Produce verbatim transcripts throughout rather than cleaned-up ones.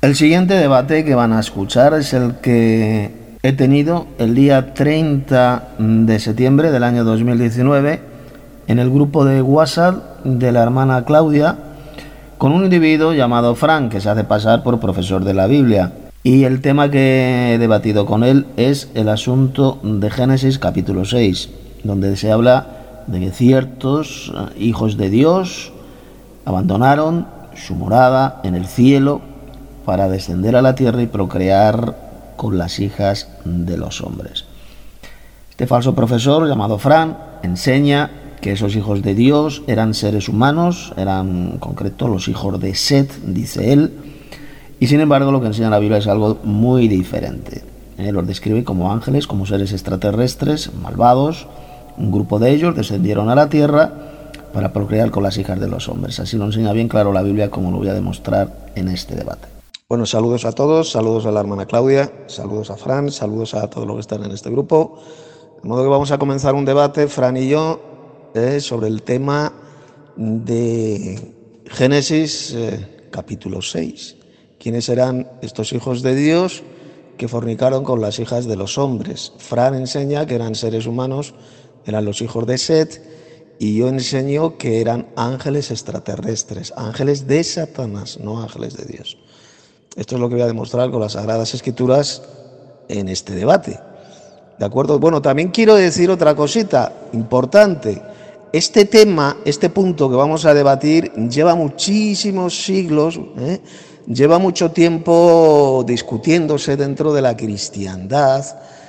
El siguiente debate que van a escuchar es el que he tenido el día treinta de septiembre del año dos mil diecinueve en el grupo de WhatsApp de la hermana Claudia con un individuo llamado Fran, que se hace pasar por profesor de la Biblia. Y el tema que he debatido con él es el asunto de Génesis capítulo seis, donde se habla de que ciertos hijos de Dios abandonaron su morada en el cielo para descender a la tierra y procrear con las hijas de los hombres. Este falso profesor llamado Fran enseña que esos hijos de Dios eran seres humanos, eran en concreto los hijos de Set, dice él, y sin embargo lo que enseña la Biblia es algo muy diferente. Eh, los describe como ángeles, como seres extraterrestres, malvados. Un grupo de ellos descendieron a la tierra para procrear con las hijas de los hombres. Así lo enseña bien claro la Biblia, como lo voy a demostrar en este debate. Bueno, saludos a todos, saludos a la hermana Claudia, saludos a Fran, saludos a todos los que están en este grupo. De modo que vamos a comenzar un debate, Fran y yo, eh, sobre el tema de Génesis eh, capítulo seis. ¿Quiénes eran estos hijos de Dios que fornicaron con las hijas de los hombres? Fran enseña que eran seres humanos, eran los hijos de Set, y yo enseño que eran ángeles extraterrestres, ángeles de Satanás, no ángeles de Dios. Esto es lo que voy a demostrar con las Sagradas Escrituras en este debate. ¿De acuerdo? Bueno, también quiero decir otra cosita importante. Este tema, este punto que vamos a debatir, lleva muchísimos siglos, ¿eh? lleva mucho tiempo discutiéndose dentro de la cristiandad.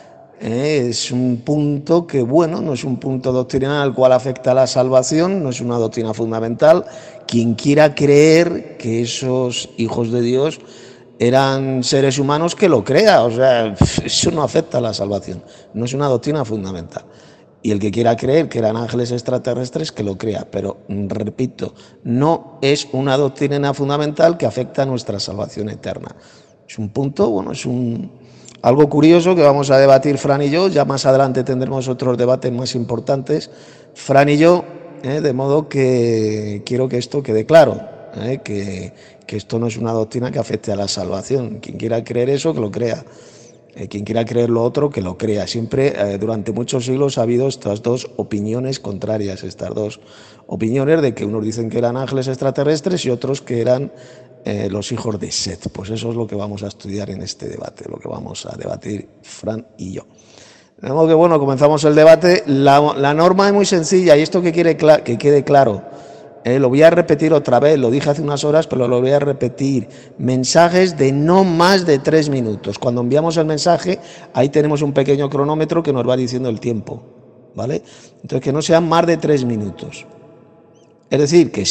¿eh? Es un punto que, bueno, no es un punto doctrinal al cual afecta a la salvación, no es una doctrina fundamental. Quien quiera creer que esos hijos de Dios eran seres humanos, que lo crea, o sea, eso no afecta a la salvación, no es una doctrina fundamental. Y el que quiera creer que eran ángeles extraterrestres, que lo crea, pero repito, no es una doctrina fundamental que afecta a nuestra salvación eterna. Es un punto, bueno, es un algo curioso que vamos a debatir Fran y yo, ya más adelante tendremos otros debates más importantes, Fran y yo, eh, de modo que quiero que esto quede claro, eh, que que esto no es una doctrina que afecte a la salvación. Quien quiera creer eso, que lo crea. Eh, quien quiera creer lo otro, que lo crea. Siempre, eh, durante muchos siglos, ha habido estas dos opiniones contrarias, estas dos opiniones de que unos dicen que eran ángeles extraterrestres y otros que eran eh, los hijos de Set. Pues eso es lo que vamos a estudiar en este debate, lo que vamos a debatir Fran y yo. De modo que, bueno, comenzamos el debate. La, la norma es muy sencilla, y esto que, quiere, que quede claro. Eh, lo voy a repetir otra vez, lo dije hace unas horas, pero lo voy a repetir. Mensajes de no más de tres minutos. Cuando enviamos el mensaje, ahí tenemos un pequeño cronómetro que nos va diciendo el tiempo, ¿vale? Entonces, que no sean más de tres minutos. Es decir, que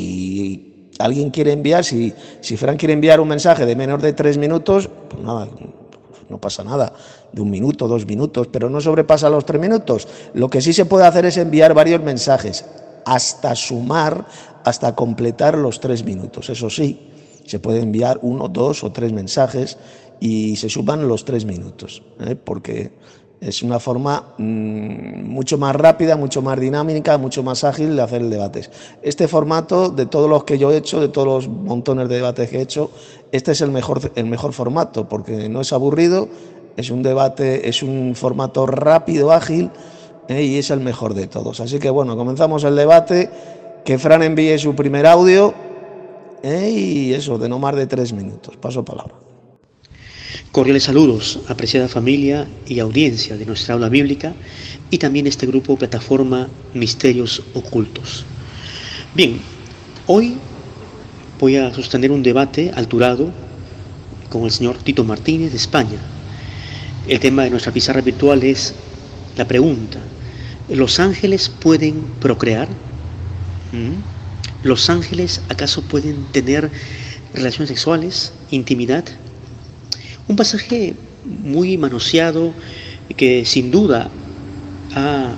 si alguien quiere enviar, si, si Fran quiere enviar un mensaje de menos de tres minutos, pues nada, no pasa nada, de un minuto, dos minutos, pero no sobrepasa los tres minutos. Lo que sí se puede hacer es enviar varios mensajes, hasta sumar, hasta completar los tres minutos. Eso sí, se puede enviar uno, dos o tres mensajes y se suman los tres minutos, ¿eh? porque es una forma mmm, mucho más rápida, mucho más dinámica, mucho más ágil de hacer el debate. Este formato, de todos los que yo he hecho, de todos los montones de debates que he hecho, este es el mejor, el mejor formato, porque no es aburrido, es un debate, es un formato rápido, ágil, Eh, y es el mejor de todos. Así que bueno, comenzamos el debate, que Fran envíe su primer audio, eh, y eso, de no más de tres minutos. Paso palabra. Cordiales saludos, apreciada familia y audiencia de nuestra aula bíblica y también este grupo plataforma Misterios Ocultos. Bien, hoy voy a sostener un debate alturado con el señor Tito Martínez de España. El tema de nuestra pizarra virtual es la pregunta: ¿los ángeles pueden procrear? ¿Mm? ¿Los ángeles acaso pueden tener relaciones sexuales, intimidad? Un pasaje muy manoseado que sin duda ha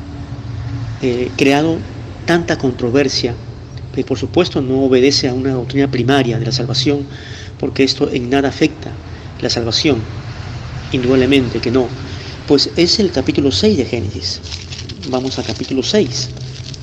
eh, creado tanta controversia, que por supuesto no obedece a una doctrina primaria de la salvación, porque esto en nada afecta la salvación, indudablemente que no. Pues es el capítulo seis de Génesis. Vamos al capítulo seis.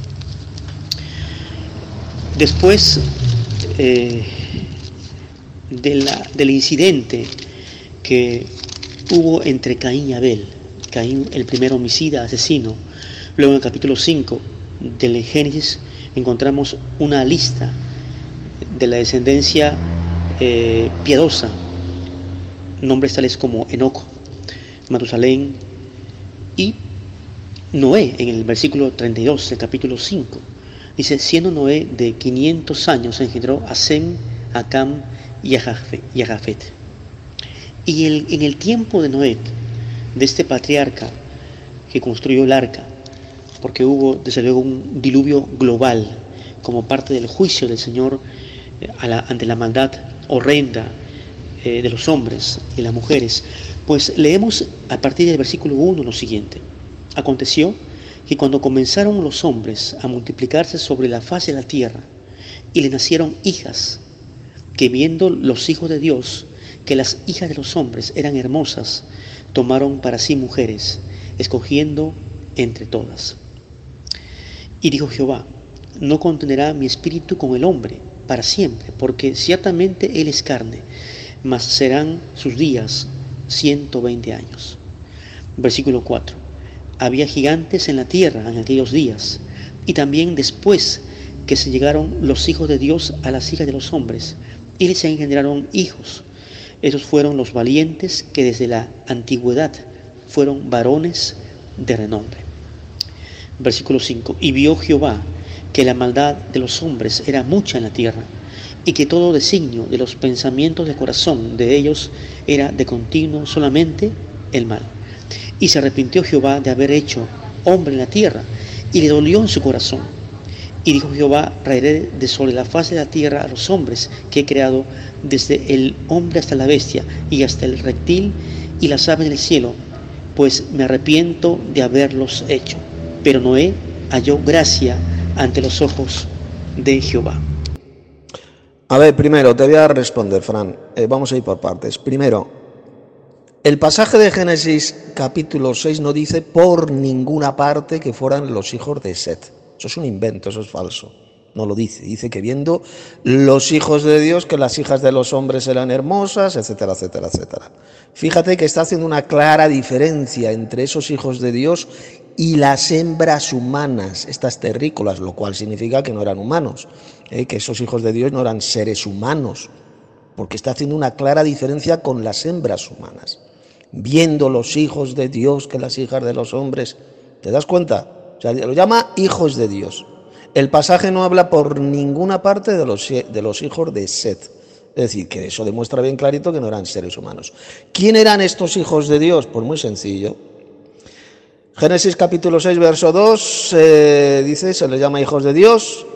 Después eh, de la, del incidente que hubo entre Caín y Abel. Caín, el primer homicida, asesino. Luego en el capítulo cinco del Génesis encontramos una lista de la descendencia eh, piadosa, nombres tales como Enoc, Matusalén y Noé. En el versículo treinta y dos del capítulo cinco dice: siendo Noé de quinientos años, engendró a Sem, a Cam y a Jafet. Y el, en el tiempo de Noé, de este patriarca que construyó el arca, porque hubo desde luego un diluvio global como parte del juicio del Señor a la, ante la maldad horrenda eh, de los hombres y las mujeres, pues leemos a partir del versículo uno lo siguiente: aconteció que cuando comenzaron los hombres a multiplicarse sobre la faz de la tierra, y le nacieron hijas, que viendo los hijos de Dios que las hijas de los hombres eran hermosas, tomaron para sí mujeres, escogiendo entre todas. Y dijo Jehová: no contenderá mi espíritu con el hombre para siempre, porque ciertamente él es carne, mas serán sus días ciento veinte años. Versículo cuatro. Había gigantes en la tierra en aquellos días, y también después que se llegaron los hijos de Dios a las hijas de los hombres, y les engendraron hijos. Esos fueron los valientes que desde la antigüedad fueron varones de renombre. Versículo cinco. Y vio Jehová que la maldad de los hombres era mucha en la tierra, y que todo designio de los pensamientos de corazón de ellos era de continuo solamente el mal. Y se arrepintió Jehová de haber hecho hombre en la tierra, y le dolió en su corazón. Y dijo Jehová: raeré de sobre la faz de la tierra a los hombres que he creado, desde el hombre hasta la bestia, y hasta el reptil y las aves del cielo, pues me arrepiento de haberlos hecho. Pero Noé halló gracia ante los ojos de Jehová. A ver, primero te voy a responder, Fran. Eh, vamos a ir por partes. Primero, el pasaje de Génesis capítulo seis no dice por ninguna parte que fueran los hijos de Set. Eso es un invento, eso es falso. No lo dice. Dice que viendo los hijos de Dios, que las hijas de los hombres eran hermosas, etcétera, etcétera, etcétera. Fíjate que está haciendo una clara diferencia entre esos hijos de Dios y las hembras humanas, estas terrícolas, lo cual significa que no eran humanos, ¿eh? que esos hijos de Dios no eran seres humanos, porque está haciendo una clara diferencia con las hembras humanas. Viendo los hijos de Dios que las hijas de los hombres, ¿te das cuenta? O sea, lo llama hijos de Dios. El pasaje no habla por ninguna parte de los, de los hijos de Set. Es decir, que eso demuestra bien clarito que no eran seres humanos. ¿Quién eran estos hijos de Dios? Pues muy sencillo. Génesis capítulo seis, verso dos, eh, dice, se les llama hijos de Dios.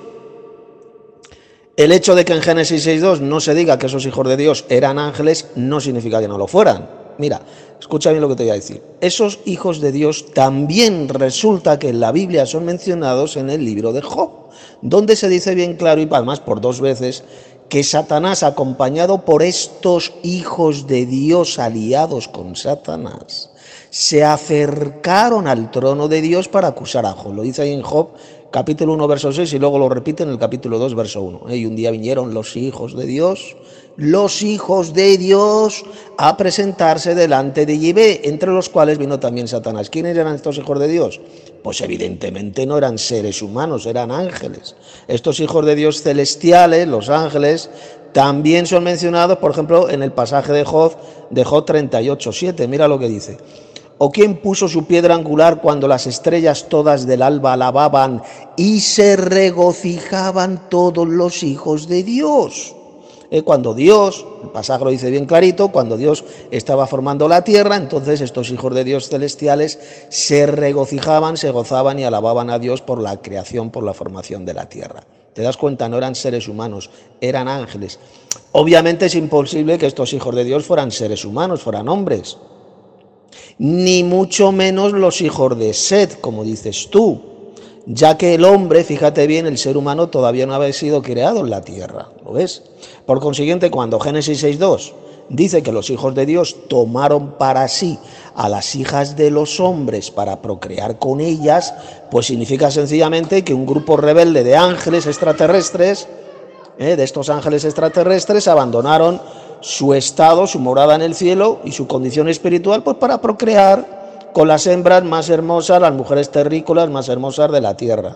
El hecho de que en Génesis seis dos no se diga que esos hijos de Dios eran ángeles no significa que no lo fueran. Mira, escucha bien lo que te voy a decir. Esos hijos de Dios también resulta que en la Biblia son mencionados en el libro de Job, donde se dice bien claro, y además por dos veces, que Satanás, acompañado por estos hijos de Dios aliados con Satanás, se acercaron al trono de Dios para acusar a Job. Lo dice ahí en Job, capítulo uno, verso seis, y luego lo repite en el capítulo dos, verso uno. Y un día vinieron los hijos de Dios, los hijos de Dios, a presentarse delante de Yahvé, entre los cuales vino también Satanás. ¿Quiénes eran estos hijos de Dios? Pues evidentemente no eran seres humanos, eran ángeles. Estos hijos de Dios celestiales, los ángeles, también son mencionados, por ejemplo, en el pasaje de Job, de Job treinta y ocho, siete. Mira lo que dice. ¿O quién puso su piedra angular cuando las estrellas todas del alba alababan y se regocijaban todos los hijos de Dios? Eh, cuando Dios, el pasaje lo dice bien clarito, cuando Dios estaba formando la tierra, entonces estos hijos de Dios celestiales se regocijaban, se gozaban y alababan a Dios por la creación, por la formación de la tierra. ¿Te das cuenta? No eran seres humanos, eran ángeles. Obviamente es imposible que estos hijos de Dios fueran seres humanos, fueran hombres. Ni mucho menos los hijos de Set, como dices tú, ya que el hombre, fíjate bien, el ser humano todavía no había sido creado en la tierra, ¿lo ves? Por consiguiente, cuando Génesis seis dos dice que los hijos de Dios tomaron para sí a las hijas de los hombres para procrear con ellas, pues significa sencillamente que un grupo rebelde de ángeles extraterrestres, ¿eh? de estos ángeles extraterrestres, abandonaron su estado, su morada en el cielo y su condición espiritual, pues para procrear con las hembras más hermosas, las mujeres terrícolas más hermosas de la tierra.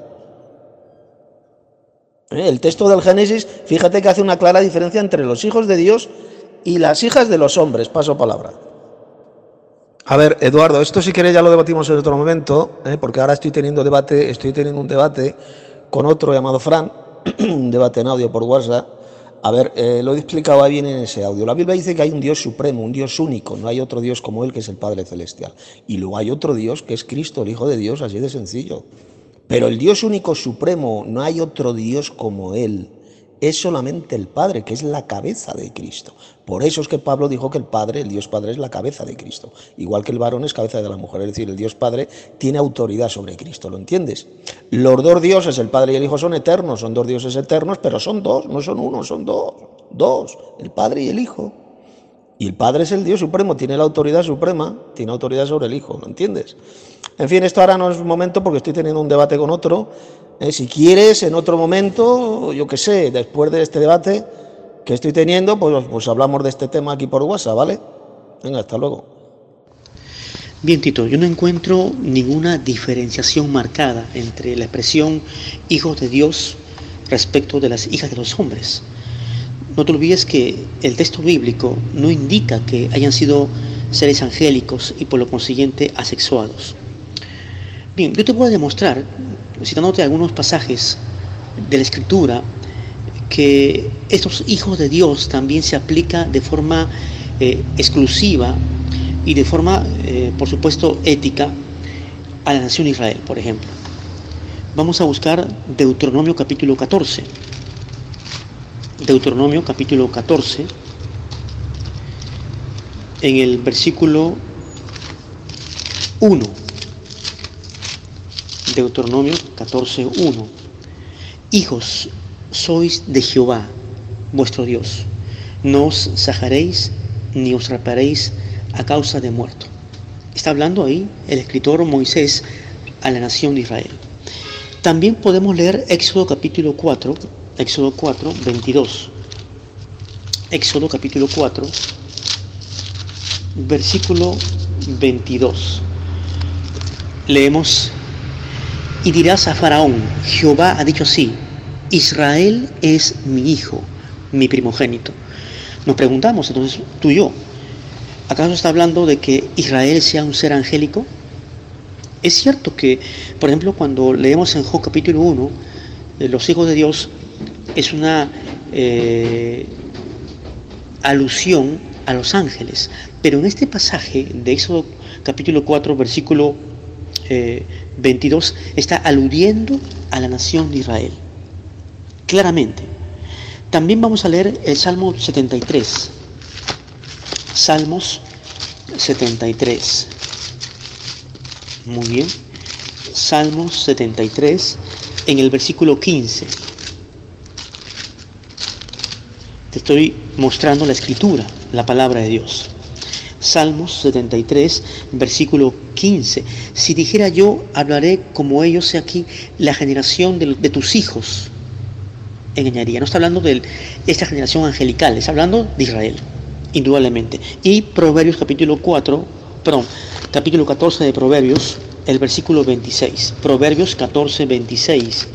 El texto del Génesis, fíjate que hace una clara diferencia entre los hijos de Dios y las hijas de los hombres. Paso palabra. A ver, Eduardo, esto si queréis ya lo debatimos en otro momento, ¿eh? Porque ahora estoy teniendo debate, estoy teniendo un debate con otro llamado Fran, un debate en audio por WhatsApp. A ver, eh, lo he explicado bien en ese audio. La Biblia dice que hay un Dios supremo, un Dios único, no hay otro Dios como Él, que es el Padre Celestial. Y luego hay otro Dios, que es Cristo, el Hijo de Dios, así de sencillo. Pero el Dios único supremo, no hay otro Dios como Él. Es solamente el Padre, que es la cabeza de Cristo. Por eso es que Pablo dijo que el Padre, el Dios Padre, es la cabeza de Cristo. Igual que el varón es cabeza de la mujer. Es decir, el Dios Padre tiene autoridad sobre Cristo, ¿lo entiendes? Los dos dioses, el Padre y el Hijo, son eternos. Son dos dioses eternos, pero son dos, no son uno, son dos. Dos, el Padre y el Hijo. Y el Padre es el Dios supremo, tiene la autoridad suprema, tiene autoridad sobre el Hijo, ¿lo entiendes? En fin, esto ahora no es momento porque estoy teniendo un debate con otro. Eh, si quieres, en otro momento, yo qué sé, después de este debate que estoy teniendo, pues, pues hablamos de este tema aquí por WhatsApp, ¿vale? Venga, hasta luego. Bien, Tito, yo no encuentro ninguna diferenciación marcada entre la expresión hijos de Dios respecto de las hijas de los hombres. No te olvides que el texto bíblico no indica que hayan sido seres angélicos y por lo consiguiente asexuados. Bien, yo te voy a demostrar, citándote algunos pasajes de la Escritura, que estos hijos de Dios también se aplica de forma eh, exclusiva y de forma, eh, por supuesto, ética a la nación de Israel, por ejemplo. Vamos a buscar Deuteronomio capítulo catorce. Deuteronomio capítulo catorce, en el versículo uno. Deuteronomio catorce, uno. Hijos sois de Jehová, vuestro Dios. No os sajaréis ni os raparéis a causa de muerto. Está hablando ahí el escritor Moisés a la nación de Israel. También podemos leer Éxodo capítulo cuatro, Éxodo cuatro, veintidós. Éxodo capítulo cuatro, versículo veintidós. Leemos: y dirás a Faraón, Jehová ha dicho así, Israel es mi hijo, mi primogénito. Nos preguntamos entonces, tú y yo, ¿acaso está hablando de que Israel sea un ser angélico? Es cierto que, por ejemplo, cuando leemos en Job capítulo uno, eh, los hijos de Dios es una eh, alusión a los ángeles, pero en este pasaje de Éxodo capítulo cuatro, versículo eh, veintidós, está aludiendo a la nación de Israel, claramente. También vamos a leer el Salmo setenta y tres. Salmos setenta y tres. Muy bien. Salmos setenta y tres, en el versículo quince. Te estoy mostrando la escritura, la palabra de Dios. Salmos setenta y tres, versículo quince. Si dijera yo, hablaré como ellos, he aquí la generación de, de tus hijos engañaría. No está hablando de esta generación angelical, está hablando de Israel, indudablemente. Y Proverbios capítulo cuatro, perdón, capítulo catorce de Proverbios, el versículo veintiséis. Proverbios catorce, veintiséis.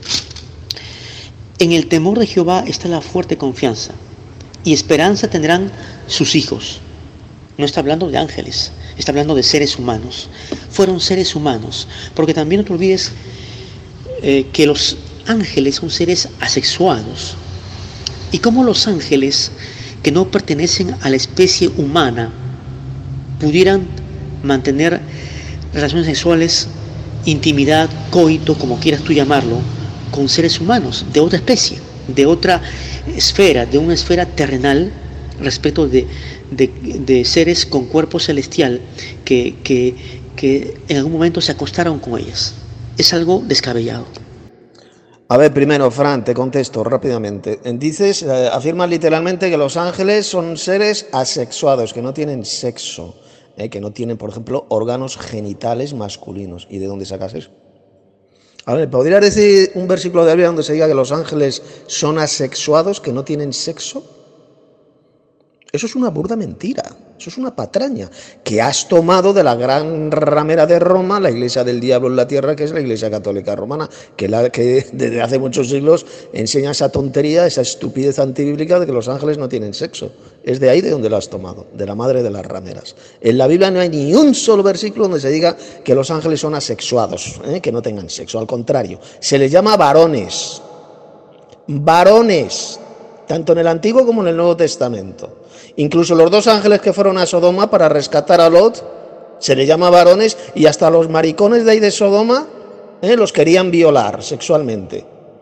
En el temor de Jehová está la fuerte confianza, y esperanza tendrán sus hijos. No está hablando de ángeles, está hablando de seres humanos. Fueron seres humanos, porque también no te olvides eh, que los ángeles son seres asexuados. Y como los ángeles, que no pertenecen a la especie humana, pudieran mantener relaciones sexuales, intimidad, coito, como quieras tú llamarlo, con seres humanos de otra especie, de otra esfera, de una esfera terrenal, respecto de, de, de seres con cuerpo celestial que, que, que en algún momento se acostaron con ellas. Es algo descabellado. A ver, primero, Fran, te contesto rápidamente. Dices, eh, afirmas literalmente que los ángeles son seres asexuados, que no tienen sexo, eh, que no tienen, por ejemplo, órganos genitales masculinos. ¿Y de dónde sacas eso? A ver, ¿podrías decir un versículo de la Biblia donde se diga que los ángeles son asexuados, que no tienen sexo? Eso es una burda mentira, eso es una patraña que has tomado de la gran ramera de Roma, la iglesia del diablo en la tierra, que es la Iglesia Católica Romana, que, la, que desde hace muchos siglos enseña esa tontería, esa estupidez antibíblica de que los ángeles no tienen sexo. Es de ahí de donde lo has tomado, de la madre de las rameras. En la Biblia no hay ni un solo versículo donde se diga que los ángeles son asexuados, ¿eh? que no tengan sexo, al contrario, se les llama varones, varones, tanto en el Antiguo como en el Nuevo Testamento. Incluso los dos ángeles que fueron a Sodoma para rescatar a Lot, se les llama varones, y hasta los maricones de ahí de Sodoma eh, los querían violar sexualmente.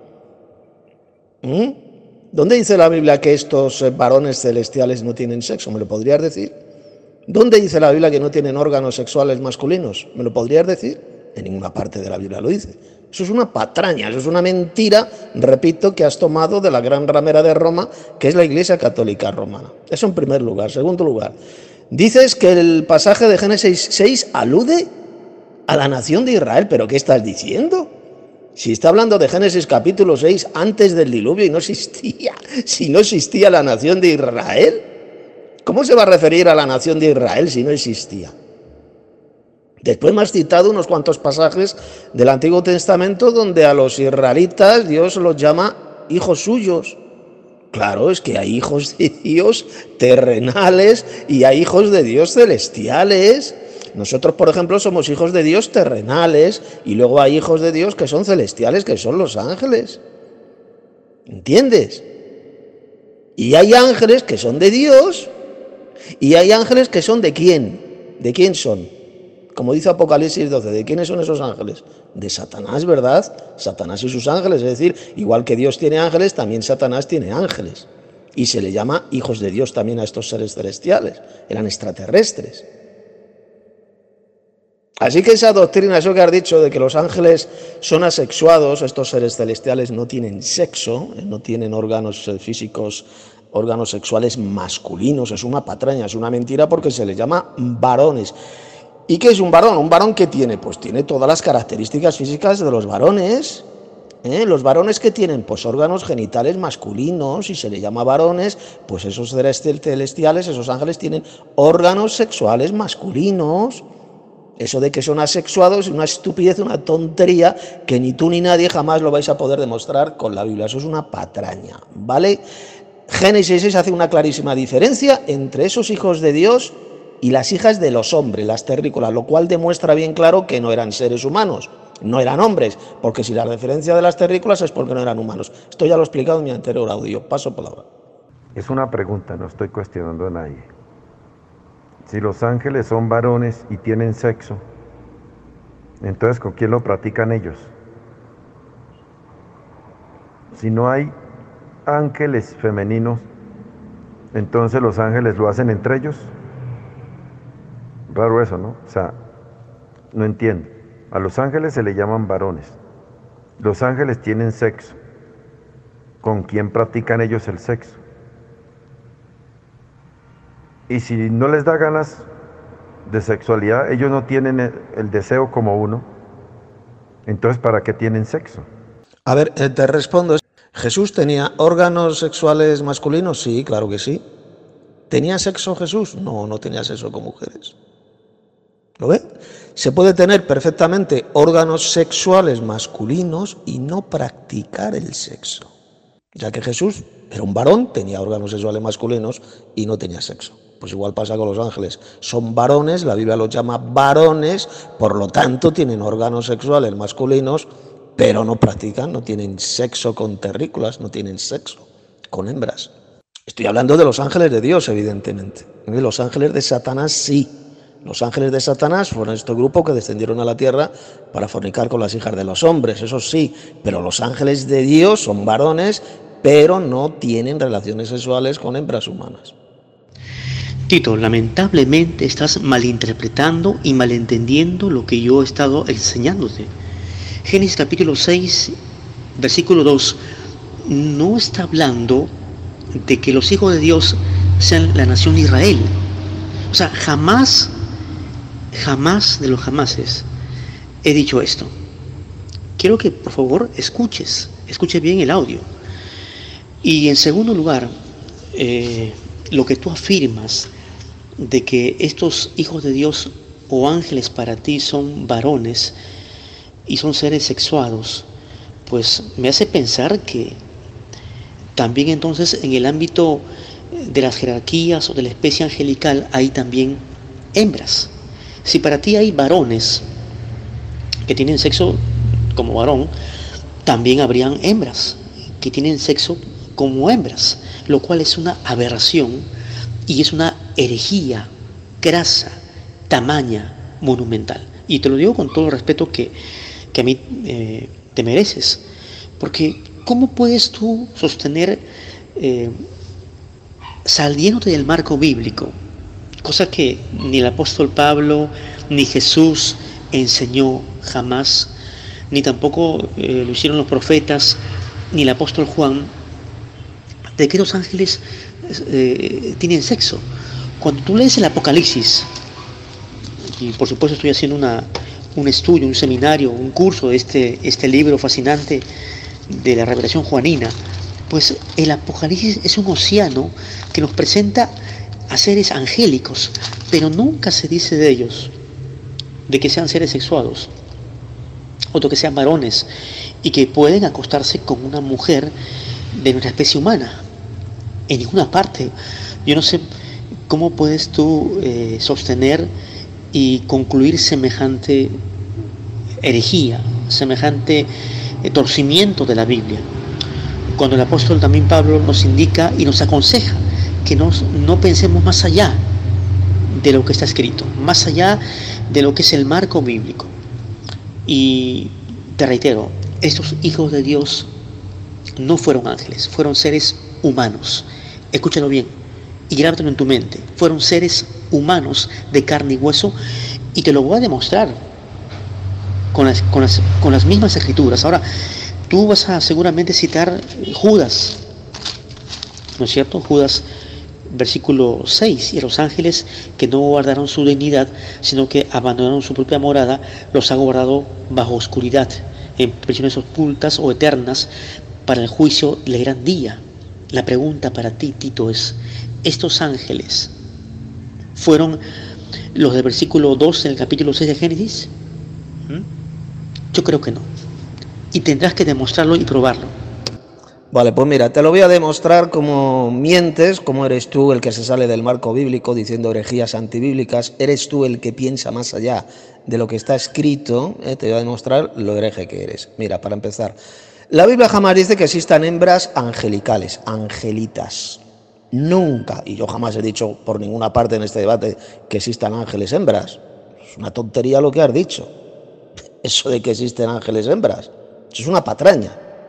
¿Mm? ¿Dónde dice la Biblia que estos eh, varones celestiales no tienen sexo? ¿Me lo podrías decir? ¿Dónde dice la Biblia que no tienen órganos sexuales masculinos? ¿Me lo podrías decir? En ninguna parte de la Biblia lo dice. Eso es una patraña, eso es una mentira, repito, que has tomado de la gran ramera de Roma, que es la Iglesia Católica Romana. Eso en primer lugar. Segundo lugar, dices que el pasaje de Génesis seis alude a la nación de Israel. ¿Pero qué estás diciendo? Si está hablando de Génesis capítulo seis antes del diluvio y no existía, si no existía la nación de Israel, ¿cómo se va a referir a la nación de Israel si no existía? Después me has citado unos cuantos pasajes del Antiguo Testamento donde a los israelitas Dios los llama hijos suyos. Claro, es que hay hijos de Dios terrenales y hay hijos de Dios celestiales. Nosotros, por ejemplo, somos hijos de Dios terrenales y luego hay hijos de Dios que son celestiales, que son los ángeles. ¿Entiendes? Y hay ángeles que son de Dios y hay ángeles que son de quién. ¿De quién son? Como dice Apocalipsis doce, ¿de quiénes son esos ángeles? De Satanás, ¿verdad? Satanás y sus ángeles, es decir, igual que Dios tiene ángeles, también Satanás tiene ángeles. Y se le llama hijos de Dios también a estos seres celestiales, eran extraterrestres. Así que esa doctrina, eso que has dicho de que los ángeles son asexuados, estos seres celestiales no tienen sexo, no tienen órganos físicos, órganos sexuales masculinos, es una patraña, es una mentira porque se les llama varones. ¿Y qué es un varón? ¿Un varón qué tiene? Pues tiene todas las características físicas de los varones. ¿Eh? Los varones que tienen pues órganos genitales masculinos y se le llama varones, pues esos seres celestiales, esos ángeles tienen órganos sexuales masculinos. Eso de que son asexuados es una estupidez, una tontería que ni tú ni nadie jamás lo vais a poder demostrar con la Biblia. Eso es una patraña, ¿vale? Génesis seis hace una clarísima diferencia entre esos hijos de Dios y las hijas de los hombres, las terrícolas, lo cual demuestra bien claro que no eran seres humanos, no eran hombres, porque si la referencia de las terrícolas es porque no eran humanos. Esto ya lo he explicado en mi anterior audio. Paso palabra. Es una pregunta, no estoy cuestionando a nadie. Si los ángeles son varones y tienen sexo, entonces ¿con quién lo practican ellos? Si no hay ángeles femeninos, entonces los ángeles lo hacen entre ellos. Raro eso, ¿no? O sea, no entiendo. A los ángeles se le llaman varones. Los ángeles tienen sexo. ¿Con quién practican ellos el sexo? Y si no les da ganas de sexualidad, ellos no tienen el, el deseo como uno, entonces ¿para qué tienen sexo? A ver, eh, te respondo. ¿Jesús tenía órganos sexuales masculinos? Sí, claro que sí. ¿Tenía sexo Jesús? No, no tenía sexo con mujeres. ¿Lo ve? Se puede tener perfectamente órganos sexuales masculinos y no practicar el sexo. Ya que Jesús era un varón, tenía órganos sexuales masculinos y no tenía sexo. Pues igual pasa con los ángeles. Son varones, la Biblia los llama varones, por lo tanto tienen órganos sexuales masculinos, pero no practican, no tienen sexo con terrícolas, no tienen sexo con hembras. Estoy hablando de los ángeles de Dios, evidentemente. Los ángeles de Satanás sí. Los ángeles de Satanás fueron este grupo que descendieron a la tierra para fornicar con las hijas de los hombres, eso sí, pero los ángeles de Dios son varones, pero no tienen relaciones sexuales con hembras humanas. Tito, lamentablemente estás malinterpretando y malentendiendo lo que yo he estado enseñándote. Génesis capítulo seis, versículo dos, no está hablando de que los hijos de Dios sean la nación de Israel. O sea, jamás, jamás de los jamases he dicho esto. Quiero que por favor escuches, escuche bien el audio. Y en segundo lugar, eh, lo que tú afirmas de que estos hijos de Dios o ángeles para ti son varones y son seres sexuados, pues me hace pensar que también entonces en el ámbito de las jerarquías o de la especie angelical hay también hembras. Si para ti hay varones que tienen sexo como varón, también habrían hembras que tienen sexo como hembras, lo cual es una aberración y es una herejía grasa, tamaña, monumental. Y te lo digo con todo el respeto que, que a mí eh, te mereces, porque ¿cómo puedes tú sostener, eh, saliéndote del marco bíblico, cosa que ni el apóstol Pablo ni Jesús enseñó jamás, ni tampoco eh, lo hicieron los profetas, ni el apóstol Juan, de que los ángeles eh, tienen sexo? Cuando tú lees el Apocalipsis, y por supuesto estoy haciendo una, un estudio, un seminario, un curso de este, este libro fascinante de la revelación juanina, pues el Apocalipsis es un océano que nos presenta a seres angélicos, pero nunca se dice de ellos de que sean seres sexuados o de que sean varones y que pueden acostarse con una mujer de nuestra especie humana. En ninguna parte. Yo no sé cómo puedes tú eh, sostener y concluir semejante herejía, semejante eh, torcimiento de la Biblia, cuando el apóstol también Pablo nos indica y nos aconseja que nos, no pensemos más allá de lo que está escrito, más allá de lo que es el marco bíblico. Y te reitero, estos hijos de Dios no fueron ángeles, fueron seres humanos. Escúchalo bien y grábatelo en tu mente. Fueron seres humanos de carne y hueso, y te lo voy a demostrar con las, con las, con las mismas escrituras. Ahora, tú vas a seguramente citar Judas, ¿no es cierto? Judas, versículo seis, y los ángeles que no guardaron su dignidad, sino que abandonaron su propia morada, los ha guardado bajo oscuridad, en prisiones ocultas o eternas, para el juicio del gran día. La pregunta para ti, Tito, es: ¿estos ángeles fueron los del versículo dos en el capítulo seis de Génesis? ¿Mm? Yo creo que no. Y tendrás que demostrarlo y probarlo. Vale, pues mira, te lo voy a demostrar como mientes, como eres tú el que se sale del marco bíblico diciendo herejías antibíblicas, eres tú el que piensa más allá de lo que está escrito, ¿eh? Te voy a demostrar lo hereje que eres. Mira, para empezar, la Biblia jamás dice que existan hembras angelicales, angelitas. Nunca, y yo jamás he dicho por ninguna parte en este debate que existan ángeles hembras. Es una tontería lo que has dicho. Eso de que existen ángeles hembras, eso es una patraña.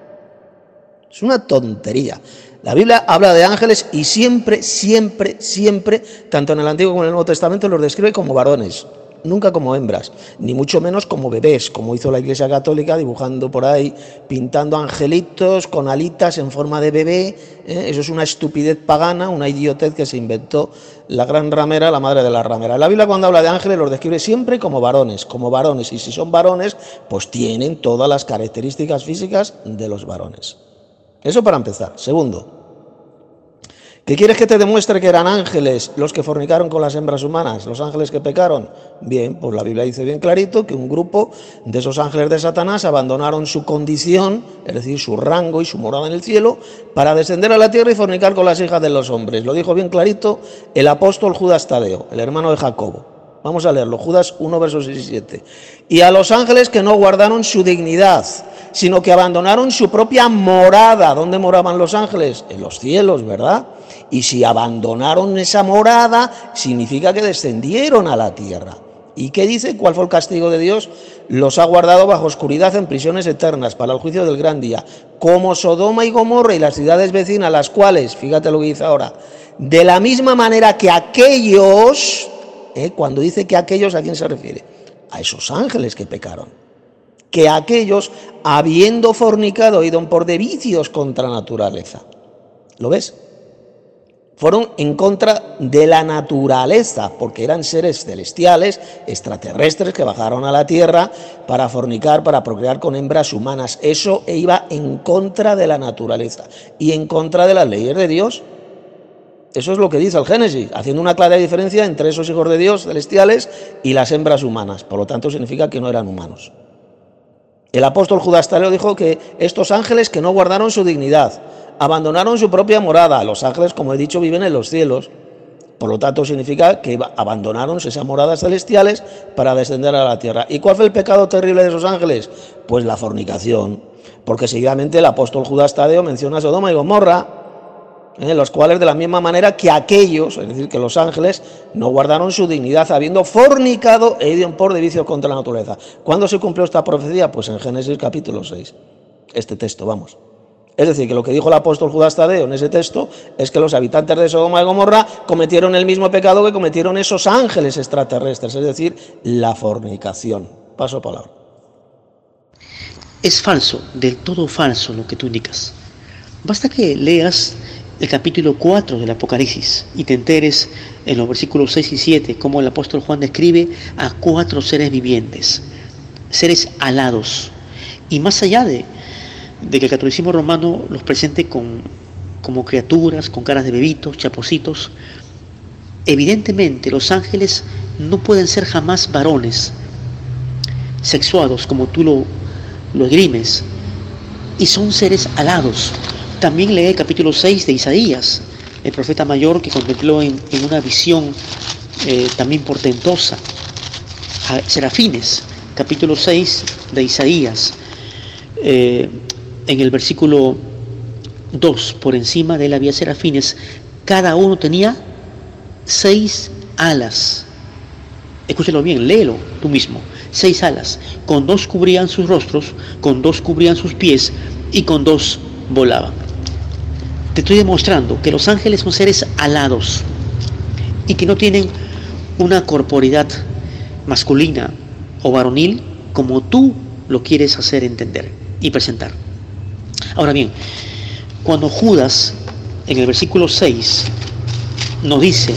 Es una tontería. La Biblia habla de ángeles y siempre, siempre, siempre, tanto en el Antiguo como en el Nuevo Testamento, los describe como varones, nunca como hembras, ni mucho menos como bebés, como hizo la Iglesia Católica, dibujando por ahí, pintando angelitos con alitas en forma de bebé. ¿eh? Eso es una estupidez pagana, una idiotez que se inventó la gran ramera, la madre de la ramera. La Biblia, cuando habla de ángeles, los describe siempre como varones, como varones, y si son varones, pues tienen todas las características físicas de los varones. Eso para empezar. Segundo, ¿qué quieres que te demuestre que eran ángeles los que fornicaron con las hembras humanas, los ángeles que pecaron? Bien, pues la Biblia dice bien clarito que un grupo de esos ángeles de Satanás abandonaron su condición, es decir, su rango y su morada en el cielo, para descender a la tierra y fornicar con las hijas de los hombres. Lo dijo bien clarito el apóstol Judas Tadeo, el hermano de Jacobo. Vamos a leerlo, Judas uno, versos seis y siete. Y a los ángeles que no guardaron su dignidad, sino que abandonaron su propia morada. ¿Dónde moraban los ángeles? En los cielos, ¿verdad? Y si abandonaron esa morada, significa que descendieron a la tierra. ¿Y qué dice? ¿Cuál fue el castigo de Dios? Los ha guardado bajo oscuridad en prisiones eternas para el juicio del gran día, como Sodoma y Gomorra y las ciudades vecinas, las cuales, fíjate lo que dice ahora, de la misma manera que aquellos, ¿eh? Cuando dice que aquellos, ¿a quién se refiere? A esos ángeles que pecaron. Que aquellos, habiendo fornicado, iban por de vicios contra naturaleza. ¿Lo ves? Fueron en contra de la naturaleza, porque eran seres celestiales, extraterrestres, que bajaron a la tierra para fornicar, para procrear con hembras humanas. Eso iba en contra de la naturaleza y en contra de las leyes de Dios. Eso es lo que dice el Génesis, haciendo una clara diferencia entre esos hijos de Dios celestiales y las hembras humanas. Por lo tanto, significa que no eran humanos. El apóstol Judas Tadeo dijo que estos ángeles que no guardaron su dignidad, abandonaron su propia morada. Los ángeles, como he dicho, viven en los cielos. Por lo tanto, significa que abandonaron esas moradas celestiales para descender a la tierra. ¿Y cuál fue el pecado terrible de esos ángeles? Pues la fornicación. Porque seguidamente el apóstol Judas Tadeo menciona a Sodoma y Gomorra, en ¿eh? los cuales de la misma manera que aquellos, es decir, que los ángeles, no guardaron su dignidad habiendo fornicado e ido por de vicios contra la naturaleza. ¿Cuándo se cumplió esta profecía? Pues en Génesis capítulo seis. Este texto, vamos. Es decir, que lo que dijo el apóstol Judas Tadeo en ese texto es que los habitantes de Sodoma y Gomorra cometieron el mismo pecado que cometieron esos ángeles extraterrestres, es decir, la fornicación. Paso palabra. Es falso, del todo falso lo que tú indicas. Basta que leas el capítulo cuatro del Apocalipsis y te enteres en los versículos seis y siete cómo el apóstol Juan describe a cuatro seres vivientes, seres alados, y más allá de de que el catolicismo romano los presente con, como criaturas, con caras de bebitos, chapositos. Evidentemente los ángeles no pueden ser jamás varones, sexuados como tú lo, lo esgrimes, y son seres alados. También lee el capítulo seis de Isaías, el profeta mayor que contempló en, en una visión eh, también portentosa, a serafines, capítulo seis de Isaías, eh, en el versículo dos, por encima de él había serafines, cada uno tenía seis alas. Escúchalo bien, léelo tú mismo. Seis alas, con dos cubrían sus rostros, con dos cubrían sus pies y con dos volaban. Te estoy demostrando que los ángeles son seres alados y que no tienen una corporidad masculina o varonil como tú lo quieres hacer entender y presentar. Ahora bien, cuando Judas en el versículo seis nos dice: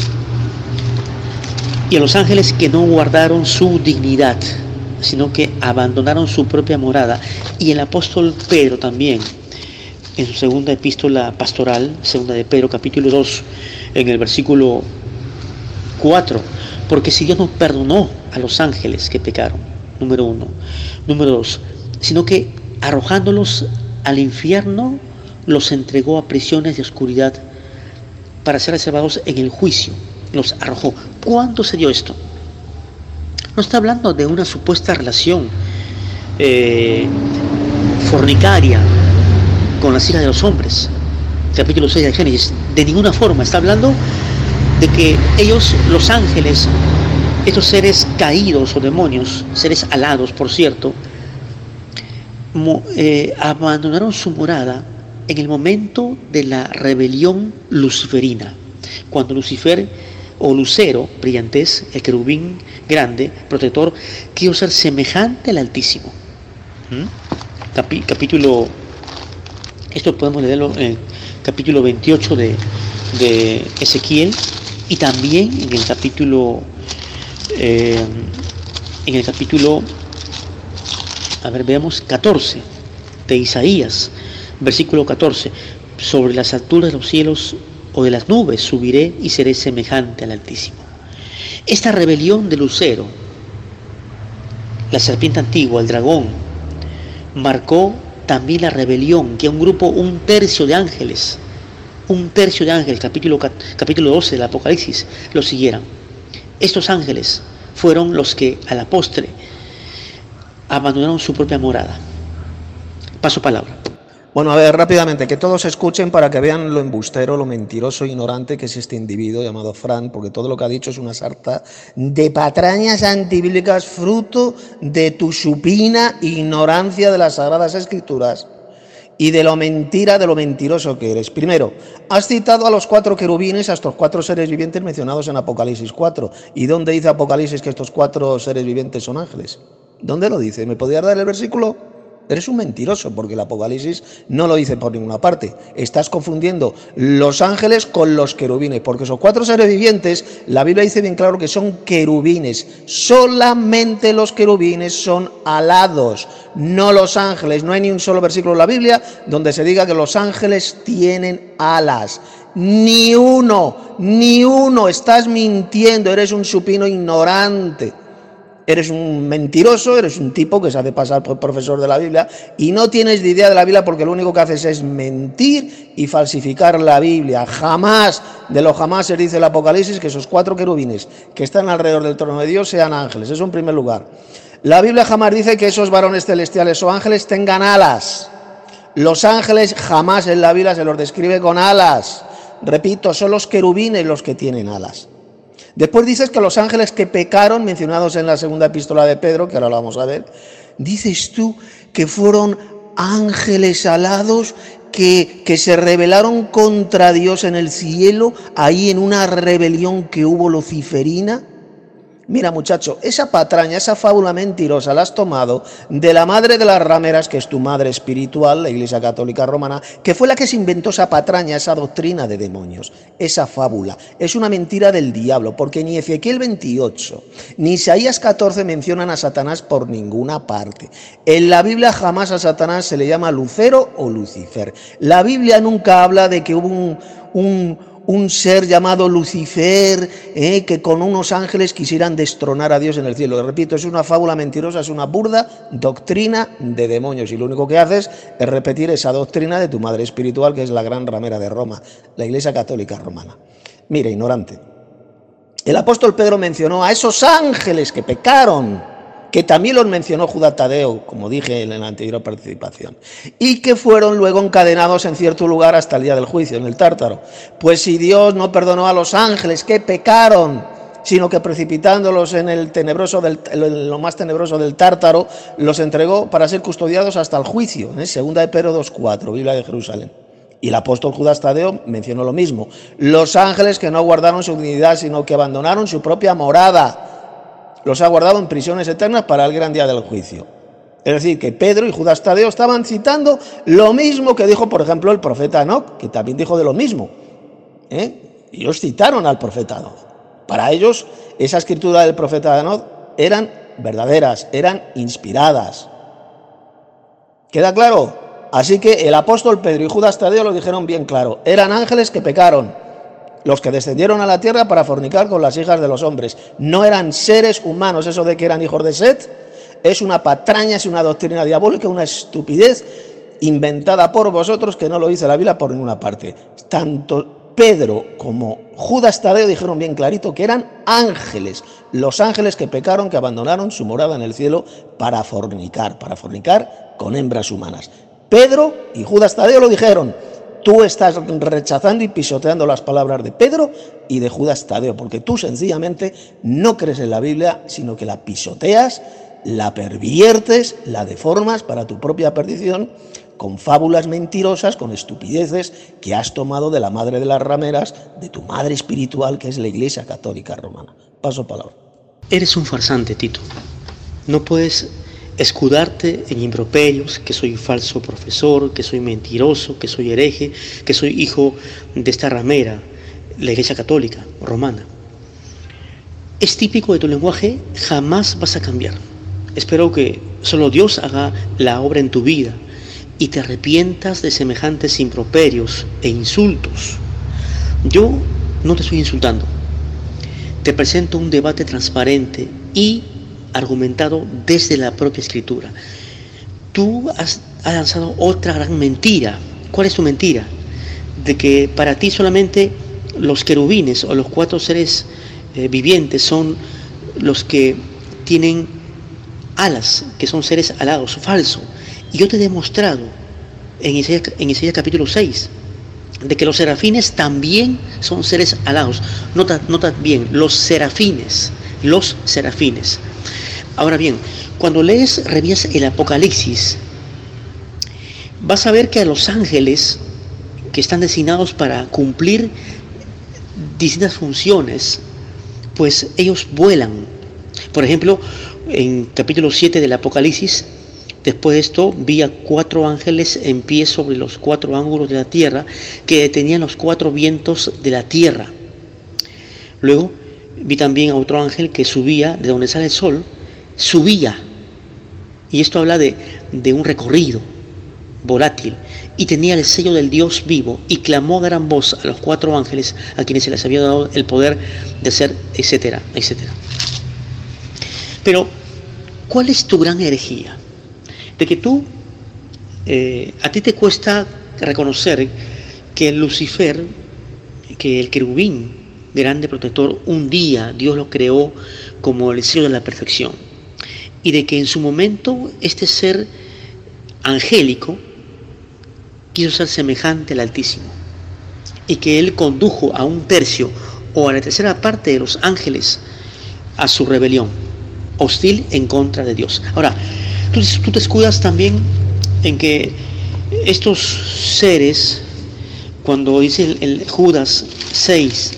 y a los ángeles que no guardaron su dignidad, sino que abandonaron su propia morada, y el apóstol Pedro también en su segunda epístola pastoral, segunda de Pedro capítulo dos, en el versículo cuatro, porque si Dios no perdonó a los ángeles que pecaron, número uno, número dos, sino que arrojándolos al infierno los entregó a prisiones de oscuridad para ser reservados en el juicio, los arrojó. ¿Cuándo se dio esto? No está hablando de una supuesta relación eh, fornicaria con las hijas de los hombres, capítulo seis de Génesis, de ninguna forma. Está hablando de que ellos, los ángeles, estos seres caídos o demonios, seres alados por cierto, mo, eh, abandonaron su morada en el momento de la rebelión luciferina, cuando Lucifer o Lucero, brillantez, el querubín grande, protector, quiso ser semejante al Altísimo. ¿Mm? Capi, capítulo, esto podemos leerlo en el capítulo veintiocho de, de Ezequiel, y también en el capítulo, eh, en el capítulo, a ver, veamos, catorce de Isaías, versículo catorce, sobre las alturas de los cielos o de las nubes subiré y seré semejante al Altísimo. Esta rebelión de Lucero, la serpiente antigua, el dragón, marcó también la rebelión que un grupo, un tercio de ángeles, un tercio de ángeles, capítulo, capítulo doce del Apocalipsis, lo siguieran. Estos ángeles fueron los que a la postre abandonaron su propia morada. Paso palabra. Bueno, a ver, rápidamente, que todos escuchen para que vean lo embustero, lo mentiroso, ignorante que es este individuo llamado Fran, porque todo lo que ha dicho es una sarta de patrañas antibíblicas, fruto de tu supina ignorancia de las Sagradas Escrituras y de lo mentira, de lo mentiroso que eres. Primero, has citado a los cuatro querubines, a estos cuatro seres vivientes mencionados en Apocalipsis cuatro. ¿Y dónde dice Apocalipsis que estos cuatro seres vivientes son ángeles? ¿Dónde lo dice? ¿Me podrías dar el versículo? Eres un mentiroso, porque el Apocalipsis no lo dice por ninguna parte. Estás confundiendo los ángeles con los querubines, porque esos cuatro seres vivientes, la Biblia dice bien claro que son querubines. Solamente los querubines son alados, no los ángeles. No hay ni un solo versículo en la Biblia donde se diga que los ángeles tienen alas. Ni uno, ni uno. Estás mintiendo, eres un supino ignorante. Eres un mentiroso, eres un tipo que se hace pasar por profesor de la Biblia y no tienes ni idea de la Biblia, porque lo único que haces es mentir y falsificar la Biblia. Jamás, de lo jamás se dice el Apocalipsis que esos cuatro querubines que están alrededor del trono de Dios sean ángeles. Eso en primer lugar. La Biblia jamás dice que esos varones celestiales o ángeles tengan alas. Los ángeles jamás en la Biblia se los describe con alas. Repito, son los querubines los que tienen alas. Después dices que los ángeles que pecaron, mencionados en la segunda epístola de Pedro, que ahora lo vamos a ver, dices tú que fueron ángeles alados que, que se rebelaron contra Dios en el cielo, ahí en una rebelión que hubo luciferina. Mira, muchacho, esa patraña, esa fábula mentirosa la has tomado de la madre de las rameras, que es tu madre espiritual, la Iglesia Católica Romana, que fue la que se inventó esa patraña, esa doctrina de demonios, esa fábula. Es una mentira del diablo, porque ni Ezequiel veintiocho, ni Isaías catorce mencionan a Satanás por ninguna parte. En la Biblia jamás a Satanás se le llama Lucero o Lucifer. La Biblia nunca habla de que hubo un... un un ser llamado Lucifer, eh, que con unos ángeles quisieran destronar a Dios en el cielo. Repito, es una fábula mentirosa, es una burda doctrina de demonios, y lo único que haces es repetir esa doctrina de tu madre espiritual, que es la gran ramera de Roma, la Iglesia Católica Romana. Mira, ignorante, el apóstol Pedro mencionó a esos ángeles que pecaron, que también los mencionó Judas Tadeo, como dije en la anterior participación, y que fueron luego encadenados en cierto lugar hasta el día del juicio, en el Tártaro. Pues si Dios no perdonó a los ángeles que pecaron, sino que precipitándolos en el tenebroso del, en lo más tenebroso del Tártaro, los entregó para ser custodiados hasta el juicio, ¿eh? Segunda de Pedro dos cuatro, Biblia de Jerusalén. Y el apóstol Judas Tadeo mencionó lo mismo. Los ángeles que no guardaron su dignidad, sino que abandonaron su propia morada, los ha guardado en prisiones eternas para el gran día del juicio. Es decir, que Pedro y Judas Tadeo estaban citando lo mismo que dijo, por ejemplo, el profeta Enoc, que también dijo de lo mismo. ¿Eh? Ellos citaron al profeta Enoc. Para ellos, esa escritura del profeta Enoc eran verdaderas, eran inspiradas. ¿Queda claro? Así que el apóstol Pedro y Judas Tadeo lo dijeron bien claro. Eran ángeles que pecaron, los que descendieron a la tierra para fornicar con las hijas de los hombres. No eran seres humanos. Eso de que eran hijos de Set es una patraña, es una doctrina diabólica, una estupidez inventada por vosotros, que no lo dice la Biblia por ninguna parte. Tanto Pedro como Judas Tadeo dijeron bien clarito que eran ángeles, los ángeles que pecaron, que abandonaron su morada en el cielo para fornicar, para fornicar con hembras humanas. Pedro y Judas Tadeo lo dijeron. Tú estás rechazando y pisoteando las palabras de Pedro y de Judas Tadeo, porque tú sencillamente no crees en la Biblia, sino que la pisoteas, la perviertes, la deformas para tu propia perdición, con fábulas mentirosas, con estupideces que has tomado de la madre de las rameras, de tu madre espiritual, que es la Iglesia Católica Romana. Paso palabra. Eres un farsante, Tito. No puedes escudarte en improperios, que soy falso profesor, que soy mentiroso, que soy hereje, que soy hijo de esta ramera, la Iglesia Católica Romana. Es típico de tu lenguaje, jamás vas a cambiar. Espero que solo Dios haga la obra en tu vida y te arrepientas de semejantes improperios e insultos. Yo no te estoy insultando. Te presento un debate transparente y argumentado desde la propia Escritura. Tú has, has lanzado otra gran mentira. ¿Cuál es tu mentira? De que para ti solamente los querubines o los cuatro seres eh, vivientes son los que tienen alas, que son seres alados. Falso. Y yo te he demostrado en Isaías, en Isaías capítulo seis de que los serafines también son seres alados. Nota, nota bien, los serafines, los serafines. Ahora bien, cuando lees, revisas el Apocalipsis, vas a ver que a los ángeles que están designados para cumplir distintas funciones, pues ellos vuelan. Por ejemplo, en capítulo siete del Apocalipsis, Después de esto vi a cuatro ángeles en pie sobre los cuatro ángulos de la tierra, que detenían los cuatro vientos de la tierra. Luego vi también a otro ángel que subía de donde sale el sol, subía, y esto habla de, de un recorrido volátil, y tenía el sello del Dios vivo, y clamó a gran voz a los cuatro ángeles a quienes se les había dado el poder de ser, etcétera, etcétera. Pero, ¿cuál es tu gran herejía? De que tú, eh, a ti te cuesta reconocer que Lucifer, que el querubín grande protector, un día Dios lo creó como el sello de la perfección, y de que en su momento este ser angélico quiso ser semejante al Altísimo, y que él condujo a un tercio o a la tercera parte de los ángeles a su rebelión, hostil en contra de Dios. Ahora, tú, tú te escudas también en que estos seres, cuando dice el, el Judas seis,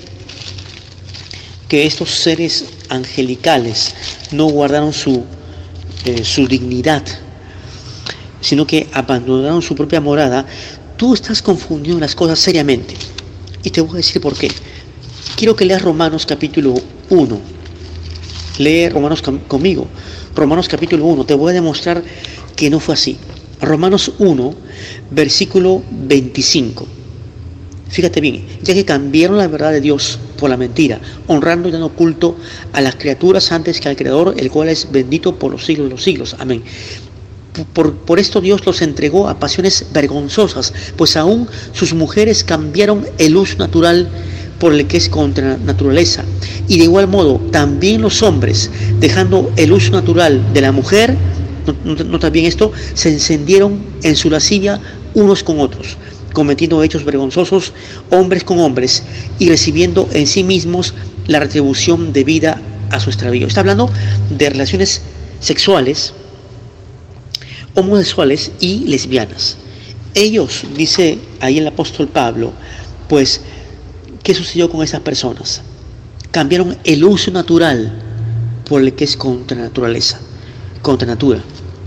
que estos seres angelicales no guardaron su, eh, su dignidad, sino que abandonaron su propia morada, tú estás confundiendo las cosas seriamente. Y te voy a decir por qué. Quiero que leas Romanos capítulo uno. Lee Romanos conmigo. Romanos capítulo uno. Te voy a demostrar que no fue así. Romanos uno, versículo veinticinco. Fíjate bien, ya que cambiaron la verdad de Dios por la mentira, honrando y dando culto a las criaturas antes que al Creador, el cual es bendito por los siglos de los siglos. Amén. Por, por esto Dios los entregó a pasiones vergonzosas, pues aún sus mujeres cambiaron el uso natural por el que es contra naturaleza. Y de igual modo, también los hombres, dejando el uso natural de la mujer, nota bien esto, se encendieron en su lascivia unos con otros, cometiendo hechos vergonzosos hombres con hombres y recibiendo en sí mismos la retribución debida a su extravío. Está hablando de relaciones sexuales, homosexuales y lesbianas. Ellos, dice ahí el apóstol Pablo, pues, ¿qué sucedió con esas personas? Cambiaron el uso natural por el que es contra naturaleza, contra natura.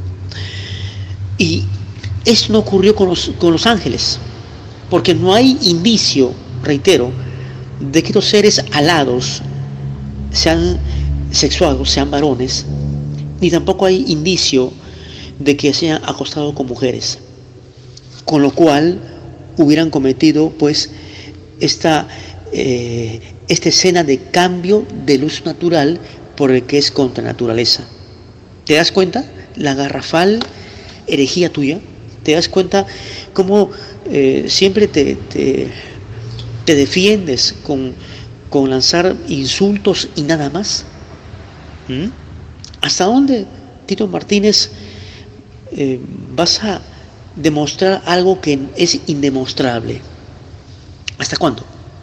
Y esto no ocurrió con los, con los ángeles, porque no hay indicio, reitero, de que estos seres alados sean sexuados, sean varones, ni tampoco hay indicio de que se hayan acostado con mujeres, con lo cual hubieran cometido pues esta, eh, esta escena de cambio de luz natural por el que es contra naturaleza. ¿Te das cuenta? La garrafal herejía tuya. ¿Te das cuenta cómo eh, siempre te, te, te defiendes con, con lanzar insultos y nada más? ¿Mm? ¿Hasta dónde, Tito Martínez, eh, vas a demostrar algo que es indemostrable? ¿Hasta cuándo?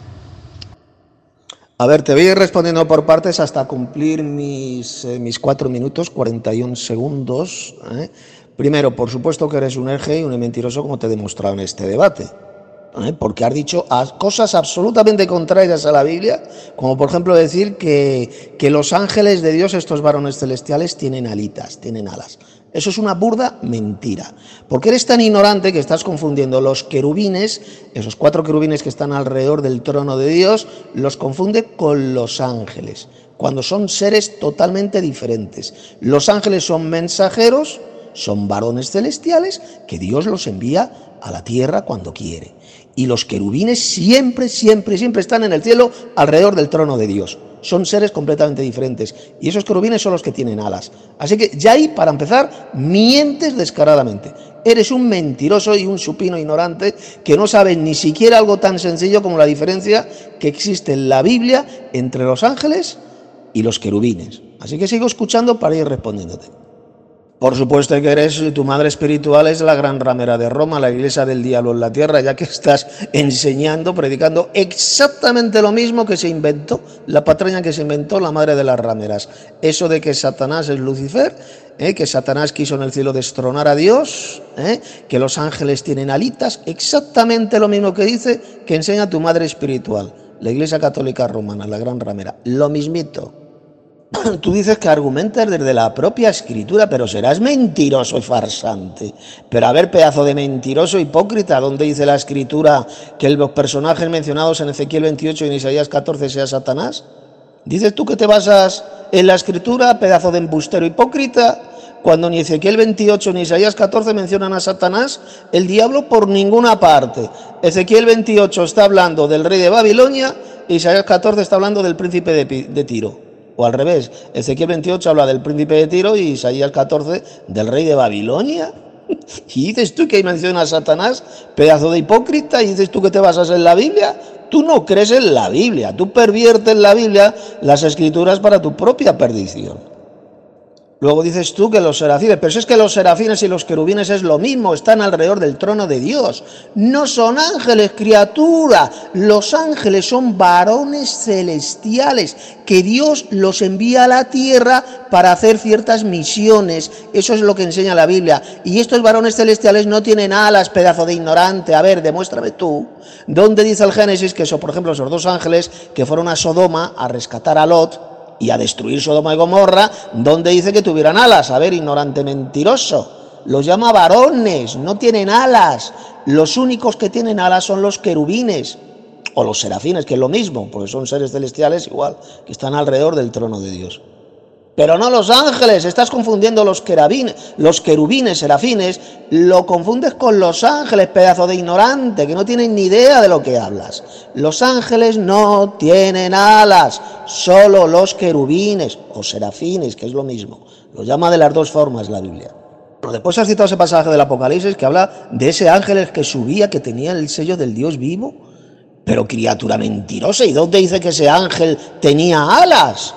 A ver, te voy a ir respondiendo por partes hasta cumplir mis, eh, mis cuatro minutos, cuarenta y un segundos. ¿eh? Primero, por supuesto que eres un hereje y un mentiroso, como te he demostrado en este debate. ¿eh? Porque has dicho cosas absolutamente contrarias a la Biblia, como por ejemplo decir que, que los ángeles de Dios, estos varones celestiales, tienen alitas, tienen alas. Eso es una burda mentira, porque eres tan ignorante que estás confundiendo los querubines, esos cuatro querubines que están alrededor del trono de Dios, los confunde con los ángeles, cuando son seres totalmente diferentes. Los ángeles son mensajeros, son varones celestiales que Dios los envía a la tierra cuando quiere. Y los querubines siempre, siempre, siempre están en el cielo alrededor del trono de Dios. Son seres completamente diferentes. Y esos querubines son los que tienen alas. Así que ya ahí, para empezar, mientes descaradamente. Eres un mentiroso y un supino ignorante que no sabe ni siquiera algo tan sencillo como la diferencia que existe en la Biblia entre los ángeles y los querubines. Así que sigo escuchando para ir respondiéndote. Por supuesto que eres, tu madre espiritual es la gran ramera de Roma, la iglesia del diablo en la tierra, ya que estás enseñando, predicando exactamente lo mismo que se inventó, la patraña que se inventó la madre de las rameras. Eso de que Satanás es Lucifer, ¿eh? que Satanás quiso en el cielo destronar a Dios, ¿eh? que los ángeles tienen alitas, exactamente lo mismo que dice, que enseña tu madre espiritual, la iglesia católica romana, la gran ramera, lo mismito. Tú dices que argumentas desde la propia escritura, pero serás mentiroso y farsante. Pero a ver, pedazo de mentiroso hipócrita, ¿dónde dice la escritura que los personajes mencionados en Ezequiel veintiocho y en Isaías catorce sea Satanás? ¿Dices tú que te basas en la escritura, pedazo de embustero hipócrita, cuando ni Ezequiel veintiocho ni Isaías catorce mencionan a Satanás, el diablo por ninguna parte? Ezequiel veintiocho está hablando del rey de Babilonia, Isaías catorce está hablando del príncipe de, de Tiro. O al revés, Ezequiel veintiocho habla del príncipe de Tiro y Isaías catorce del rey de Babilonia. Y dices tú que ahí menciona a Satanás, pedazo de hipócrita, y dices tú que te basas en la Biblia. Tú no crees en la Biblia, tú perviertes en la Biblia las escrituras para tu propia perdición. Luego dices tú que los serafines, pero si es que los serafines y los querubines es lo mismo, están alrededor del trono de Dios. No son ángeles, criatura. Los ángeles son varones celestiales que Dios los envía a la tierra para hacer ciertas misiones. Eso es lo que enseña la Biblia. Y estos varones celestiales no tienen alas, pedazo de ignorante. A ver, demuéstrame tú. ¿Dónde dice el Génesis que eso, por ejemplo, esos dos ángeles que fueron a Sodoma a rescatar a Lot y a destruir Sodoma y Gomorra, donde dice que tuvieran alas? A ver, ignorante mentiroso. Los llama varones, no tienen alas. Los únicos que tienen alas son los querubines, o los serafines, que es lo mismo, porque son seres celestiales igual, que están alrededor del trono de Dios. Pero no los ángeles, estás confundiendo los querubines, los querubines, serafines, lo confundes con los ángeles, pedazo de ignorante, que no tienen ni idea de lo que hablas. Los ángeles no tienen alas, solo los querubines o serafines, que es lo mismo. Lo llama de las dos formas la Biblia. Pero después has citado ese pasaje del Apocalipsis que habla de ese ángel que subía, que tenía el sello del Dios vivo. Pero criatura mentirosa, ¿y dónde dice que ese ángel tenía alas?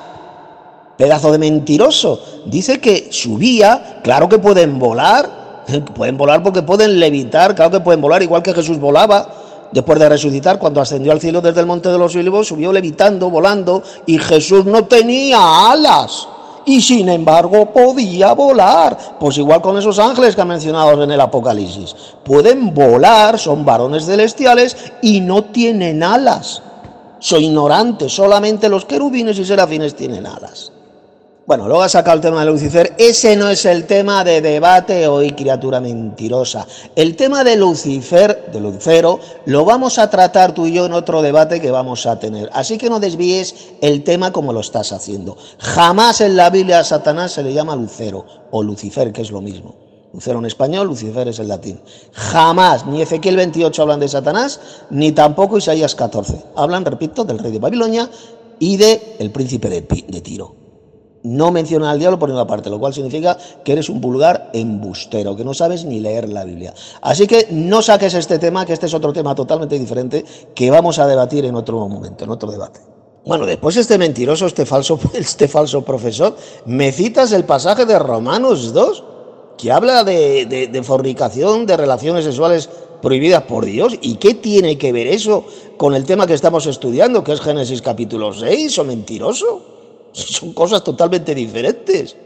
Pedazo de mentiroso. Dice que subía, claro que pueden volar, pueden volar porque pueden levitar, claro que pueden volar, igual que Jesús volaba después de resucitar, cuando ascendió al cielo desde el Monte de los Olivos, subió levitando, volando, y Jesús no tenía alas, y sin embargo podía volar. Pues igual con esos ángeles que han mencionado en el Apocalipsis, pueden volar, son varones celestiales y no tienen alas. Soy ignorante, solamente los querubines y serafines tienen alas. Bueno, luego ha sacado el tema de Lucifer. Ese no es el tema de debate hoy, criatura mentirosa. El tema de Lucifer, de Lucero, lo vamos a tratar tú y yo en otro debate que vamos a tener. Así que no desvíes el tema como lo estás haciendo. Jamás en la Biblia a Satanás se le llama Lucero o Lucifer, que es lo mismo. Lucero en español, Lucifer es en latín. Jamás, ni Ezequiel veintiocho hablan de Satanás, ni tampoco Isaías catorce. Hablan, repito, del rey de Babilonia y del príncipe de, de Tiro. No mencionan al diablo por ninguna parte, lo cual significa que eres un vulgar embustero, que no sabes ni leer la Biblia. Así que no saques este tema, que este es otro tema totalmente diferente, que vamos a debatir en otro momento, en otro debate. Bueno, después este mentiroso, este falso, este falso profesor, me citas el pasaje de Romanos dos, que habla de, de, de fornicación, de relaciones sexuales prohibidas por Dios. ¿Y qué tiene que ver eso con el tema que estamos estudiando, que es Génesis capítulo seis, o mentiroso? Son cosas totalmente diferentes.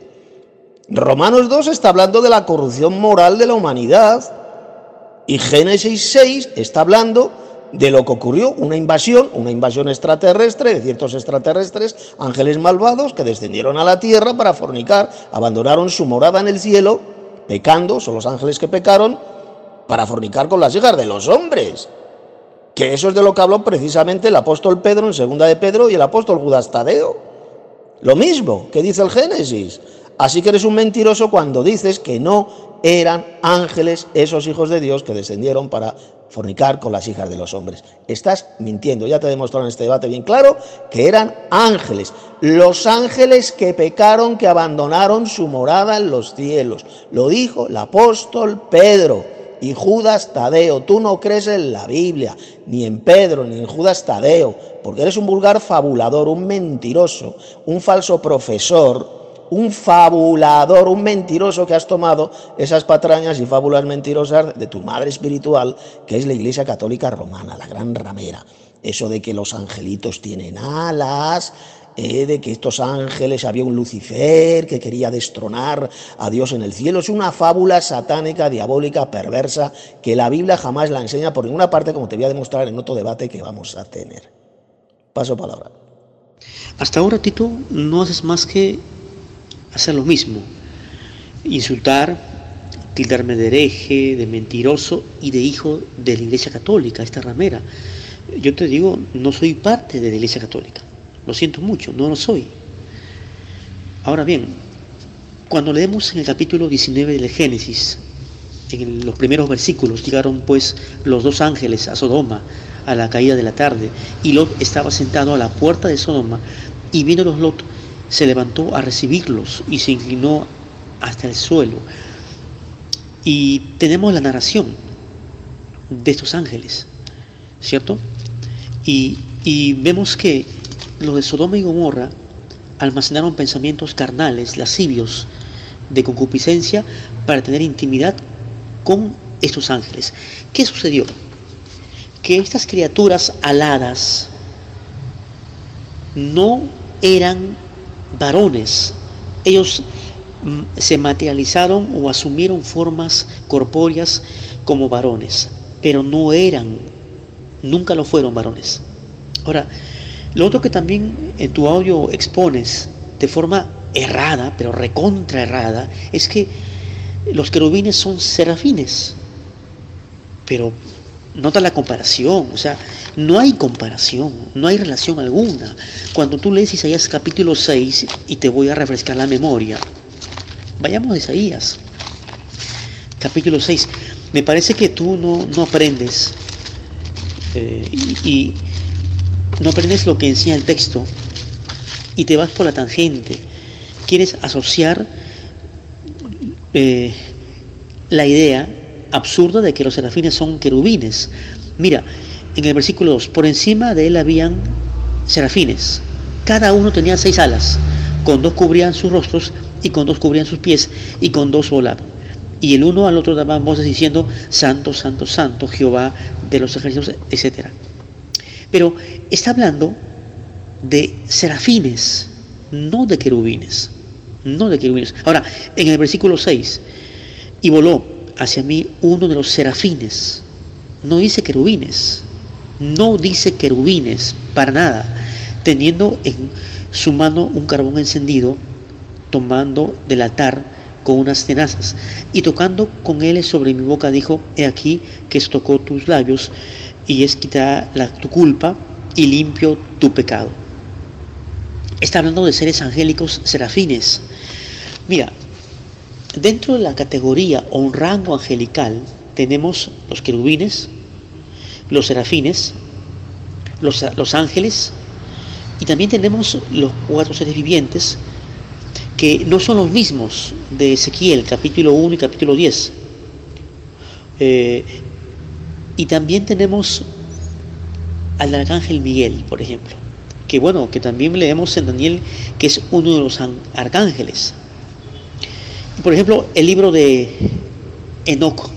Romanos dos está hablando de la corrupción moral de la humanidad y Génesis seis está hablando de lo que ocurrió, una invasión, una invasión extraterrestre de ciertos extraterrestres, ángeles malvados que descendieron a la tierra para fornicar, abandonaron su morada en el cielo, pecando, son los ángeles que pecaron, para fornicar con las hijas de los hombres. Que eso es de lo que habló precisamente el apóstol Pedro en segunda de Pedro y el apóstol Judas Tadeo. Lo mismo que dice el Génesis. Así que eres un mentiroso cuando dices que no eran ángeles esos hijos de Dios que descendieron para fornicar con las hijas de los hombres. Estás mintiendo. Ya te he demostrado en este debate bien claro que eran ángeles. Los ángeles que pecaron, que abandonaron su morada en los cielos. Lo dijo el apóstol Pedro. Y Judas Tadeo, tú no crees en la Biblia, ni en Pedro, ni en Judas Tadeo, porque eres un vulgar fabulador, un mentiroso, un falso profesor, un fabulador, un mentiroso que has tomado esas patrañas y fábulas mentirosas de tu madre espiritual, que es la Iglesia Católica Romana, la gran ramera. Eso de que los angelitos tienen alas, Eh, de que estos ángeles, había un Lucifer que quería destronar a Dios en el cielo. Es una fábula satánica, diabólica, perversa, que la Biblia jamás la enseña por ninguna parte, como te voy a demostrar en otro debate que vamos a tener. Paso palabra. Hasta ahora, Tito, no haces más que hacer lo mismo. Insultar, tildarme de hereje, de mentiroso y de hijo de la Iglesia Católica, esta ramera. Yo te digo, no soy parte de la Iglesia Católica. Lo siento mucho, no lo soy. Ahora bien, cuando leemos en el capítulo diecinueve del Génesis, en los primeros versículos, llegaron pues los dos ángeles a Sodoma a la caída de la tarde, y Lot estaba sentado a la puerta de Sodoma, y viéndolos Lot se levantó a recibirlos y se inclinó hasta el suelo. Y tenemos la narración de estos ángeles, ¿cierto? Y, y vemos que los de Sodoma y Gomorra almacenaron pensamientos carnales, lascivios, de concupiscencia, para tener intimidad con estos ángeles. ¿Qué sucedió? Que estas criaturas aladas no eran varones. Ellos mm, se materializaron o asumieron formas corpóreas como varones, pero no eran, nunca lo fueron varones. Ahora, lo otro que también en tu audio expones de forma errada, pero recontra errada, es que los querubines son serafines. Pero nota la comparación, o sea, no hay comparación, no hay relación alguna. Cuando tú lees Isaías capítulo seis, y te voy a refrescar la memoria, vayamos a Isaías capítulo seis. Me parece que tú no, no aprendes eh, y, y no aprendes lo que enseña el texto y te vas por la tangente. Quieres asociar eh, la idea absurda de que los serafines son querubines. Mira, en el versículo dos, por encima de él habían serafines, cada uno tenía seis alas, con dos cubrían sus rostros y con dos cubrían sus pies y con dos volaban. Y el uno al otro daban voces diciendo, santo, santo, santo, Jehová de los ejércitos, etcétera. Pero está hablando de serafines, no de querubines, no de querubines. Ahora, en el versículo seis, y voló hacia mí uno de los serafines. No dice querubines, no dice querubines, para nada, teniendo en su mano un carbón encendido, tomando del altar con unas tenazas, y tocando con él sobre mi boca, dijo, he aquí que tocó tus labios, y es quitada la, tu culpa, y limpio tu pecado. Está hablando de seres angélicos serafines. Mira, dentro de la categoría o un rango angelical tenemos los querubines, los serafines, los, los ángeles, y también tenemos los cuatro seres vivientes que no son los mismos de Ezequiel capítulo uno y capítulo diez. Eh, y también tenemos al arcángel Miguel, por ejemplo, que bueno, que también leemos en Daniel que es uno de los arcángeles. Por ejemplo, el libro de Enoc,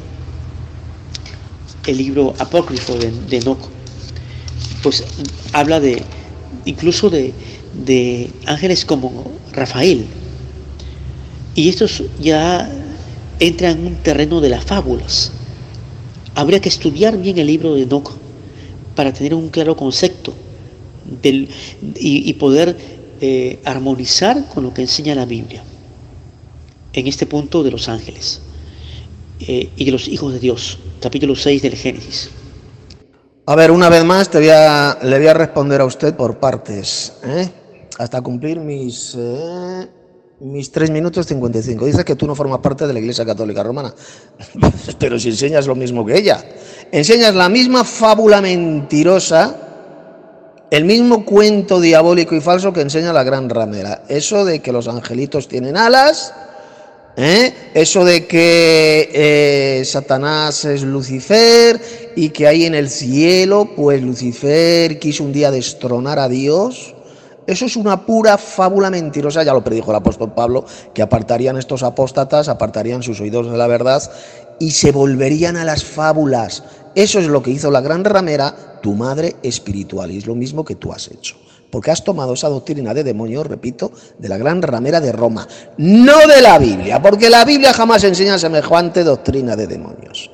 el libro apócrifo de, de Enoc, pues habla de incluso de, de ángeles como Rafael, y estos ya entran en un terreno de las fábulas. Habría que estudiar bien el libro de Enoc para tener un claro concepto del, y, y poder eh, armonizar con lo que enseña la Biblia en este punto de los ángeles eh, y de los hijos de Dios, capítulo seis del Génesis. A ver, una vez más te voy a, le voy a responder a usted por partes, ¿eh? Hasta cumplir mis, eh, mis tres minutos cincuenta y cinco. Dices que tú no formas parte de la Iglesia Católica Romana, pero si enseñas lo mismo que ella, enseñas la misma fábula mentirosa, el mismo cuento diabólico y falso que enseña la gran ramera. Eso de que los angelitos tienen alas, ¿eh? Eso de que eh, Satanás es Lucifer y que ahí en el cielo, pues Lucifer quiso un día destronar a Dios. Eso es una pura fábula mentirosa, ya lo predijo el apóstol Pablo, que apartarían estos apóstatas, apartarían sus oídos de la verdad y se volverían a las fábulas. Eso es lo que hizo la gran ramera, tu madre espiritual, y es lo mismo que tú has hecho. Porque has tomado esa doctrina de demonios, repito, de la gran ramera de Roma, no de la Biblia, porque la Biblia jamás enseña semejante doctrina de demonios.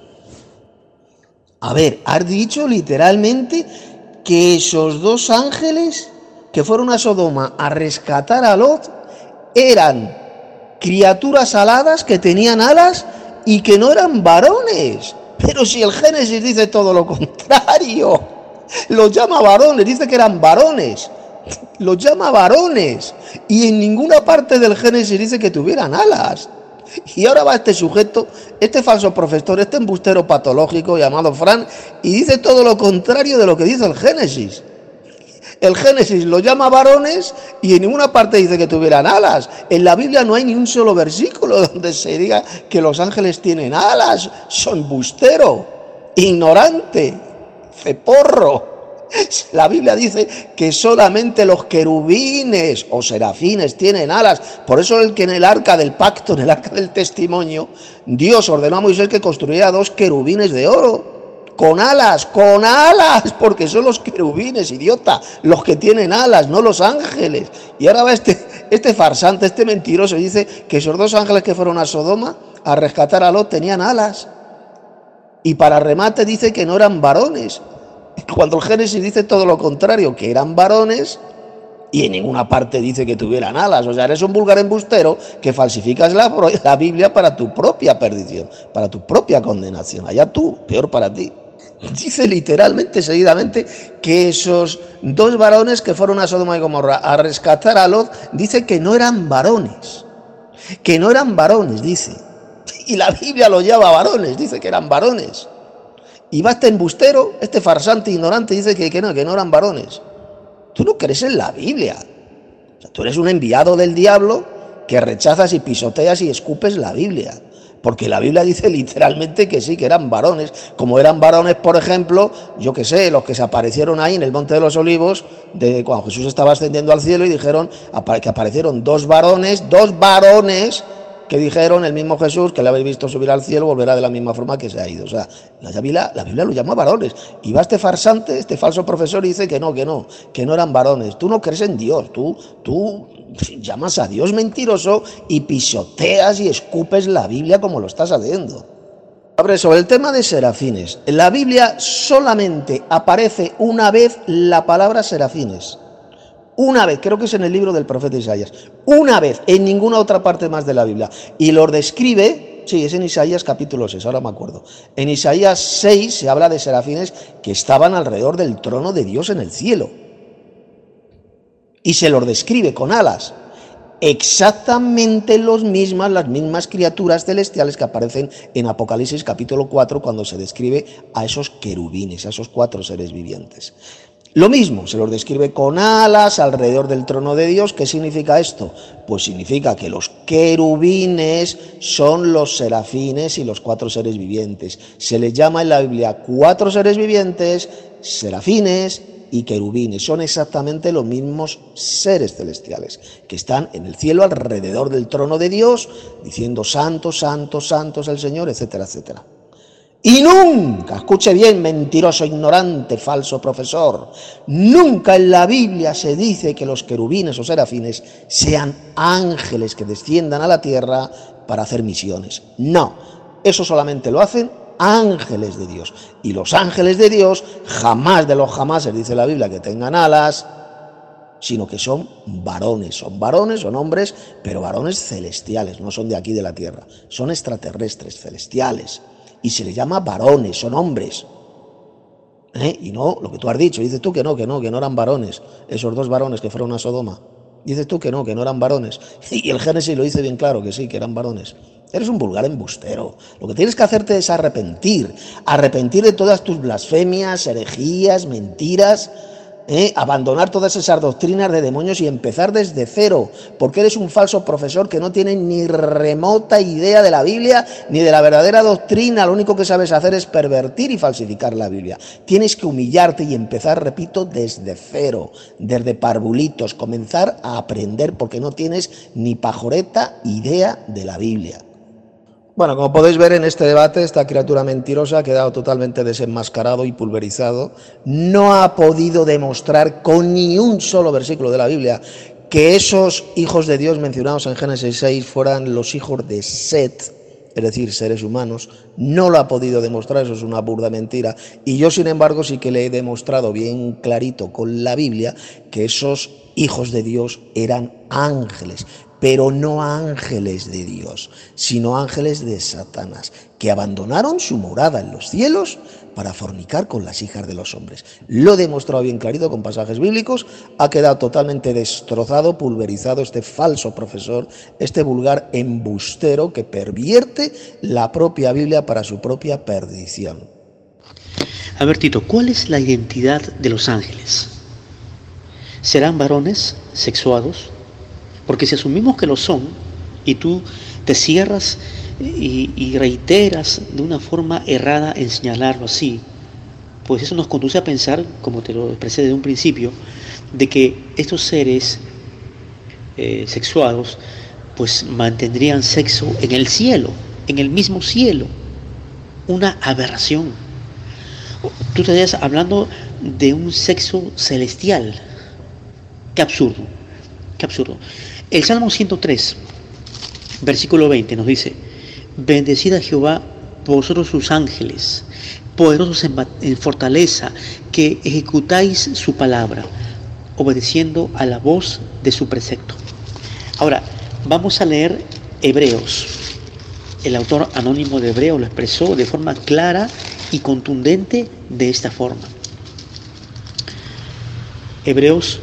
A ver, has dicho literalmente que esos dos ángeles que fueron a Sodoma a rescatar a Lot eran criaturas aladas que tenían alas y que no eran varones. Pero si el Génesis dice todo lo contrario, los llama varones, dice que eran varones, los llama varones, y en ninguna parte del Génesis dice que tuvieran alas. Y ahora va este sujeto, este falso profesor, este embustero patológico llamado Fran, y dice todo lo contrario de lo que dice el Génesis. El Génesis lo llama varones y en ninguna parte dice que tuvieran alas. En la Biblia no hay ni un solo versículo donde se diga que los ángeles tienen alas. Son embustero, ignorante, ceporro. La Biblia dice que solamente los querubines o serafines tienen alas. Por eso el que en el arca del pacto, en el arca del testimonio, Dios ordenó a Moisés que construyera dos querubines de oro. Con alas, con alas, porque son los querubines, idiota, los que tienen alas, no los ángeles. Y ahora va este, este farsante, este mentiroso, y dice que esos dos ángeles que fueron a Sodoma a rescatar a Lot tenían alas. Y para remate dice que no eran varones, cuando el Génesis dice todo lo contrario, que eran varones, y en ninguna parte dice que tuvieran alas. O sea, eres un vulgar embustero que falsificas la, la Biblia para tu propia perdición, para tu propia condenación. Allá tú, peor para ti. Dice literalmente, seguidamente, que esos dos varones que fueron a Sodoma y Gomorra a rescatar a Lot, dice que no eran varones, que no eran varones, dice. Y la Biblia lo llama varones, dice que eran varones. Y va este embustero, este farsante ignorante, dice que, que no, que no eran varones. Tú no crees en la Biblia. O sea, tú eres un enviado del diablo que rechazas y pisoteas y escupes la Biblia. Porque la Biblia dice literalmente que sí, que eran varones. Como eran varones, por ejemplo, yo que sé, los que se aparecieron ahí en el Monte de los Olivos, de cuando Jesús estaba ascendiendo al cielo, y dijeron que aparecieron dos varones, dos varones, que dijeron el mismo Jesús, que le habéis visto subir al cielo, volverá de la misma forma que se ha ido. O sea, la Biblia, la Biblia lo llama varones. Y va este farsante, este falso profesor, y dice que no, que no, que no eran varones. Tú no crees en Dios, tú, tú llamas a Dios mentiroso y pisoteas y escupes la Biblia como lo estás haciendo. Abre sobre el tema de serafines. En la Biblia solamente aparece una vez la palabra serafines. Una vez, creo que es en el libro del profeta Isaías, una vez, en ninguna otra parte más de la Biblia. Y los describe, sí, es en Isaías capítulo seis, ahora me acuerdo. En Isaías seis se habla de serafines que estaban alrededor del trono de Dios en el cielo. Y se los describe con alas. Exactamente los mismas, las mismas criaturas celestiales que aparecen en Apocalipsis capítulo cuatro cuando se describe a esos querubines, a esos cuatro seres vivientes. Lo mismo, se los describe con alas alrededor del trono de Dios. ¿Qué significa esto? Pues significa que los querubines son los serafines y los cuatro seres vivientes. Se les llama en la Biblia cuatro seres vivientes, serafines y querubines. Son exactamente los mismos seres celestiales que están en el cielo alrededor del trono de Dios, diciendo santo, santo, santo es el Señor, etcétera, etcétera. Y nunca, escuche bien, mentiroso, ignorante, falso profesor, nunca en la Biblia se dice que los querubines o serafines sean ángeles que desciendan a la tierra para hacer misiones. No, eso solamente lo hacen ángeles de Dios. Y los ángeles de Dios jamás de los jamases dice la Biblia que tengan alas, sino que son varones. Son varones, son hombres, pero varones celestiales, no son de aquí de la tierra, son extraterrestres, celestiales. Y se les llama varones, son hombres. ¿Eh? Y no, lo que tú has dicho, dices tú que no, que no, que no eran varones, esos dos varones que fueron a Sodoma. Dices tú que no, que no eran varones. Y el Génesis lo dice bien claro, que sí, que eran varones. Eres un vulgar embustero. Lo que tienes que hacerte es arrepentir. Arrepentir de todas tus blasfemias, herejías, mentiras. ¿Eh? Abandonar todas esas doctrinas de demonios y empezar desde cero, porque eres un falso profesor que no tiene ni remota idea de la Biblia ni de la verdadera doctrina. Lo único que sabes hacer es pervertir y falsificar la Biblia. Tienes que humillarte y empezar, repito, desde cero, desde parvulitos, comenzar a aprender, porque no tienes ni pajoreta idea de la Biblia. Bueno, como podéis ver en este debate, esta criatura mentirosa ha quedado totalmente desenmascarado y pulverizado. No ha podido demostrar con ni un solo versículo de la Biblia que esos hijos de Dios mencionados en Génesis seis fueran los hijos de Set, es decir, seres humanos, no lo ha podido demostrar, eso es una burda mentira, y yo sin embargo sí que le he demostrado bien clarito con la Biblia que esos hijos de Dios eran ángeles, pero no ángeles de Dios, sino ángeles de Satanás, que abandonaron su morada en los cielos para fornicar con las hijas de los hombres. Lo he demostrado bien clarito con pasajes bíblicos, ha quedado totalmente destrozado, pulverizado este falso profesor, este vulgar embustero que pervierte la propia Biblia para su propia perdición. A ver, Tito, ¿cuál es la identidad de los ángeles? ¿Serán varones sexuados? Porque si asumimos que lo son, y tú te cierras y, y reiteras de una forma errada en señalarlo así, pues eso nos conduce a pensar, como te lo expresé desde un principio, de que estos seres eh, sexuados pues mantendrían sexo en el cielo, en el mismo cielo. Una aberración. Tú estarías hablando de un sexo celestial. Qué absurdo, qué absurdo. El Salmo ciento tres, versículo veinte nos dice: bendecid a Jehová vosotros sus ángeles, poderosos en, en fortaleza, que ejecutáis su palabra, obedeciendo a la voz de su precepto. Ahora, vamos a leer Hebreos. El autor anónimo de Hebreos lo expresó de forma clara y contundente de esta forma. Hebreos,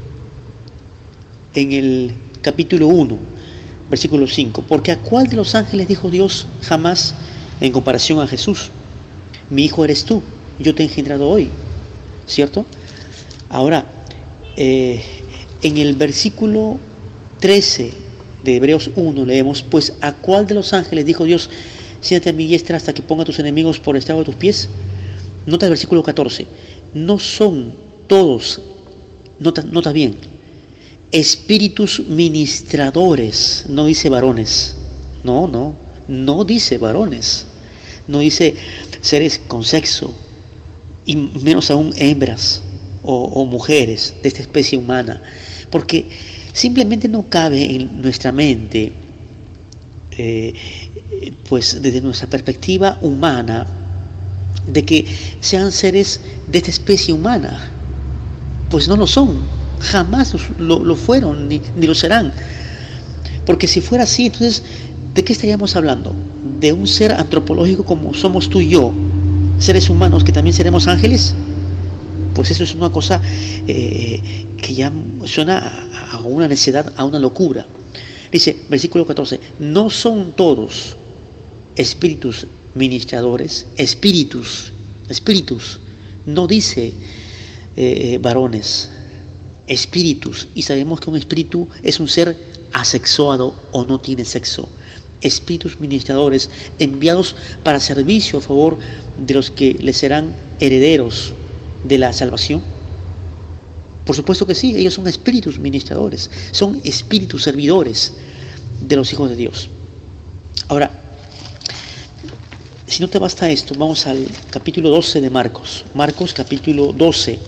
en el capítulo uno, versículo cinco: porque a cuál de los ángeles dijo Dios jamás en comparación a Jesús: mi hijo eres tú, yo te he engendrado hoy, ¿cierto? Ahora, eh, en el versículo trece de Hebreos uno leemos: pues a cuál de los ángeles dijo Dios: siéntate a mi diestra hasta que ponga a tus enemigos por estrado de tus pies. Nota el versículo catorce: no son todos, nota, nota bien, espíritus ministradores, no dice varones, no, no, no dice varones, no dice seres con sexo, y menos aún hembras o, o mujeres de esta especie humana, porque simplemente no cabe en nuestra mente, eh, pues desde nuestra perspectiva humana, de que sean seres de esta especie humana. Pues no lo son, jamás lo, lo fueron, ni, ni lo serán. Porque si fuera así, entonces, ¿de qué estaríamos hablando? ¿De un ser antropológico como somos tú y yo, seres humanos que también seremos ángeles? Pues eso es una cosa eh, que ya suena a, a una necedad, a una locura. Dice, versículo catorce: no son todos espíritus ministradores, espíritus, espíritus, no dice eh, varones, espíritus, y sabemos que un espíritu es un ser asexuado o no tiene sexo. Espíritus ministradores enviados para servicio a favor de los que les serán herederos de la salvación. Por supuesto que sí, ellos son espíritus ministradores, son espíritus servidores de los hijos de Dios. Ahora, si no te basta esto, vamos al capítulo doce de Marcos. Marcos capítulo doce.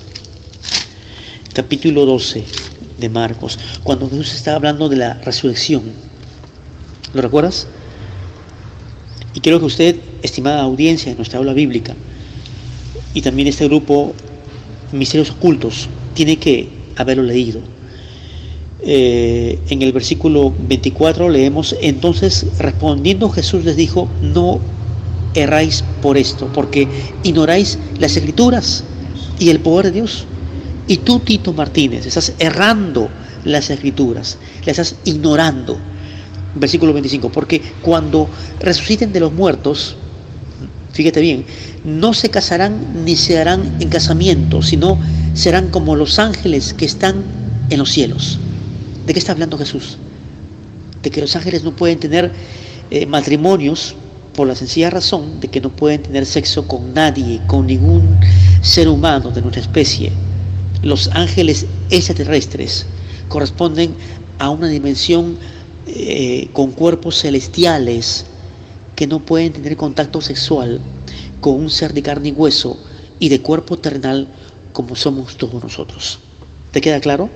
Capítulo doce de Marcos, cuando Jesús está hablando de la resurrección. ¿Lo recuerdas? Y quiero que usted, estimada audiencia de nuestra aula bíblica, y también este grupo Misterios Ocultos, tiene que haberlo leído. Eh, en el versículo veinticuatro leemos: entonces respondiendo Jesús les dijo: no erráis por esto, porque ignoráis las Escrituras y el poder de Dios. Y tú, Tito Martínez, estás errando las Escrituras, las estás ignorando. Versículo veinticinco: porque cuando resuciten de los muertos, fíjate bien, no se casarán ni se harán en casamiento, sino serán como los ángeles que están en los cielos. ¿De qué está hablando Jesús? De que los ángeles no pueden tener eh, matrimonios, por la sencilla razón de que no pueden tener sexo con nadie, con ningún ser humano de nuestra especie. Los ángeles extraterrestres corresponden a una dimensión eh, con cuerpos celestiales que no pueden tener contacto sexual con un ser de carne y hueso y de cuerpo terrenal como somos todos nosotros. ¿Te queda claro?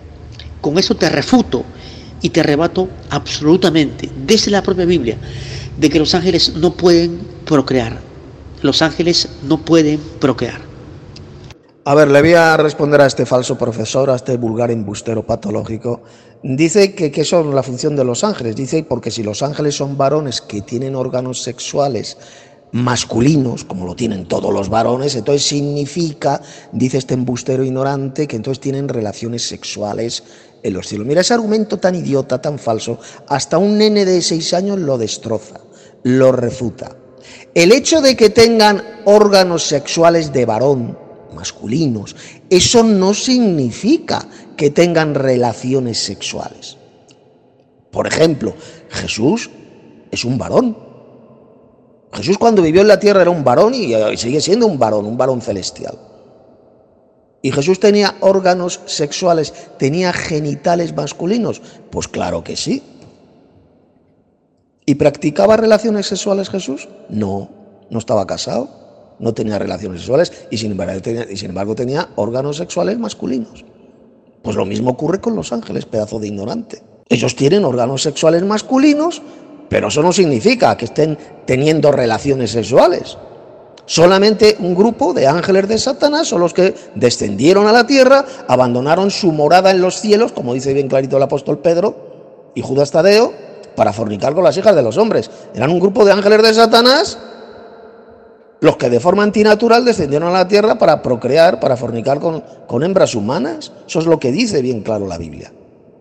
Con eso te refuto y te rebato absolutamente, desde la propia Biblia, de que los ángeles no pueden procrear. Los ángeles no pueden procrear. A ver, le voy a responder a este falso profesor, a este vulgar embustero patológico. Dice que, que eso es la función de los ángeles. Dice, porque si los ángeles son varones que tienen órganos sexuales masculinos, como lo tienen todos los varones, entonces significa, dice este embustero ignorante, que entonces tienen relaciones sexuales en los cielos. Mira, ese argumento tan idiota, tan falso, hasta un nene de seis años lo destroza, lo refuta. El hecho de que tengan órganos sexuales de varón, masculinos, eso no significa que tengan relaciones sexuales. Por ejemplo, Jesús es un varón. Jesús cuando vivió en la tierra era un varón y sigue siendo un varón, un varón celestial. ¿Y Jesús tenía órganos sexuales, tenía genitales masculinos? Pues claro que sí. ¿Y practicaba relaciones sexuales Jesús? No, no estaba casado, no tenía relaciones sexuales y sin embargo tenía, y sin embargo tenía órganos sexuales masculinos. Pues lo mismo ocurre con los ángeles, pedazo de ignorante. Ellos tienen órganos sexuales masculinos, pero eso no significa que estén teniendo relaciones sexuales. Solamente un grupo de ángeles de Satanás son los que descendieron a la tierra, abandonaron su morada en los cielos, como dice bien clarito el apóstol Pedro y Judas Tadeo, para fornicar con las hijas de los hombres. Eran un grupo de ángeles de Satanás los que de forma antinatural descendieron a la tierra para procrear, para fornicar con, con hembras humanas. Eso es lo que dice bien claro la Biblia.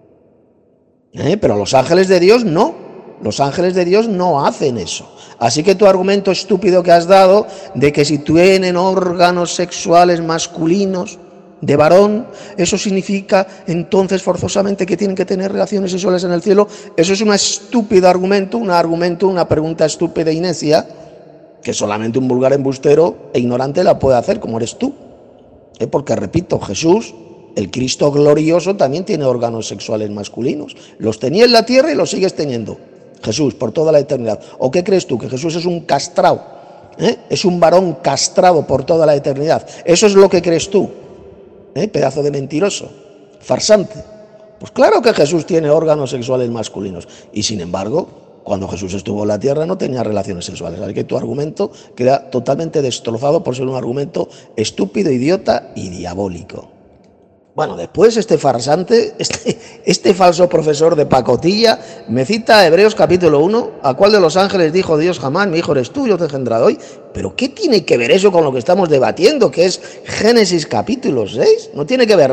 ¿Eh? Pero los ángeles de Dios no. Los ángeles de Dios no hacen eso. Así que tu argumento estúpido que has dado de que si tienen órganos sexuales masculinos de varón, eso significa entonces forzosamente que tienen que tener relaciones sexuales en el cielo, eso es un estúpido argumento, un argumento, una pregunta estúpida y necia, que solamente un vulgar embustero e ignorante la puede hacer, como eres tú. ¿Eh? Porque, repito, Jesús, el Cristo glorioso, también tiene órganos sexuales masculinos. Los tenía en la tierra y los sigues teniendo. Jesús, por toda la eternidad. ¿O qué crees tú? ¿Que Jesús es un castrado? ¿Eh? Es un varón castrado por toda la eternidad. Eso es lo que crees tú. ¿Eh? Pedazo de mentiroso, farsante. Pues claro que Jesús tiene órganos sexuales masculinos. Y sin embargo, cuando Jesús estuvo en la tierra no tenía relaciones sexuales. Así que tu argumento queda totalmente destrozado por ser un argumento estúpido, idiota y diabólico. Bueno, después este farsante, este, este falso profesor de pacotilla, me cita Hebreos capítulo uno, ¿a cuál de los ángeles dijo Dios jamás, mi hijo eres tú, yo te he engendrado hoy? ¿Pero qué tiene que ver eso con lo que estamos debatiendo, que es Génesis capítulo seis? No tiene que ver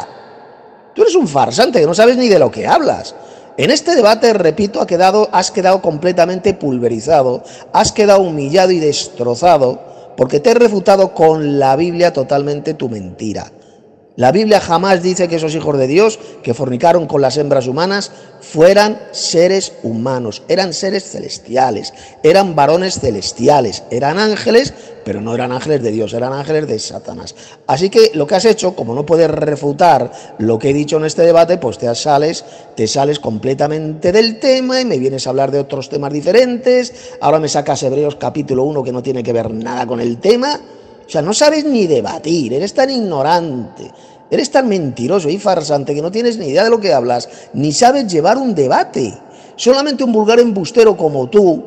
nada. Tú eres un farsante que no sabes ni de lo que hablas. En este debate, repito, ha quedado, has quedado completamente pulverizado, has quedado humillado y destrozado, porque te he refutado con la Biblia totalmente tu mentira. La Biblia jamás dice que esos hijos de Dios que fornicaron con las hembras humanas fueran seres humanos, eran seres celestiales, eran varones celestiales, eran ángeles, pero no eran ángeles de Dios, eran ángeles de Satanás. Así que lo que has hecho, como no puedes refutar lo que he dicho en este debate, pues te sales, te sales completamente del tema y me vienes a hablar de otros temas diferentes. Ahora me sacas Hebreos capítulo uno que no tiene que ver nada con el tema. O sea, no sabes ni debatir, eres tan ignorante, eres tan mentiroso y farsante que no tienes ni idea de lo que hablas, ni sabes llevar un debate. Solamente un vulgar embustero como tú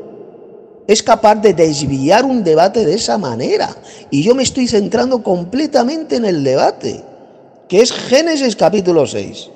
es capaz de desviar un debate de esa manera. Y yo me estoy centrando completamente en el debate, que es Génesis capítulo seis.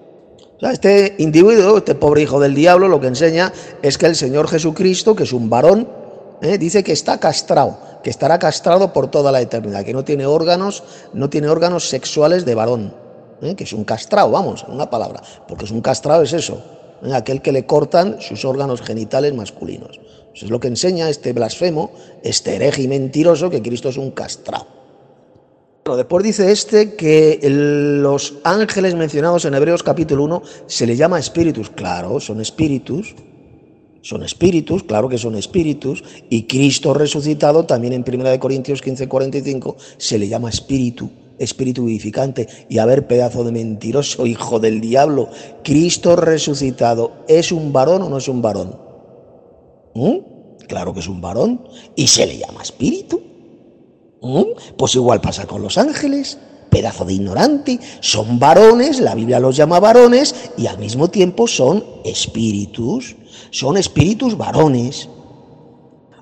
O sea, este individuo, este pobre hijo del diablo, lo que enseña es que el Señor Jesucristo, que es un varón, ¿eh? dice que está castrado, que estará castrado por toda la eternidad, que no tiene órganos, no tiene órganos sexuales de varón, ¿eh? que es un castrado, vamos, en una palabra, porque es un castrado es eso, ¿eh? aquel que le cortan sus órganos genitales masculinos. Eso es lo que enseña este blasfemo, este hereje y mentiroso, que Cristo es un castrado. Bueno, después dice este que los ángeles mencionados en Hebreos capítulo uno se le llama espíritus. Claro, son espíritus. Son espíritus, claro que son espíritus, y Cristo resucitado también en primera de Corintios quince cuarenta y cinco se le llama espíritu, espíritu vivificante. Y a ver, pedazo de mentiroso, hijo del diablo, ¿Cristo resucitado es un varón o no es un varón? ¿Mm? Claro que es un varón, y se le llama espíritu. ¿Mm? Pues igual pasa con los ángeles, pedazo de ignorante, son varones, la Biblia los llama varones, y al mismo tiempo son espíritus. Son espíritus varones,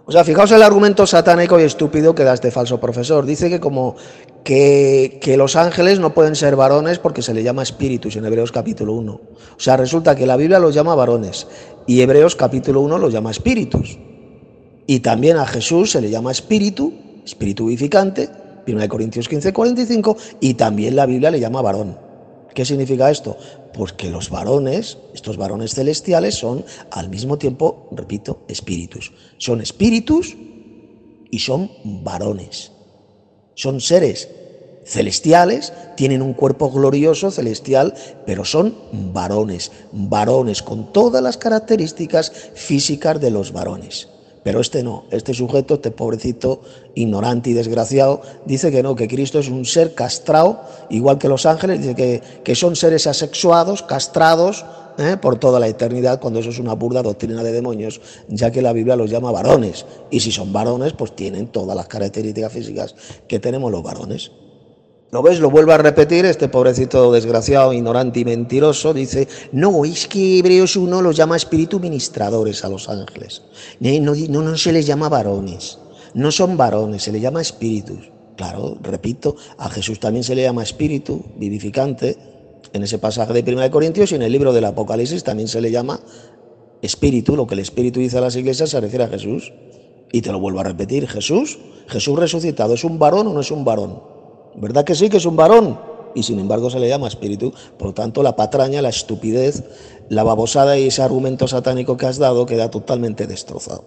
O sea, fijaos el argumento satánico y estúpido que da este falso profesor. Dice que como que, que los ángeles no pueden ser varones porque se le llama espíritus en Hebreos capítulo uno. O sea, resulta que la Biblia los llama varones y Hebreos capítulo uno los llama espíritus. Y también a Jesús se le llama espíritu, espíritu vivificante, primera de Corintios quince, cuarenta y cinco, y también la Biblia le llama varón. ¿Qué significa esto? Pues que los varones, estos varones celestiales, son al mismo tiempo, repito, espíritus. Son espíritus y son varones. Son seres celestiales, tienen un cuerpo glorioso celestial, pero son varones. Varones con todas las características físicas de los varones. Pero este no, este sujeto, este pobrecito, ignorante y desgraciado, dice que no, que Cristo es un ser castrado, igual que los ángeles, dice que, que son seres asexuados, castrados, ¿eh? por toda la eternidad, cuando eso es una burda doctrina de demonios, ya que la Biblia los llama varones, y si son varones, pues tienen todas las características físicas que tenemos los varones. ¿Lo ves? Lo vuelvo a repetir, este pobrecito desgraciado, ignorante y mentiroso, dice, no, es que Hebreos uno los llama espíritu ministradores a los ángeles. No, no, no se les llama varones, no son varones, se les llama espíritus. Claro, repito, a Jesús también se le llama espíritu vivificante, en ese pasaje de primera de Corintios, y en el libro del Apocalipsis también se le llama espíritu. Lo que el espíritu dice a las iglesias se refiere a Jesús. Y te lo vuelvo a repetir, Jesús, Jesús resucitado, ¿es un varón o no es un varón? ¿Verdad que sí, que es un varón? Y sin embargo se le llama espíritu. Por lo tanto, la patraña, la estupidez, la babosada y ese argumento satánico que has dado queda totalmente destrozado.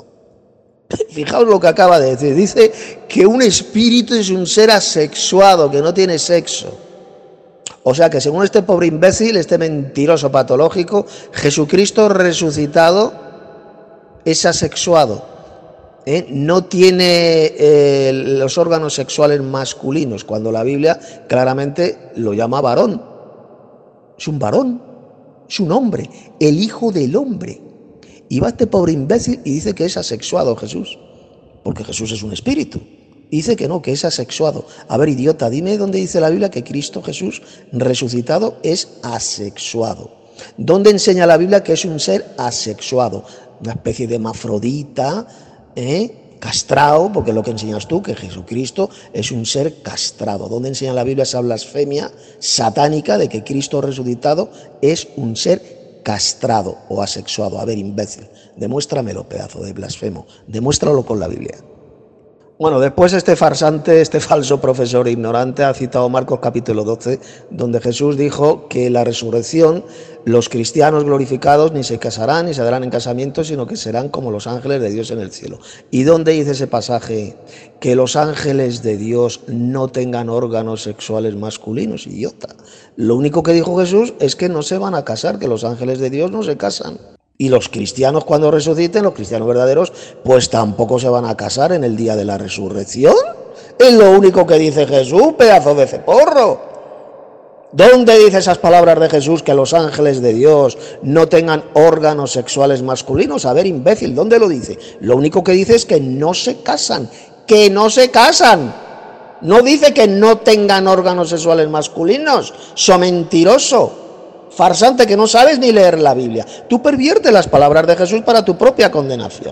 Fijaos lo que acaba de decir. Dice que un espíritu es un ser asexuado, que no tiene sexo. O sea que según este pobre imbécil, este mentiroso patológico, Jesucristo resucitado es asexuado. ¿Eh? No tiene eh, los órganos sexuales masculinos, cuando la Biblia claramente lo llama varón. Es un varón, es un hombre, el hijo del hombre. Y va este pobre imbécil y dice que es asexuado Jesús, porque Jesús es un espíritu. Y dice que no, que es asexuado. A ver, idiota, dime dónde dice la Biblia que Cristo Jesús resucitado es asexuado. ¿Dónde enseña la Biblia que es un ser asexuado? Una especie de hermafrodita, ¿Eh? castrado, porque es lo que enseñas tú, que Jesucristo es un ser castrado. ¿Dónde enseña la Biblia esa blasfemia satánica de que Cristo resucitado es un ser castrado o asexuado? A ver, imbécil, demuéstramelo, pedazo de blasfemo, demuéstralo con la Biblia. Bueno, después este farsante, este falso profesor ignorante ha citado Marcos capítulo doce, donde Jesús dijo que la resurrección, los cristianos glorificados ni se casarán ni se darán en casamiento, sino que serán como los ángeles de Dios en el cielo. ¿Y dónde dice ese pasaje que los ángeles de Dios no tengan órganos sexuales masculinos? Idiota. Lo único que dijo Jesús es que no se van a casar, que los ángeles de Dios no se casan. Y los cristianos cuando resuciten, los cristianos verdaderos, pues tampoco se van a casar en el día de la resurrección. Es lo único que dice Jesús, pedazo de ceporro. ¿Dónde dice esas palabras de Jesús que los ángeles de Dios no tengan órganos sexuales masculinos? A ver, imbécil, ¿dónde lo dice? Lo único que dice es que no se casan, que no se casan. No dice que no tengan órganos sexuales masculinos. ¡So mentiroso! Farsante, que no sabes ni leer la Biblia. Tú perviertes las palabras de Jesús para tu propia condenación.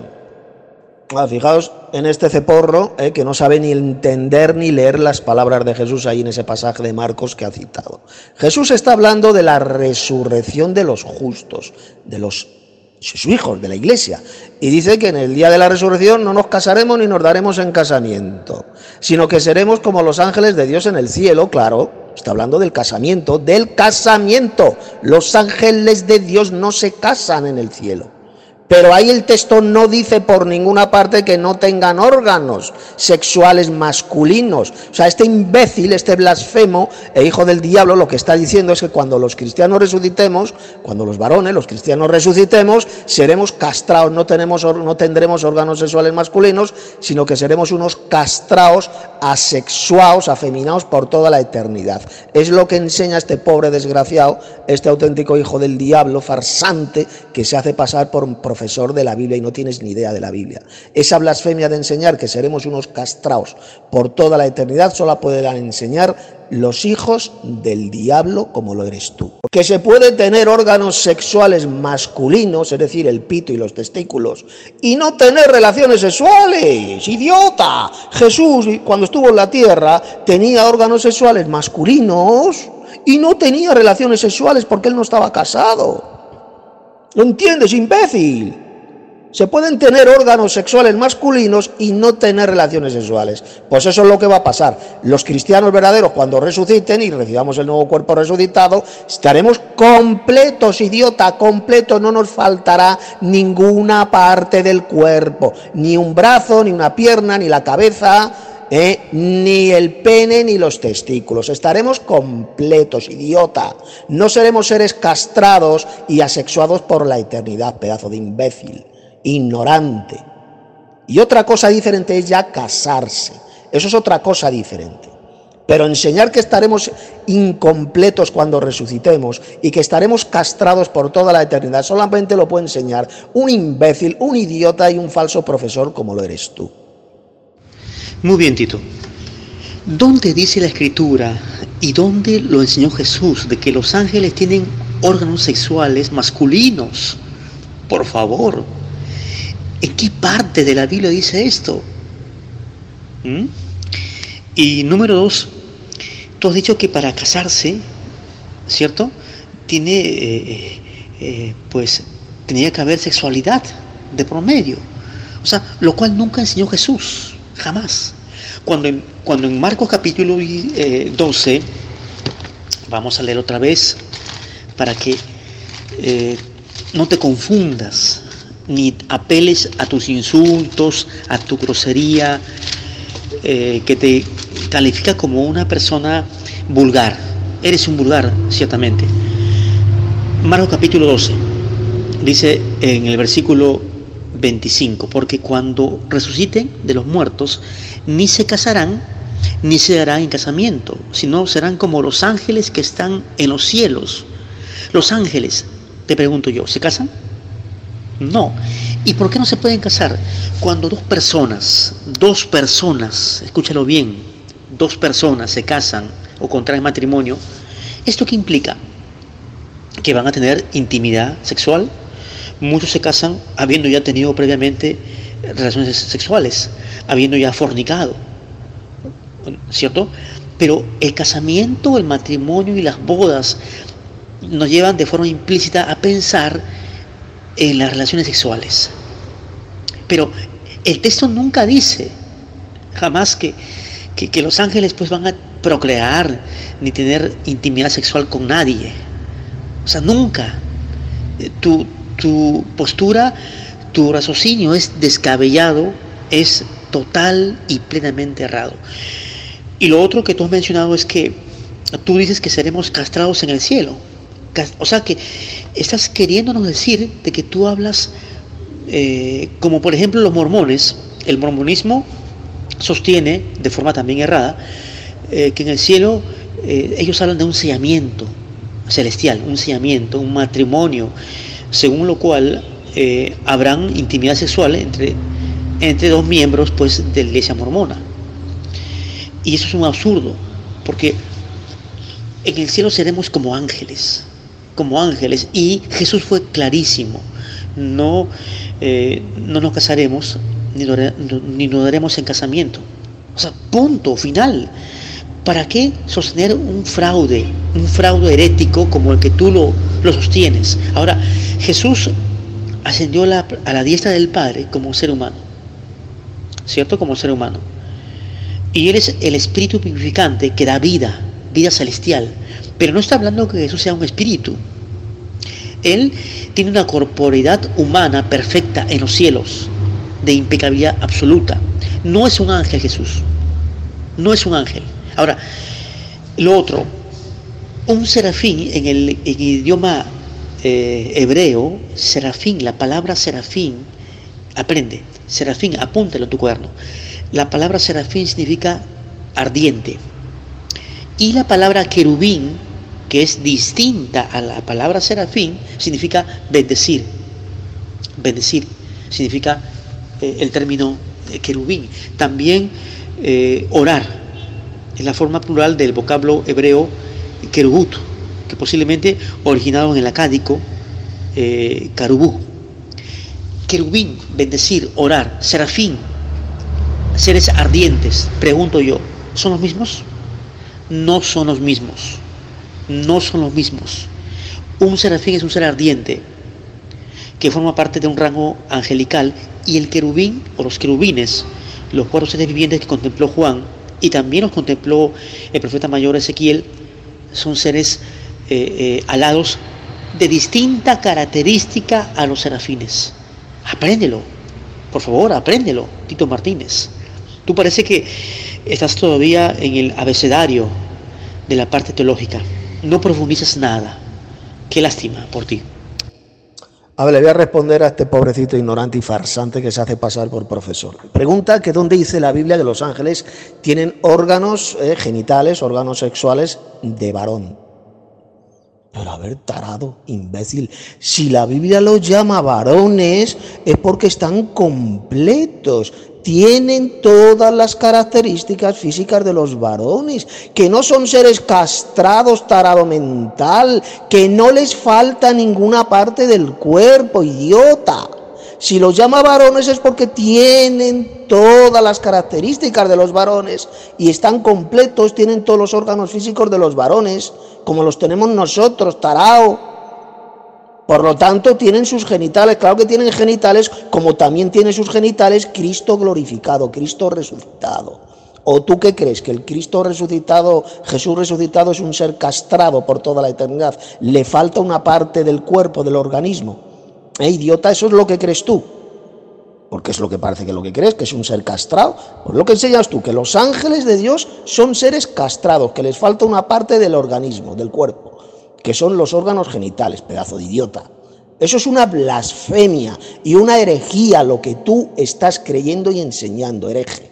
Ah, fijaos en este ceporro eh, que no sabe ni entender ni leer las palabras de Jesús ahí en ese pasaje de Marcos que ha citado. Jesús está hablando de la resurrección de los justos, de los sus hijos, de la iglesia. Y dice que en el día de la resurrección no nos casaremos ni nos daremos en casamiento, sino que seremos como los ángeles de Dios en el cielo, claro. Está hablando del casamiento, del casamiento. Los ángeles de Dios no se casan en el cielo. Pero ahí el texto no dice por ninguna parte que no tengan órganos sexuales masculinos. O sea, este imbécil, este blasfemo e hijo del diablo, lo que está diciendo es que cuando los cristianos resucitemos, cuando los varones, los cristianos resucitemos, seremos castrados, no, tenemos, no tendremos órganos sexuales masculinos, sino que seremos unos castrados, asexuados, afeminados por toda la eternidad. Es lo que enseña este pobre desgraciado, este auténtico hijo del diablo, farsante, que se hace pasar por un profesor de la Biblia y no tienes ni idea de la Biblia. Esa blasfemia de enseñar que seremos unos castrados por toda la eternidad solo la podrán enseñar los hijos del diablo como lo eres tú. Que se puede tener órganos sexuales masculinos, es decir, el pito y los testículos, y no tener relaciones sexuales, idiota. Jesús, cuando estuvo en la tierra, tenía órganos sexuales masculinos y no tenía relaciones sexuales porque él no estaba casado. ¿Lo entiendes, imbécil? Se pueden tener órganos sexuales masculinos y no tener relaciones sexuales. Pues eso es lo que va a pasar. Los cristianos verdaderos, cuando resuciten y recibamos el nuevo cuerpo resucitado, estaremos completos, idiota, completos. No nos faltará ninguna parte del cuerpo. Ni un brazo, ni una pierna, ni la cabeza, eh, ni el pene, ni los testículos. Estaremos completos, idiota. No seremos seres castrados y asexuados por la eternidad, pedazo de imbécil. Ignorante. Y otra cosa diferente es ya casarse. Eso es otra cosa diferente. Pero enseñar que estaremos incompletos cuando resucitemos y que estaremos castrados por toda la eternidad, solamente lo puede enseñar un imbécil, un idiota y un falso profesor como lo eres tú. Muy bien, Tito. ¿Dónde dice la Escritura y dónde lo enseñó Jesús de que los ángeles tienen órganos sexuales masculinos? Por favor. ¿En qué parte de la Biblia dice esto? ¿Mm? Y número dos, tú has dicho que para casarse, ¿cierto? Tiene, eh, eh, pues, tenía que haber sexualidad de promedio. O sea, lo cual nunca enseñó Jesús, jamás. Cuando en, cuando en Marcos capítulo eh, doce, vamos a leer otra vez, para que eh, no te confundas, ni apeles a tus insultos, a tu grosería, eh, que te califica como una persona vulgar. Eres un vulgar, ciertamente. Marcos capítulo doce, dice en el versículo veinticinco, porque cuando resuciten de los muertos, ni se casarán, ni se darán en casamiento, sino serán como los ángeles que están en los cielos. Los ángeles, te pregunto yo, ¿se casan? No. ¿Y por qué no se pueden casar? Cuando dos personas, dos personas, escúchalo bien, dos personas se casan o contraen matrimonio, ¿esto qué implica? Que van a tener intimidad sexual. Muchos se casan habiendo ya tenido previamente relaciones sexuales, habiendo ya fornicado, ¿cierto? Pero el casamiento, el matrimonio y las bodas nos llevan de forma implícita a pensar en las relaciones sexuales. Pero el texto nunca dice jamás que, que, que los ángeles pues van a procrear ni tener intimidad sexual con nadie. O sea, nunca. Tu, tu postura, tu raciocinio es descabellado, es total y plenamente errado. Y lo otro que tú has mencionado es que tú dices que seremos castrados en el cielo. O sea que estás queriéndonos decir de que tú hablas eh, como por ejemplo los mormones. El mormonismo sostiene de forma también errada eh, que en el cielo eh, ellos hablan de un sellamiento celestial, un sellamiento, un matrimonio, según lo cual eh, habrán intimidad sexual entre, entre dos miembros pues de la iglesia mormona. Y eso es un absurdo, porque en el cielo seremos como ángeles. como ángeles, y Jesús fue clarísimo: no, eh, no nos casaremos ni, lo, ni nos daremos en casamiento. O sea, punto final. ¿Para qué sostener un fraude, un fraude herético como el que tú lo, lo sostienes? Ahora, Jesús ascendió a la, a la diestra del Padre como ser humano, ¿cierto? Como ser humano, y Él es el Espíritu vivificante que da vida, vida celestial. Pero no está hablando que Jesús sea un espíritu. Él tiene una corporeidad humana perfecta en los cielos, de impecabilidad absoluta. No es un ángel Jesús. No es un ángel. Ahora, lo otro, un serafín en el, en el idioma eh, hebreo, serafín, la palabra serafín, aprende, serafín, apúntalo en tu cuaderno. La palabra serafín significa ardiente. Y la palabra querubín, que es distinta a la palabra serafín, significa bendecir. Bendecir significa eh, el término eh, querubín. También eh, orar. Es la forma plural del vocablo hebreo querubut, que posiblemente originado en el acádico eh, carubú. Querubín, bendecir, orar. Serafín, seres ardientes. Pregunto yo, ¿son los mismos? No son los mismos. No son los mismos. Un serafín es un ser ardiente que forma parte de un rango angelical, y el querubín o los querubines, los cuatro seres vivientes que contempló Juan y también los contempló el profeta mayor Ezequiel, son seres eh, eh, alados de distinta característica a los serafines. Apréndelo, por favor, apréndelo, Tito Martínez. Tú parece que estás todavía en el abecedario de la parte teológica, no profundizas nada. Qué lástima por ti. A ver, le voy a responder a este pobrecito ignorante y farsante que se hace pasar por profesor. Pregunta que dónde dice la Biblia que los ángeles tienen órganos eh, genitales, órganos sexuales de varón. Pero a ver, tarado, imbécil, si la Biblia los llama varones es porque están completos, tienen todas las características físicas de los varones, que no son seres castrados, tarado mental, que no les falta ninguna parte del cuerpo, idiota. Si los llama varones es porque tienen todas las características de los varones y están completos, tienen todos los órganos físicos de los varones, como los tenemos nosotros, tarao. Por lo tanto, tienen sus genitales, claro que tienen genitales, como también tiene sus genitales Cristo glorificado, Cristo resucitado. ¿O tú qué crees? ¿Que el Cristo resucitado, Jesús resucitado, es un ser castrado por toda la eternidad? ¿Le falta una parte del cuerpo, del organismo? ¿Eh, idiota? ¿Eso es lo que crees tú? Porque es lo que parece que es lo que crees, que es un ser castrado. Pues lo que enseñas tú, que los ángeles de Dios son seres castrados, que les falta una parte del organismo, del cuerpo, que son los órganos genitales, pedazo de idiota. Eso es una blasfemia y una herejía lo que tú estás creyendo y enseñando, hereje.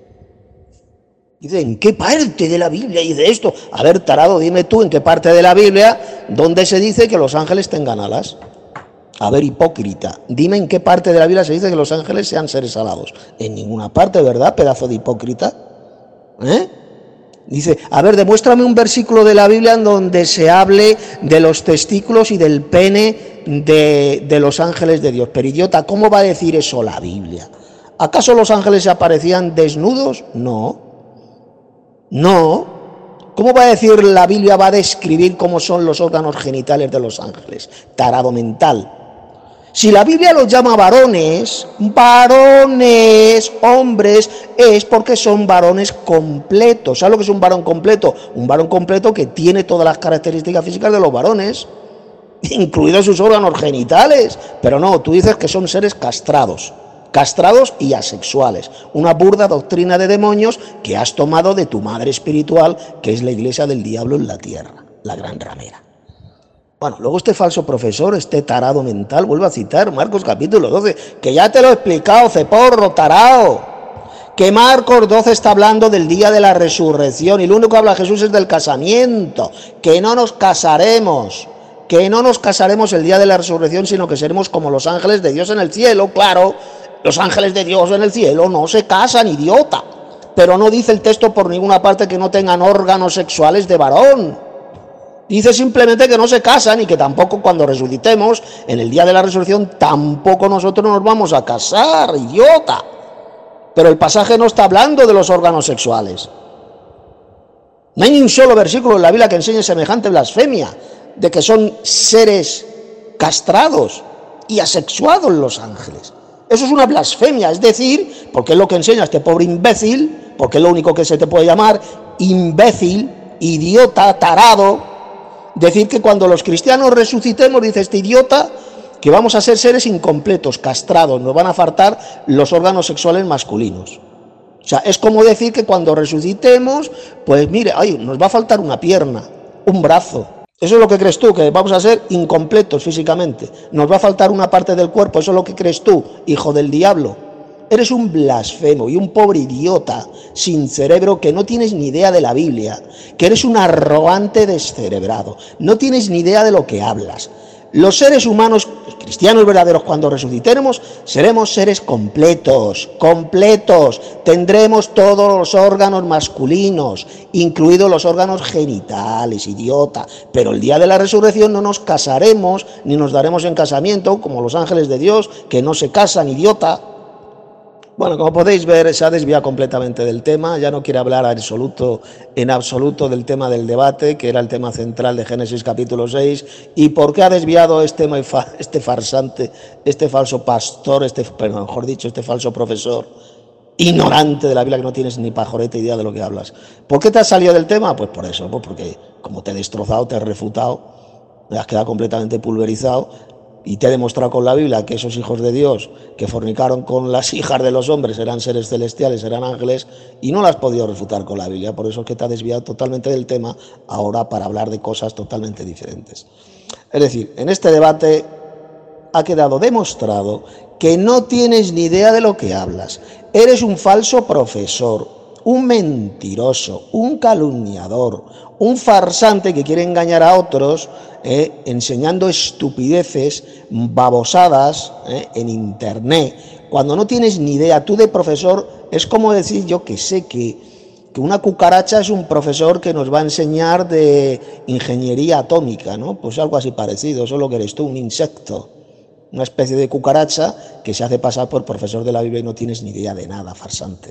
Dice, ¿en qué parte de la Biblia dice esto? A ver, tarado, dime tú, ¿en qué parte de la Biblia donde se dice que los ángeles tengan alas? A ver, hipócrita, dime en qué parte de la Biblia se dice que los ángeles sean seres alados. En ninguna parte, ¿verdad, pedazo de hipócrita? ¿Eh? Dice, a ver, demuéstrame un versículo de la Biblia en donde se hable de los testículos y del pene de, de los ángeles de Dios. Pero idiota, ¿cómo va a decir eso la Biblia? ¿Acaso los ángeles se aparecían desnudos? No. No. ¿Cómo va a decir la Biblia, va a describir cómo son los órganos genitales de los ángeles? Tarado mental. Si la Biblia los llama varones, varones, hombres, es porque son varones completos. ¿Sabes lo que es un varón completo? Un varón completo que tiene todas las características físicas de los varones, incluidos sus órganos genitales. Pero no, tú dices que son seres castrados, castrados y asexuales. Una burda doctrina de demonios que has tomado de tu madre espiritual, que es la iglesia del diablo en la tierra, la gran ramera. Bueno, luego este falso profesor, este tarado mental, vuelve a citar Marcos capítulo doce, que ya te lo he explicado, ceporro, tarao, que Marcos doce está hablando del día de la resurrección y lo único que habla Jesús es del casamiento, que no nos casaremos, que no nos casaremos el día de la resurrección, sino que seremos como los ángeles de Dios en el cielo. Claro, los ángeles de Dios en el cielo no se casan, idiota, pero no dice el texto por ninguna parte que no tengan órganos sexuales de varón. Dice simplemente que no se casan y que tampoco cuando resucitemos, en el día de la resurrección, tampoco nosotros nos vamos a casar, idiota. Pero el pasaje no está hablando de los órganos sexuales. No hay ni un solo versículo en la Biblia que enseñe semejante blasfemia, de que son seres castrados y asexuados los ángeles. Eso es una blasfemia, es decir, porque es lo que enseña este pobre imbécil, porque es lo único que se te puede llamar, imbécil, idiota, tarado. Decir que cuando los cristianos resucitemos, dice este idiota, que vamos a ser seres incompletos, castrados, nos van a faltar los órganos sexuales masculinos. O sea, es como decir que cuando resucitemos, pues mire, ay, nos va a faltar una pierna, un brazo. Eso es lo que crees tú, que vamos a ser incompletos físicamente. Nos va a faltar una parte del cuerpo, eso es lo que crees tú, hijo del diablo. Eres un blasfemo y un pobre idiota sin cerebro que no tienes ni idea de la Biblia, que eres un arrogante descerebrado, no tienes ni idea de lo que hablas. Los seres humanos, los cristianos verdaderos, cuando resucitemos, seremos seres completos, completos. Tendremos todos los órganos masculinos, incluidos los órganos genitales, idiota. Pero el día de la resurrección no nos casaremos, ni nos daremos en casamiento, como los ángeles de Dios, que no se casan, idiota. Bueno, como podéis ver, se ha desviado completamente del tema, ya no quiere hablar absoluto, en absoluto del tema del debate, que era el tema central de Génesis capítulo seis, y por qué ha desviado este, este farsante, este falso pastor, este, perdón, mejor dicho, este falso profesor, ignorante de la Biblia, que no tienes ni pajoreta idea de lo que hablas. ¿Por qué te has salido del tema? Pues por eso, pues porque como te he destrozado, te he refutado, me has quedado completamente pulverizado, y te he demostrado con la Biblia que esos hijos de Dios que fornicaron con las hijas de los hombres eran seres celestiales, eran ángeles, y no las has podido refutar con la Biblia. Por eso es que te has desviado totalmente del tema ahora para hablar de cosas totalmente diferentes. Es decir, en este debate ha quedado demostrado que no tienes ni idea de lo que hablas. Eres un falso profesor, un mentiroso, un calumniador, un farsante que quiere engañar a otros, eh, enseñando estupideces, babosadas eh, en internet, cuando no tienes ni idea. Tú de profesor es como decir, yo que sé, que, que una cucaracha es un profesor que nos va a enseñar de ingeniería atómica, ¿no? Pues algo así parecido, eso es lo que eres tú, un insecto, una especie de cucaracha que se hace pasar por profesor de la Biblia y no tienes ni idea de nada, farsante.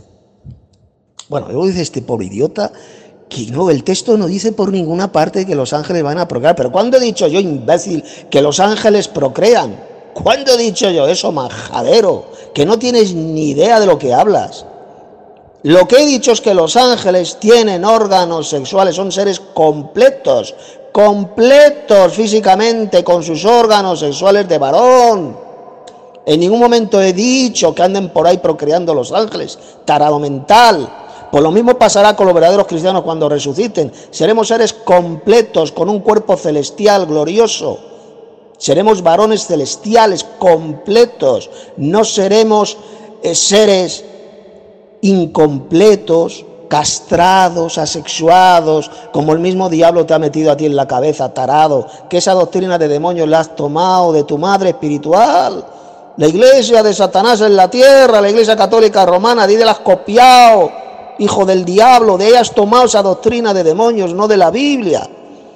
Bueno, luego dice este pobre idiota que no, el texto no dice por ninguna parte que los ángeles van a procrear. Pero ¿cuándo he dicho yo, imbécil, que los ángeles procrean? ¿Cuándo he dicho yo eso, majadero? Que no tienes ni idea de lo que hablas. Lo que he dicho es que los ángeles tienen órganos sexuales, son seres completos, completos físicamente, con sus órganos sexuales de varón. En ningún momento he dicho que anden por ahí procreando los ángeles, tarado mental. Pues lo mismo pasará con los verdaderos cristianos cuando resuciten. Seremos seres completos, con un cuerpo celestial glorioso. Seremos varones celestiales completos. No seremos eh, seres incompletos, castrados, asexuados, como el mismo diablo te ha metido a ti en la cabeza, tarado, que esa doctrina de demonios la has tomado de tu madre espiritual. La iglesia de Satanás en la tierra, la iglesia católica romana, de la has copiado, hijo del diablo, de ella has tomado esa doctrina de demonios, no de la Biblia.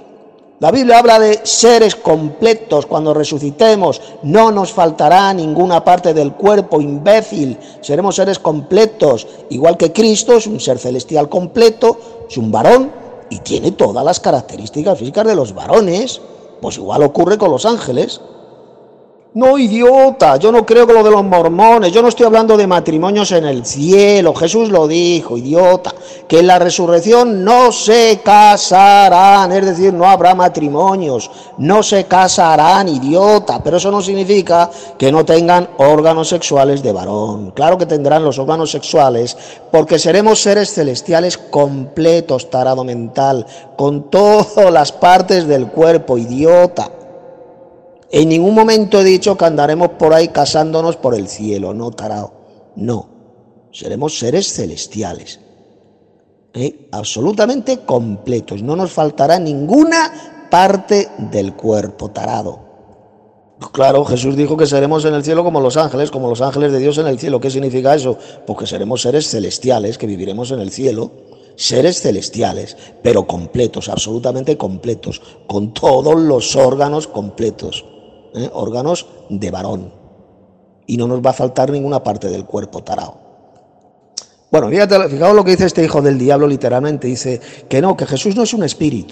La Biblia habla de seres completos. Cuando resucitemos no nos faltará ninguna parte del cuerpo, imbécil. Seremos seres completos, igual que Cristo es un ser celestial completo, es un varón y tiene todas las características físicas de los varones. Pues igual ocurre con los ángeles. No, idiota, yo no creo que lo de los mormones, yo no estoy hablando de matrimonios en el cielo. Jesús lo dijo, idiota, que en la resurrección no se casarán, es decir, no habrá matrimonios, no se casarán, idiota, pero eso no significa que no tengan órganos sexuales de varón. Claro que tendrán los órganos sexuales, porque seremos seres celestiales completos, tarado mental, con todas las partes del cuerpo, idiota. En ningún momento he dicho que andaremos por ahí casándonos por el cielo, no, tarao, no. Seremos seres celestiales, ¿eh? Absolutamente completos, no nos faltará ninguna parte del cuerpo, tarado. Claro, Jesús dijo que seremos en el cielo como los ángeles, como los ángeles de Dios en el cielo. ¿Qué significa eso? Pues que seremos seres celestiales, que viviremos en el cielo, seres celestiales, pero completos, absolutamente completos, con todos los órganos completos. ¿Eh? Órganos de varón, y no nos va a faltar ninguna parte del cuerpo, tarao. Bueno, fíjate, fijaos lo que dice este hijo del diablo, literalmente dice que no, que Jesús no es un espíritu.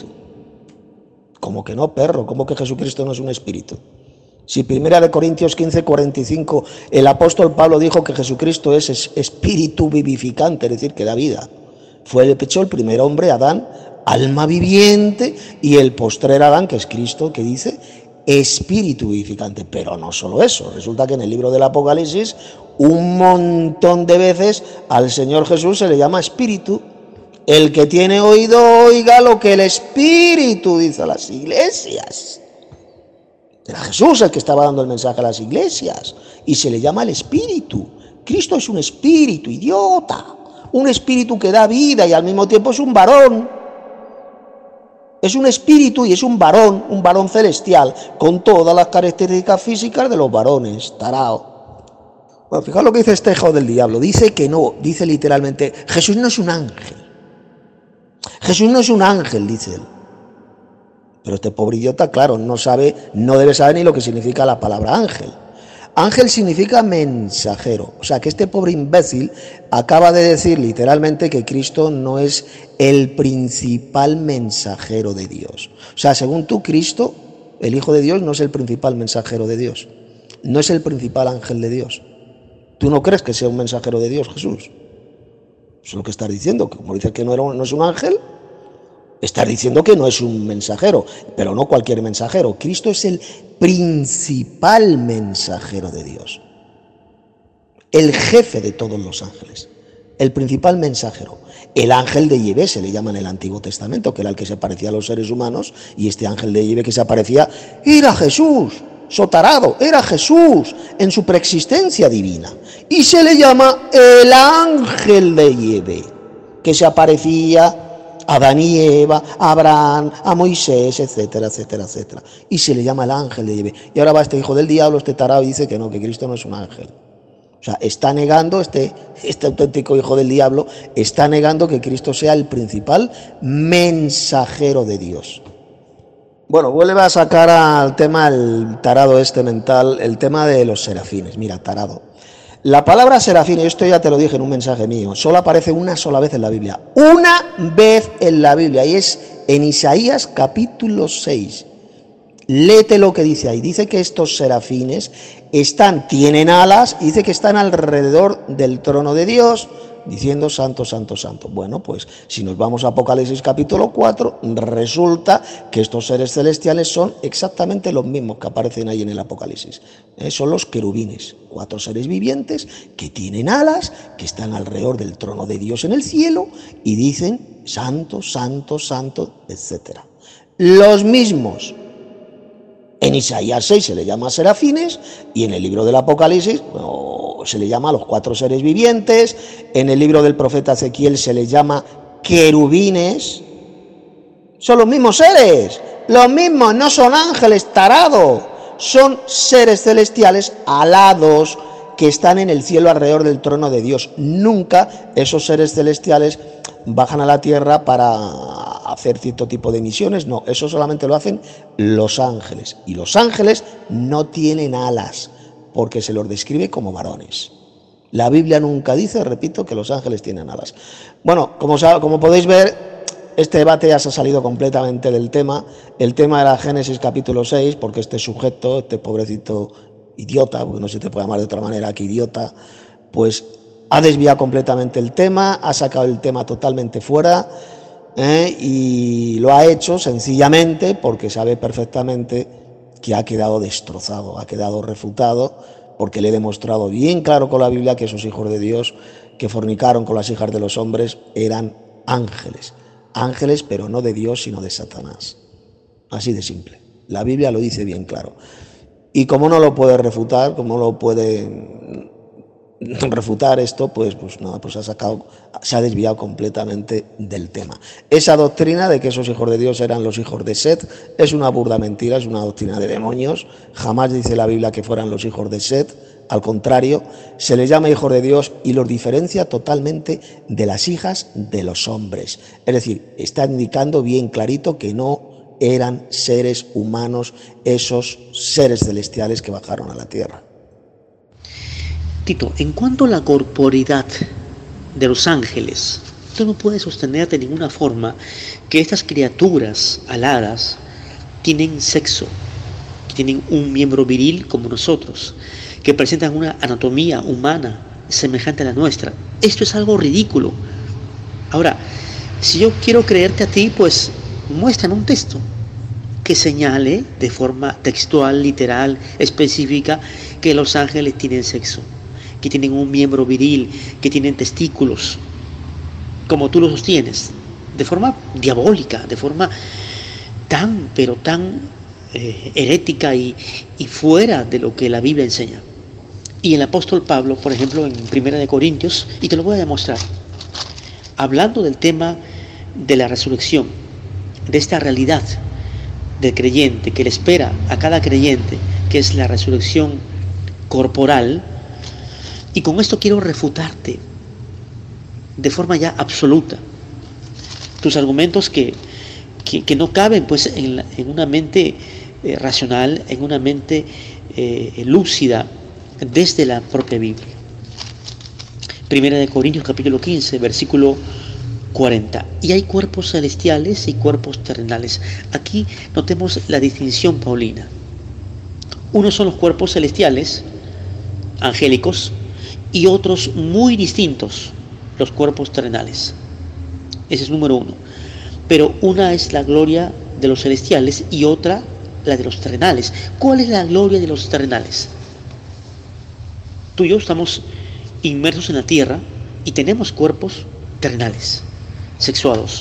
¿Cómo que no, perro? ¿Cómo que Jesucristo no es un espíritu? Si primera de Corintios quince, cuarenta y cinco, el apóstol Pablo dijo que Jesucristo es espíritu vivificante, es decir, que da vida. Fue el pecho el primer hombre, Adán, alma viviente, y el postrer Adán, que es Cristo, que dice espíritu vivificante. Pero no solo eso, resulta que en el libro del Apocalipsis un montón de veces al Señor Jesús se le llama espíritu. El que tiene oído oiga lo que el espíritu dice a las iglesias. Era Jesús el que estaba dando el mensaje a las iglesias y se le llama el espíritu. Cristo es un espíritu, idiota, un espíritu que da vida y al mismo tiempo es un varón. Es un espíritu y es un varón, un varón celestial, con todas las características físicas de los varones, tarao. Bueno, fijaos lo que dice este hijo del diablo. Dice que no, dice literalmente, Jesús no es un ángel. Jesús no es un ángel, dice él. Pero este pobre idiota, claro, no sabe, no debe saber ni lo que significa la palabra ángel. Ángel significa mensajero. O sea, que este pobre imbécil acaba de decir literalmente que Cristo no es el principal mensajero de Dios. O sea, según tú, Cristo, el Hijo de Dios, no es el principal mensajero de Dios. No es el principal ángel de Dios. ¿Tú no crees que sea un mensajero de Dios, Jesús? Eso es lo que estás diciendo. Como dices que no, era, no es un ángel, estás diciendo que no es un mensajero, pero no cualquier mensajero. Cristo es el principal mensajero de Dios, el jefe de todos los ángeles, el principal mensajero. El ángel de Yahvé se le llama en el Antiguo Testamento, que era el que se parecía a los seres humanos, y este ángel de Yahvé que se aparecía era Jesús, sotarado, era Jesús en su preexistencia divina, y se le llama el ángel de Yahvé, que se aparecía a Adán y Eva, a Abraham, a Moisés, etcétera, etcétera, etcétera. Y se le llama el ángel de Yahvé. Y ahora va este hijo del diablo, este tarao, y dice que no, que Cristo no es un ángel. O sea, está negando, este, este auténtico hijo del diablo, está negando que Cristo sea el principal mensajero de Dios. Bueno, vuelve a sacar al tema, el tarado este mental, el tema de los serafines. Mira, tarado. La palabra serafín, esto ya te lo dije en un mensaje mío, solo aparece una sola vez en la Biblia. Una vez en la Biblia, y es en Isaías capítulo seis. Léete lo que dice ahí. Dice que estos serafines están, tienen alas, y dice que están alrededor del trono de Dios, diciendo santo, santo, santo. Bueno, pues si nos vamos a Apocalipsis capítulo cuatro, resulta que estos seres celestiales son exactamente los mismos que aparecen ahí en el Apocalipsis. Eh, son los querubines, cuatro seres vivientes que tienen alas, que están alrededor del trono de Dios en el cielo y dicen santo, santo, santo, etcétera. Los mismos. En Isaías seis se le llama serafines y en el libro del Apocalipsis oh, se le llama a los cuatro seres vivientes. En el libro del profeta Ezequiel se le llama querubines. Son los mismos seres, los mismos, no son ángeles, tarado. Son seres celestiales alados que están en el cielo alrededor del trono de Dios. Nunca esos seres celestiales bajan a la tierra para hacer cierto tipo de misiones, no, eso solamente lo hacen los ángeles, y los ángeles no tienen alas, porque se los describe como varones. La Biblia nunca dice, repito, que los ángeles tienen alas. Bueno, como, como podéis ver, este debate ya se ha salido completamente del tema. El tema era Génesis capítulo seis, porque este sujeto, este pobrecito idiota, porque no se te puede llamar de otra manera que idiota, pues ha desviado completamente el tema, ha sacado el tema totalmente fuera, ¿eh? Y lo ha hecho sencillamente porque sabe perfectamente que ha quedado destrozado, ha quedado refutado, porque le he demostrado bien claro con la Biblia que esos hijos de Dios que fornicaron con las hijas de los hombres eran ángeles, ángeles pero no de Dios sino de Satanás, así de simple. La Biblia lo dice bien claro. Y como no lo puede refutar, como no lo puede refutar esto, pues, pues nada, pues ha sacado, se ha desviado completamente del tema. Esa doctrina de que esos hijos de Dios eran los hijos de Set es una burda mentira, es una doctrina de demonios. Jamás dice la Biblia que fueran los hijos de Set, al contrario, se les llama hijos de Dios y los diferencia totalmente de las hijas de los hombres. Es decir, está indicando bien clarito que no eran seres humanos esos seres celestiales que bajaron a la tierra. Tito, en cuanto a la corporidad de los ángeles, tú no puedes sostener de ninguna forma que estas criaturas aladas tienen sexo, que tienen un miembro viril como nosotros, que presentan una anatomía humana semejante a la nuestra. Esto es algo ridículo. Ahora, si yo quiero creerte a ti, pues muéstrame un texto que señale de forma textual, literal, específica, que los ángeles tienen sexo, que tienen un miembro viril, que tienen testículos, como tú lo sostienes, de forma diabólica, de forma tan, pero tan eh, herética y, y fuera de lo que la Biblia enseña. Y el apóstol Pablo, por ejemplo, en Primera de Corintios, y te lo voy a demostrar, hablando del tema de la resurrección, de esta realidad del creyente, que le espera a cada creyente, que es la resurrección corporal. Y con esto quiero refutarte de forma ya absoluta tus argumentos que, que, que no caben pues en, la, en una mente eh, racional, en una mente eh, lúcida desde la propia Biblia. Primera de Corintios capítulo quince, versículo cuarenta. Y hay cuerpos celestiales y cuerpos terrenales. Aquí notemos la distinción paulina. Unos son los cuerpos celestiales, angélicos, y otros muy distintos, los cuerpos terrenales. Ese es número uno. Pero una es la gloria de los celestiales y otra la de los terrenales. ¿Cuál es la gloria de los terrenales? Tú y yo estamos inmersos en la tierra y tenemos cuerpos terrenales, sexuados.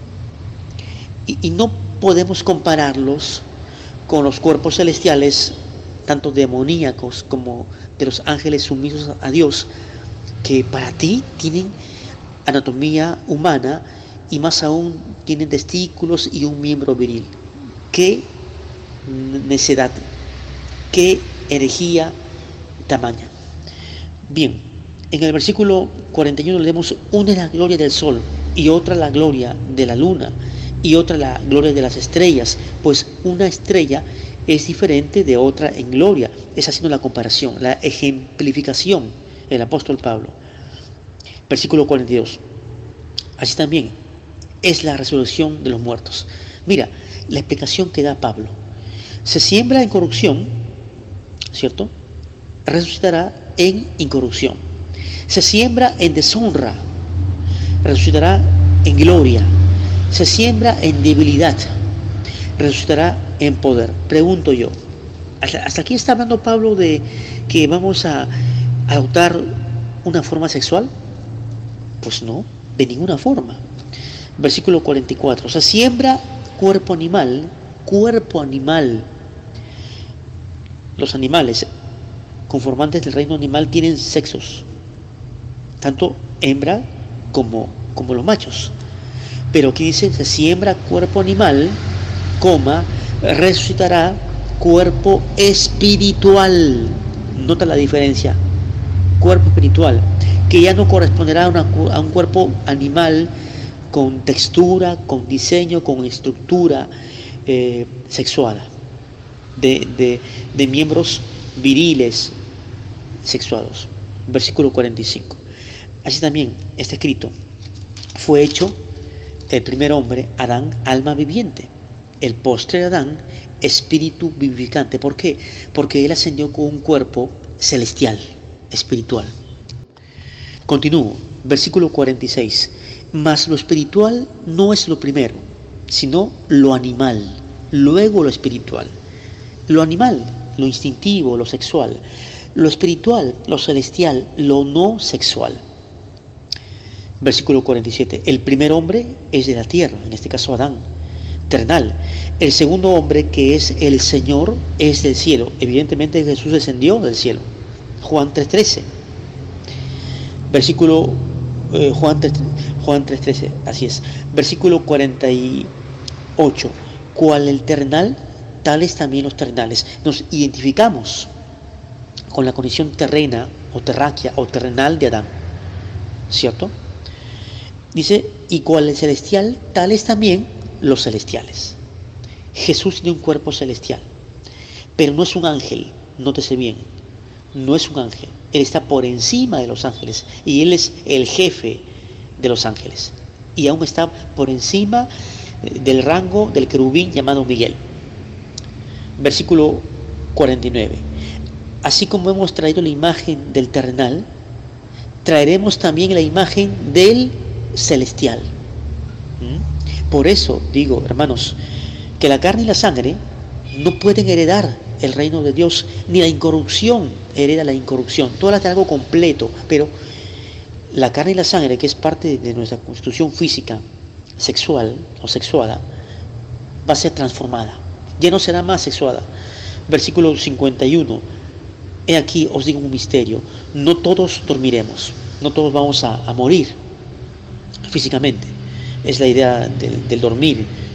Y, y no podemos compararlos con los cuerpos celestiales, tanto demoníacos como de los ángeles sumisos a Dios, que para ti tienen anatomía humana y más aún tienen testículos y un miembro viril. ¡Qué necedad! ¡Qué herejía tamaña! Bien, en el versículo cuarenta y uno leemos: una es la gloria del sol y otra la gloria de la luna y otra la gloria de las estrellas, pues una estrella es diferente de otra en gloria. Es haciendo la comparación, la ejemplificación, el apóstol Pablo. Versículo cuarenta y dos. Así también es la resurrección de los muertos. Mira, la explicación que da Pablo. Se siembra en corrupción, ¿cierto? Resucitará en incorrupción. Se siembra en deshonra, resucitará en gloria. Se siembra en debilidad, resucitará en poder. Pregunto yo, ¿hasta, hasta aquí está hablando Pablo de que vamos a adoptar una forma sexual? Pues no, de ninguna forma. Versículo cuarenta y cuatro. Se siembra cuerpo animal, cuerpo animal. Los animales conformantes del reino animal tienen sexos, tanto hembra como, como los machos. Pero aquí dice: se siembra cuerpo animal, coma, resucitará cuerpo espiritual. Nota la diferencia. Cuerpo espiritual, que ya no corresponderá a, una, a un cuerpo animal con textura, con diseño, con estructura eh, sexuada, de, de, de miembros viriles sexuados. Versículo cuarenta y cinco. Así también está escrito: fue hecho el primer hombre, Adán, alma viviente; el postre Adán, espíritu vivificante. ¿Por qué? Porque él ascendió con un cuerpo celestial, espiritual. Continúo, versículo cuarenta y seis. Mas lo espiritual no es lo primero, sino lo animal, luego lo espiritual. Lo animal, lo instintivo, lo sexual; lo espiritual, lo celestial, lo no sexual. Versículo cuarenta y siete. El primer hombre es de la tierra, en este caso Adán, terrenal. El segundo hombre, que es el Señor, es del cielo. Evidentemente Jesús descendió del cielo. Juan tres trece. Versículo eh, Juan tres, Juan tres trece, así es. Versículo cuarenta y ocho. Cual el terrenal, tales también los terrenales. Nos identificamos con la condición terrena o terráquea o terrenal de Adán, ¿cierto? Dice: y cual el celestial, tales también los celestiales. Jesús tiene un cuerpo celestial, pero no es un ángel. Nótese bien, no es un ángel. Él está por encima de los ángeles y Él es el jefe de los ángeles. Y aún está por encima del rango del querubín llamado Miguel. Versículo cuarenta y nueve. Así como hemos traído la imagen del terrenal, traeremos también la imagen del celestial. ¿Mm? Por eso digo, hermanos, que la carne y la sangre no pueden heredar el reino de Dios, ni la incorrupción hereda la incorrupción. Todo es algo completo, pero la carne y la sangre, que es parte de nuestra constitución física, sexual o sexuada, va a ser transformada. Ya no será más sexuada. Versículo cincuenta y uno. He aquí, os digo un misterio: no todos dormiremos, no todos vamos a, a morir físicamente. Es la idea del, del dormir,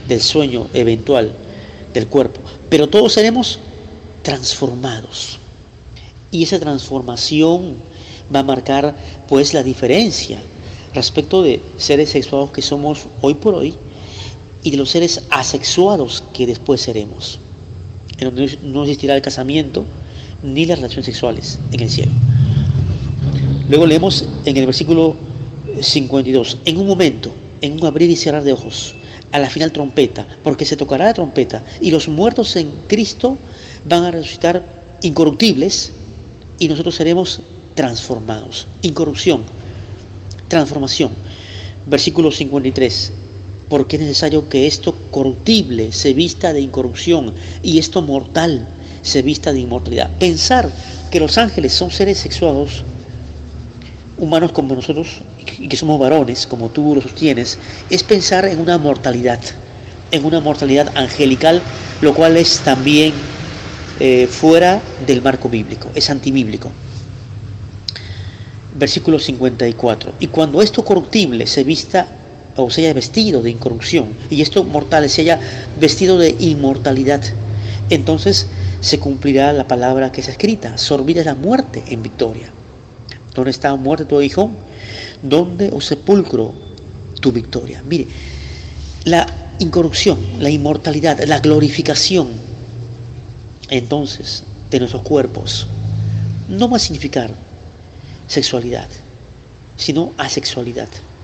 del sueño eventual del cuerpo, pero todos seremos transformados. Y esa transformación va a marcar pues la diferencia respecto de seres sexuados que somos hoy por hoy y de los seres asexuados que después seremos, en donde no existirá el casamiento ni las relaciones sexuales en el cielo. Luego leemos en el versículo cincuenta y dos, en un momento, en un abrir y cerrar de ojos, a la final trompeta, porque se tocará la trompeta y los muertos en Cristo van a resucitar incorruptibles y nosotros seremos transformados. Incorrupción, transformación. Versículo cincuenta y tres, porque es necesario que esto corruptible se vista de incorrupción y esto mortal se vista de inmortalidad. Pensar que los ángeles son seres sexuados, humanos como nosotros, y que somos varones, como tú lo sostienes, es pensar en una mortalidad, en una mortalidad angelical, lo cual es también eh, fuera del marco bíblico, es antibíblico. Versículo cincuenta y cuatro, y cuando esto corruptible se vista o se haya vestido de incorrupción y esto mortal se haya vestido de inmortalidad, entonces se cumplirá la palabra que es escrita, sorbida es la muerte en victoria. ¿Dónde está muerte tu hijo? ¿Dónde, oh sepulcro, tu victoria? Mire, la incorrupción, la inmortalidad, la glorificación entonces de nuestros cuerpos no va a significar sexualidad, sino asexualidad.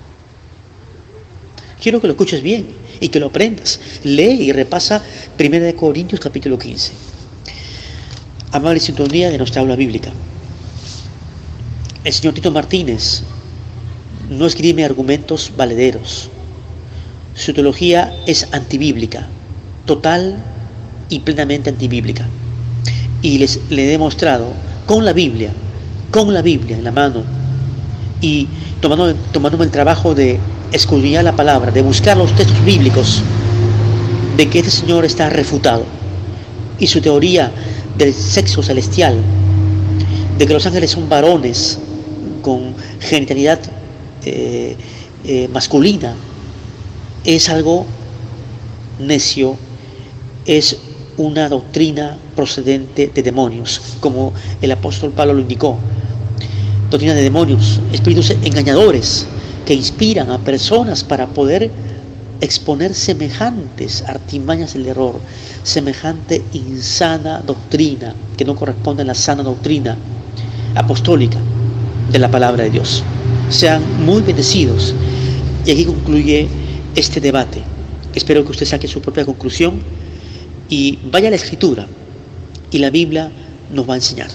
Quiero que lo escuches bien y que lo aprendas. Lee y repasa primera de Corintios capítulo quince. Amable sintonía de nuestra aula bíblica. El señor Tito Martínez no escribe argumentos valederos. Su teología es antibíblica, total y plenamente antibíblica. Y les, le he demostrado con la Biblia, con la Biblia en la mano y tomando, tomándome el trabajo de escudriñar la palabra, de buscar los textos bíblicos, de que este señor está refutado. Y su teoría del sexo celestial, de que los ángeles son varones con genitalidad eh, eh, masculina, es algo necio, es una doctrina procedente de demonios, como el apóstol Pablo lo indicó. Doctrina de demonios, espíritus engañadores que inspiran a personas para poder exponer semejantes artimañas del error, semejante insana doctrina que no corresponde a la sana doctrina apostólica de la palabra de Dios. Sean muy bendecidos. Y aquí concluye este debate. Espero que usted saque su propia conclusión y vaya a la Escritura y la Biblia nos va a enseñar.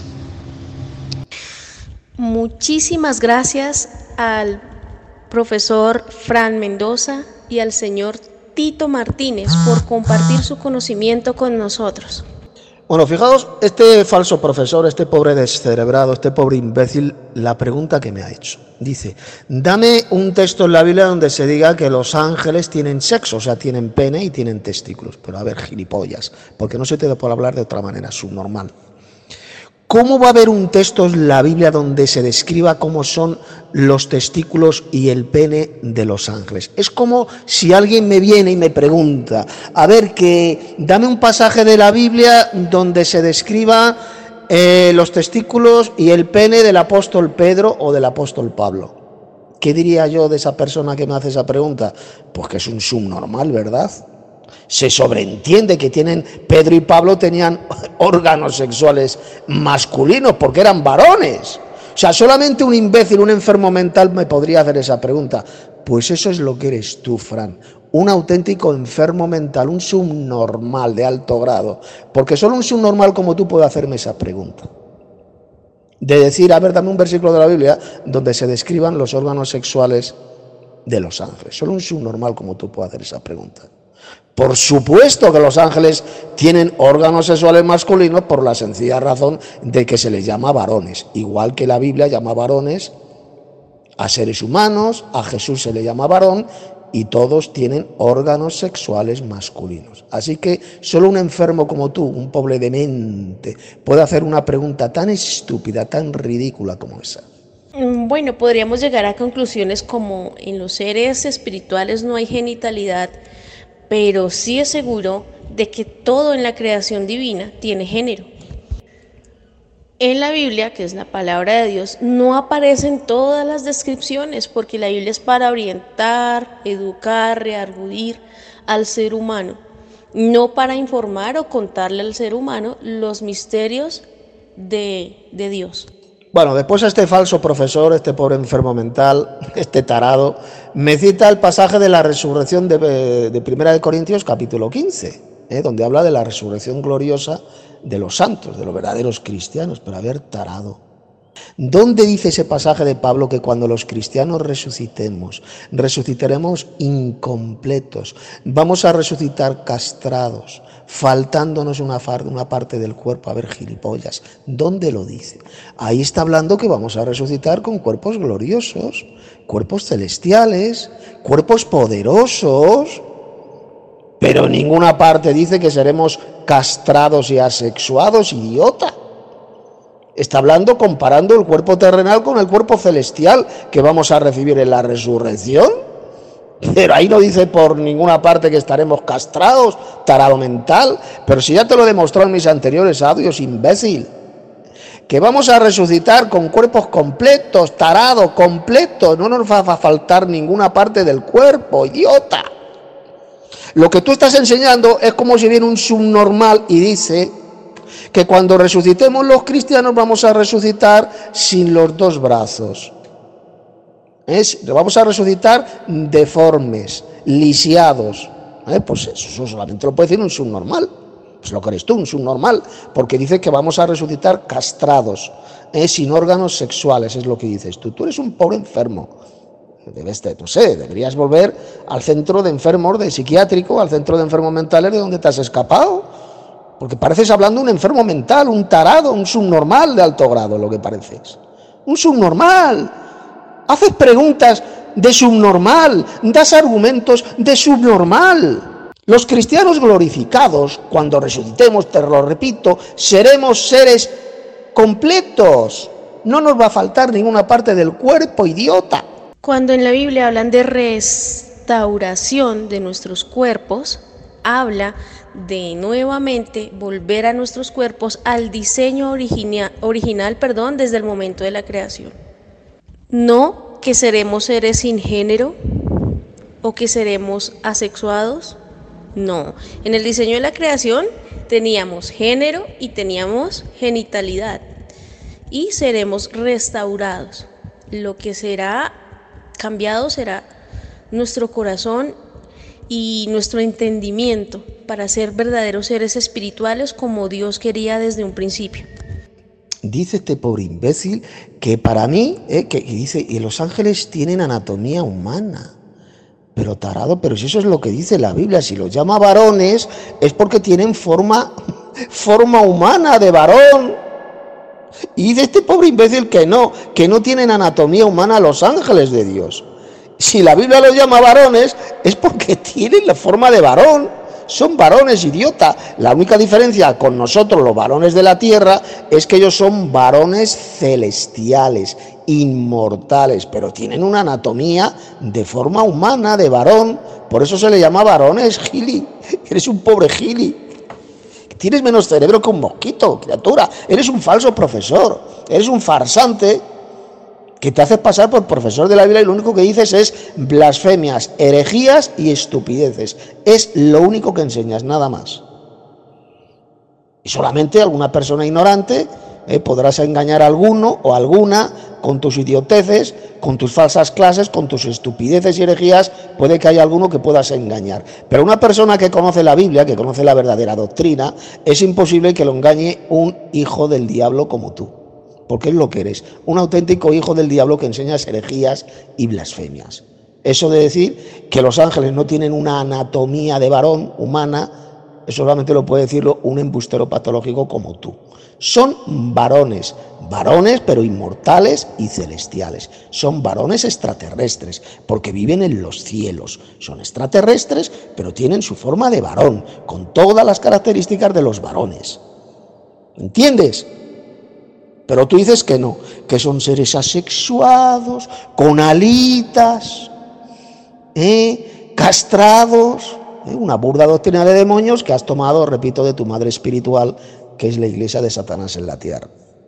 Muchísimas gracias al profesor Fran Mendoza y al señor Tito Martínez por compartir su conocimiento con nosotros. Bueno, fijaos, este falso profesor, este pobre descerebrado, este pobre imbécil, la pregunta que me ha hecho. Dice, dame un texto en la Biblia donde se diga que los ángeles tienen sexo, o sea, tienen pene y tienen testículos. Pero a ver, gilipollas, porque no se te puede hablar de otra manera, subnormal. ¿Cómo va a haber un texto en la Biblia donde se describa cómo son los testículos y el pene de los ángeles? Es como si alguien me viene y me pregunta, a ver, que dame un pasaje de la Biblia donde se describa eh, los testículos y el pene del apóstol Pedro o del apóstol Pablo. ¿Qué diría yo de esa persona que me hace esa pregunta? Pues que es un subnormal, ¿verdad? Se sobreentiende que tienen, Pedro y Pablo tenían órganos sexuales masculinos porque eran varones. O sea, solamente un imbécil, un enfermo mental me podría hacer esa pregunta. Pues eso es lo que eres tú, Fran, un auténtico enfermo mental, un subnormal de alto grado, porque solo un subnormal como tú puede hacerme esa pregunta. De decir, a ver, dame un versículo de la Biblia donde se describan los órganos sexuales de los ángeles. Solo un subnormal como tú puede hacer esa pregunta. Por supuesto que los ángeles tienen órganos sexuales masculinos por la sencilla razón de que se les llama varones. Igual que la Biblia llama varones a seres humanos, a Jesús se le llama varón y todos tienen órganos sexuales masculinos. Así que solo un enfermo como tú, un pobre demente, puede hacer una pregunta tan estúpida, tan ridícula como esa. Bueno, podríamos llegar a conclusiones como en los seres espirituales no hay genitalidad, pero sí es seguro de que todo en la creación divina tiene género. En la Biblia, que es la palabra de Dios, no aparecen todas las descripciones, porque la Biblia es para orientar, educar, reargudir al ser humano, no para informar o contarle al ser humano los misterios de, de Dios. Bueno, después este falso profesor, este pobre enfermo mental, este tarado, me cita el pasaje de la resurrección de, de Primera de Corintios capítulo quince, ¿eh? donde habla de la resurrección gloriosa de los santos, de los verdaderos cristianos. Pero a ver, tarado, ¿dónde dice ese pasaje de Pablo que cuando los cristianos resucitemos, resucitaremos incompletos, vamos a resucitar castrados, faltándonos una, una parte del cuerpo? A ver, gilipollas, ¿dónde lo dice? Ahí está hablando que vamos a resucitar con cuerpos gloriosos, cuerpos celestiales, cuerpos poderosos, pero en ninguna parte dice que seremos castrados y asexuados, idiota. Está hablando comparando el cuerpo terrenal con el cuerpo celestial que vamos a recibir en la resurrección. Pero ahí no dice por ninguna parte que estaremos castrados, tarado mental. Pero si ya te lo he demostrado en mis anteriores audios, imbécil, que vamos a resucitar con cuerpos completos, tarado, completo, no nos va a faltar ninguna parte del cuerpo, idiota. Lo que tú estás enseñando es como si viene un subnormal y dice que cuando resucitemos los cristianos vamos a resucitar sin los dos brazos. Es, vamos a resucitar deformes, lisiados. ¿Eh? Pues eso solamente lo puede decir un subnormal. Pues lo que eres tú, un subnormal, porque dice que vamos a resucitar castrados, ¿eh? sin órganos sexuales, es lo que dices tú. Tú eres un pobre enfermo. Debes, no sé, deberías volver al centro de enfermos de psiquiátrico, al centro de enfermos mentales de donde te has escapado, porque pareces hablando de un enfermo mental, un tarado, un subnormal de alto grado, lo que pareces. Un subnormal. Haces preguntas de subnormal, das argumentos de subnormal. Los cristianos glorificados, cuando resucitemos, te lo repito, seremos seres completos. No nos va a faltar ninguna parte del cuerpo, idiota. Cuando en la Biblia hablan de restauración de nuestros cuerpos, habla de nuevamente volver a nuestros cuerpos al diseño origina, original, perdón, desde el momento de la creación. No que seremos seres sin género o que seremos asexuados. No, en el diseño de la creación teníamos género y teníamos genitalidad y seremos restaurados. Lo que será cambiado será nuestro corazón y nuestro entendimiento para ser verdaderos seres espirituales como Dios quería desde un principio. Dice este pobre imbécil que para mí, eh, que, que dice, y los ángeles tienen anatomía humana. Pero tarado, pero si eso es lo que dice la Biblia, si los llama varones es porque tienen forma, forma humana de varón. Y dice este pobre imbécil que no, que no tienen anatomía humana los ángeles de Dios. Si la Biblia los llama varones es porque tienen la forma de varón. Son varones, idiota. La única diferencia con nosotros, los varones de la tierra, es que ellos son varones celestiales, inmortales, pero tienen una anatomía de forma humana, de varón. Por eso se le llama varones, gili. Eres un pobre gili. Tienes menos cerebro que un mosquito, criatura. Eres un falso profesor. Eres un farsante que te haces pasar por profesor de la Biblia y lo único que dices es blasfemias, herejías y estupideces. Es lo único que enseñas, nada más. Y solamente alguna persona ignorante eh, podrás engañar a alguno o alguna con tus idioteces, con tus falsas clases, con tus estupideces y herejías. Puede que haya alguno que puedas engañar. Pero una persona que conoce la Biblia, que conoce la verdadera doctrina, es imposible que lo engañe un hijo del diablo como tú. Porque es lo que eres, un auténtico hijo del diablo que enseñas herejías y blasfemias. Eso de decir que los ángeles no tienen una anatomía de varón humana, eso solamente lo puede decirlo un embustero patológico como tú. Son varones, varones pero inmortales y celestiales. Son varones extraterrestres, porque viven en los cielos. Son extraterrestres, pero tienen su forma de varón, con todas las características de los varones. ¿Entiendes? Pero tú dices que no, que son seres asexuados, con alitas, ¿eh? castrados. ¿eh? Una burda doctrina de demonios que has tomado, repito, de tu madre espiritual, que es la iglesia de Satanás en la tierra.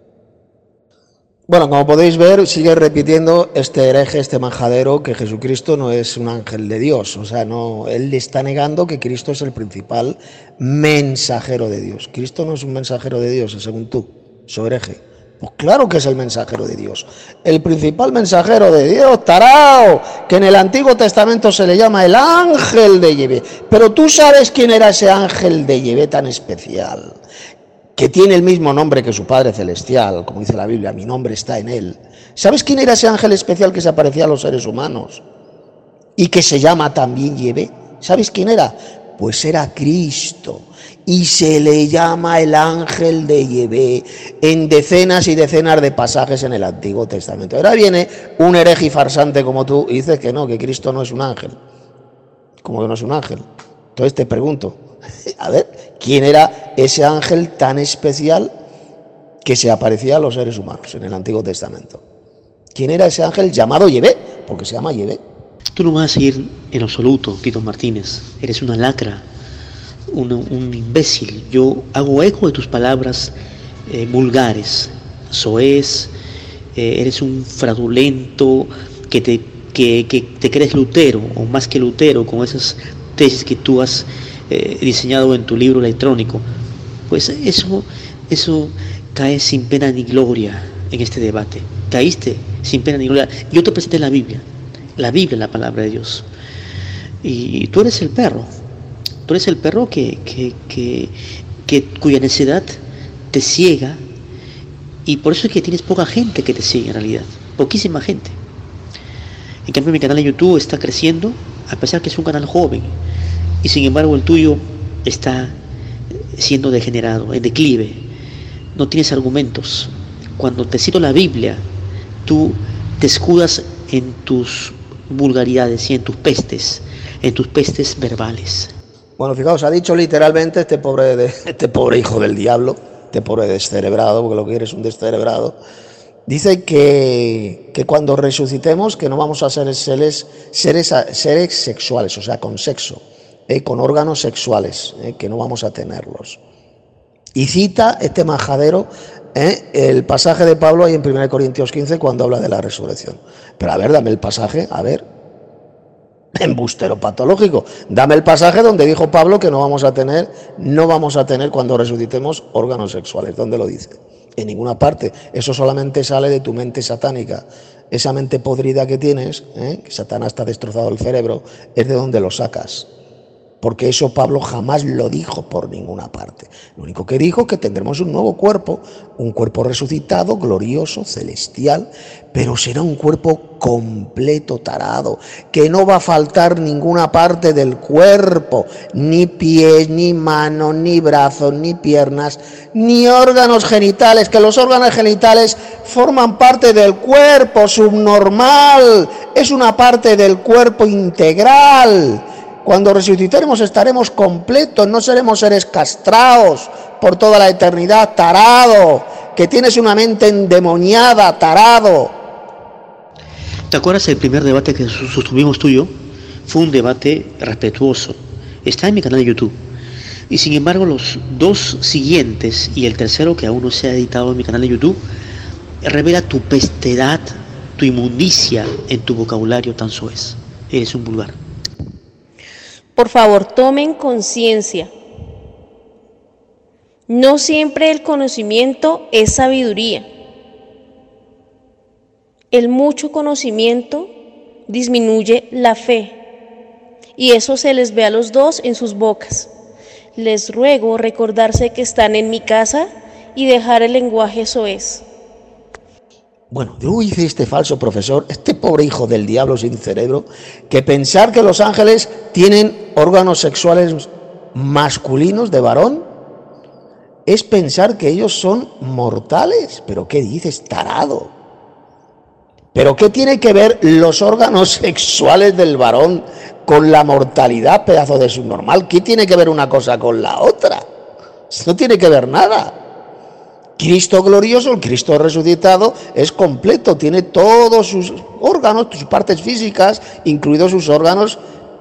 Bueno, como podéis ver, sigue repitiendo este hereje, este majadero, que Jesucristo no es un ángel de Dios. O sea, no, él le está negando que Cristo es el principal mensajero de Dios. Cristo no es un mensajero de Dios, según tú, so hereje. Pues claro que es el mensajero de Dios. El principal mensajero de Dios, tarao, que en el Antiguo Testamento se le llama el ángel de Yahvé. Pero tú sabes quién era ese ángel de Yahvé tan especial, que tiene el mismo nombre que su Padre Celestial, como dice la Biblia, mi nombre está en él. ¿Sabes quién era ese ángel especial que se aparecía a los seres humanos? Y que se llama también Yahvé. ¿Sabes quién era? Pues era Cristo. Y se le llama el ángel de Yahvé en decenas y decenas de pasajes en el Antiguo Testamento. Ahora viene un hereje farsante como tú y dices que no, que Cristo no es un ángel. ¿Cómo que no es un ángel? Entonces te pregunto, a ver, ¿quién era ese ángel tan especial que se aparecía a los seres humanos en el Antiguo Testamento? ¿Quién era ese ángel llamado Yahvé? Porque se llama Yahvé. Tú no vas a seguir en absoluto, Tito Martínez. Eres una lacra, un, un imbécil. Yo hago eco de tus palabras eh, vulgares. Soez, eh, eres un fraudulento que te, que, que te crees Lutero, o más que Lutero, con esas tesis que tú has eh, diseñado en tu libro electrónico. Pues eso, eso cae sin pena ni gloria en este debate. Caíste sin pena ni gloria. Yo te presenté la Biblia. La Biblia es la palabra de Dios. Y tú eres el perro. Tú eres el perro que, que, que, que cuya necedad te ciega. Y por eso es que tienes poca gente que te sigue en realidad. Poquísima gente. En cambio, mi canal de YouTube está creciendo, a pesar que es un canal joven. Y sin embargo, el tuyo está siendo degenerado, en declive. No tienes argumentos. Cuando te cito la Biblia, tú te escudas en tus vulgaridades y en tus pestes, en tus pestes verbales. Bueno, fijaos, ha dicho literalmente este pobre, de, este pobre hijo del diablo, este pobre descerebrado, porque lo que eres es un descerebrado. Dice que, que cuando resucitemos, que no vamos a ser seres, seres, seres sexuales, o sea, con sexo, eh, con órganos sexuales, eh, que no vamos a tenerlos. Y cita este majadero eh, el pasaje de Pablo ahí en primera Corintios quince cuando habla de la resurrección. Pero a ver, dame el pasaje, a ver, embustero patológico, dame el pasaje donde dijo Pablo que no vamos a tener, no vamos a tener cuando resucitemos órganos sexuales. ¿Dónde lo dice? En ninguna parte. Eso solamente sale de tu mente satánica. Esa mente podrida que tienes, ¿eh? que Satanás te ha destrozado el cerebro, es de donde lo sacas. Porque eso Pablo jamás lo dijo por ninguna parte. Lo único que dijo es que tendremos un nuevo cuerpo, un cuerpo resucitado, glorioso, celestial, pero será un cuerpo completo, tarado, que no va a faltar ninguna parte del cuerpo, ni pies, ni manos, ni brazos, ni piernas, ni órganos genitales, que los órganos genitales forman parte del cuerpo subnormal, es una parte del cuerpo integral. Cuando resucitaremos estaremos completos, no seremos seres castrados por toda la eternidad, tarado, que tienes una mente endemoniada, tarado. ¿Te acuerdas el primer debate que sostuvimos tú y yo? Fue un debate respetuoso. Está en mi canal de YouTube. Y sin embargo, los dos siguientes y el tercero, que aún no se ha editado en mi canal de YouTube, revela tu pestedad, tu inmundicia en tu vocabulario tan soez. Eres un vulgar. Por favor, tomen conciencia. No siempre el conocimiento es sabiduría. El mucho conocimiento disminuye la fe. Y eso se les ve a los dos en sus bocas. Les ruego recordarse que están en mi casa y dejar el lenguaje soez. Bueno, yo hice este falso profesor, este pobre hijo del diablo sin cerebro, que pensar que los ángeles tienen órganos sexuales masculinos de varón es pensar que ellos son mortales. ¿Pero qué dices, tarado? ¿Pero qué tiene que ver los órganos sexuales del varón con la mortalidad, pedazo de subnormal? ¿Qué tiene que ver una cosa con la otra? No tiene que ver nada. Cristo glorioso, el Cristo resucitado, es completo, tiene todos sus órganos, sus partes físicas, incluidos sus órganos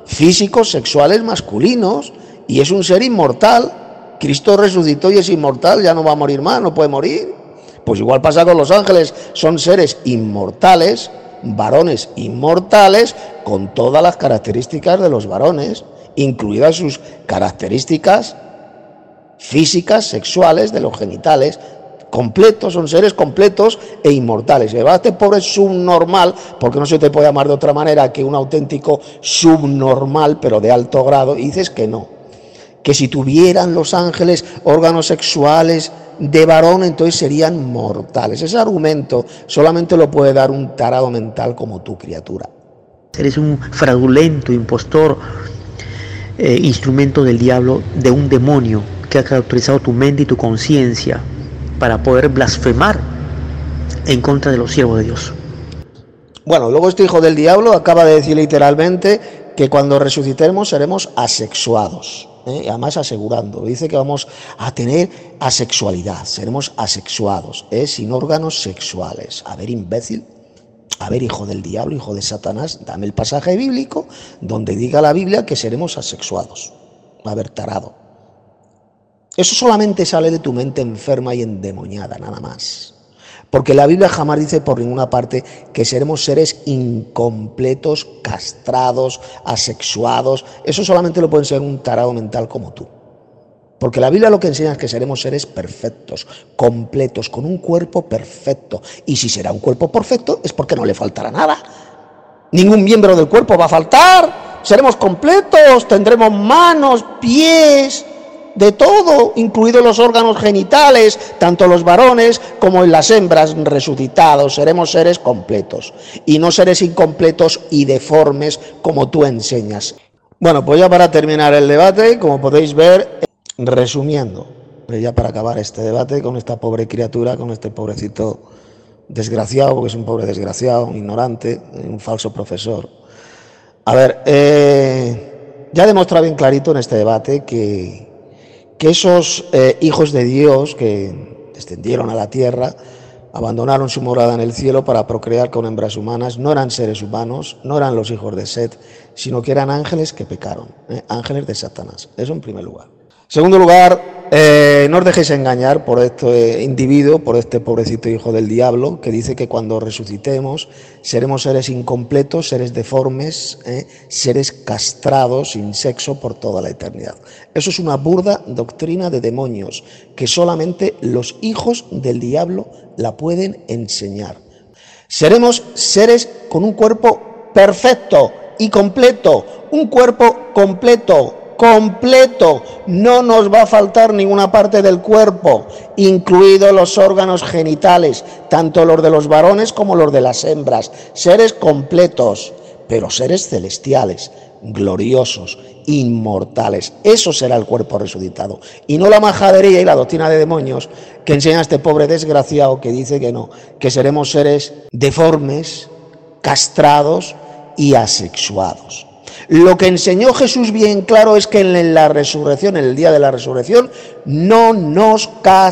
físicos, sexuales, masculinos, y es un ser inmortal. Cristo resucitó y es inmortal, ya no va a morir más, no puede morir. Pues igual pasa con los ángeles, son seres inmortales, varones inmortales, con todas las características de los varones, incluidas sus características físicas, sexuales, de los genitales, completos, son seres completos e inmortales. Y este pobre subnormal, porque no se te puede llamar de otra manera que un auténtico subnormal, pero de alto grado, y dices que no, que si tuvieran los ángeles órganos sexuales de varón, entonces serían mortales. Ese argumento solamente lo puede dar un tarado mental como tú, criatura. Eres un fraudulento impostor, eh, instrumento del diablo, de un demonio que ha caracterizado tu mente y tu conciencia para poder blasfemar en contra de los siervos de Dios. Bueno, luego este hijo del diablo acaba de decir literalmente que cuando resucitemos seremos asexuados. ¿eh? Además asegurando, dice que vamos a tener asexualidad, seremos asexuados, ¿eh? sin órganos sexuales. A ver, imbécil, a ver, hijo del diablo, hijo de Satanás, dame el pasaje bíblico donde diga la Biblia que seremos asexuados. A ver, tarado. Eso solamente sale de tu mente enferma y endemoniada, nada más. Porque la Biblia jamás dice por ninguna parte que seremos seres incompletos, castrados, asexuados. Eso solamente lo puede enseñar un tarado mental como tú. Porque la Biblia lo que enseña es que seremos seres perfectos, completos, con un cuerpo perfecto. Y si será un cuerpo perfecto es porque no le faltará nada. Ningún miembro del cuerpo va a faltar. Seremos completos, tendremos manos, pies, de todo, incluidos los órganos genitales, tanto los varones como en las hembras resucitados. Seremos seres completos y no seres incompletos y deformes como tú enseñas. Bueno, pues ya para terminar el debate, como podéis ver, resumiendo, ya para acabar este debate con esta pobre criatura, con este pobrecito desgraciado, porque es un pobre desgraciado, un ignorante, un falso profesor. A ver, eh, ya he demostrado bien clarito en este debate que que esos eh, hijos de Dios que descendieron a la tierra, abandonaron su morada en el cielo para procrear con hembras humanas, no eran seres humanos, no eran los hijos de Set, sino que eran ángeles que pecaron, ¿eh? ángeles de Satanás. Eso en primer lugar. En segundo lugar, eh, no os dejéis engañar por este individuo, por este pobrecito hijo del diablo, que dice que cuando resucitemos seremos seres incompletos, seres deformes, ¿eh? seres castrados, sin sexo por toda la eternidad. Eso es una burda doctrina de demonios, que solamente los hijos del diablo la pueden enseñar. Seremos seres con un cuerpo perfecto y completo, un cuerpo completo, completo, no nos va a faltar ninguna parte del cuerpo, incluidos los órganos genitales, tanto los de los varones como los de las hembras, seres completos, pero seres celestiales, gloriosos, inmortales. Eso será el cuerpo resucitado, y no la majadería y la doctrina de demonios que enseña este pobre desgraciado que dice que no, que seremos seres deformes, castrados y asexuados. Lo que enseñó Jesús bien claro es que en la resurrección, en el día de la resurrección, no nos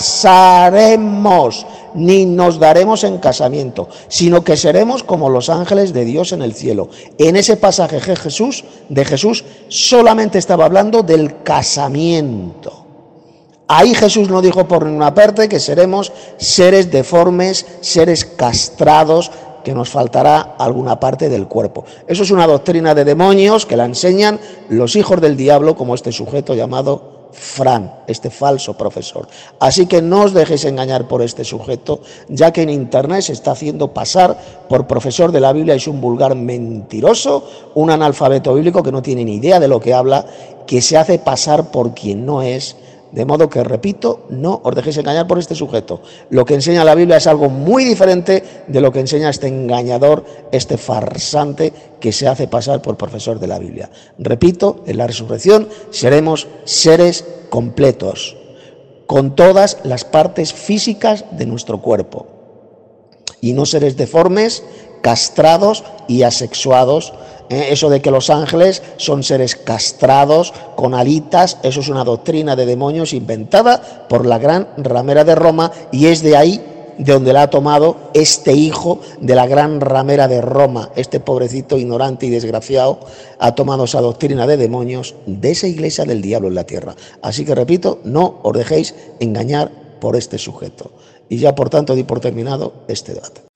casaremos ni nos daremos en casamiento, sino que seremos como los ángeles de Dios en el cielo. En ese pasaje de Jesús, de Jesús solamente estaba hablando del casamiento. Ahí Jesús no dijo por ninguna parte que seremos seres deformes, seres castrados, que nos faltará alguna parte del cuerpo. Eso es una doctrina de demonios que la enseñan los hijos del diablo, como este sujeto llamado Fran, este falso profesor. Así que no os dejéis engañar por este sujeto, ya que en internet se está haciendo pasar por profesor de la Biblia. Es un vulgar mentiroso, un analfabeto bíblico que no tiene ni idea de lo que habla, que se hace pasar por quien no es. De modo que, repito, no os dejéis engañar por este sujeto. Lo que enseña la Biblia es algo muy diferente de lo que enseña este engañador, este farsante que se hace pasar por profesor de la Biblia. Repito, en la resurrección seremos seres completos, con todas las partes físicas de nuestro cuerpo, y no seres deformes, castrados y asexuados. Eh, eso de que los ángeles son seres castrados, con alitas, eso es una doctrina de demonios inventada por la gran ramera de Roma, y es de ahí de donde la ha tomado este hijo de la gran ramera de Roma, este pobrecito ignorante y desgraciado, ha tomado esa doctrina de demonios de esa iglesia del diablo en la tierra. Así que repito, no os dejéis engañar por este sujeto. Y ya por tanto di por terminado este debate.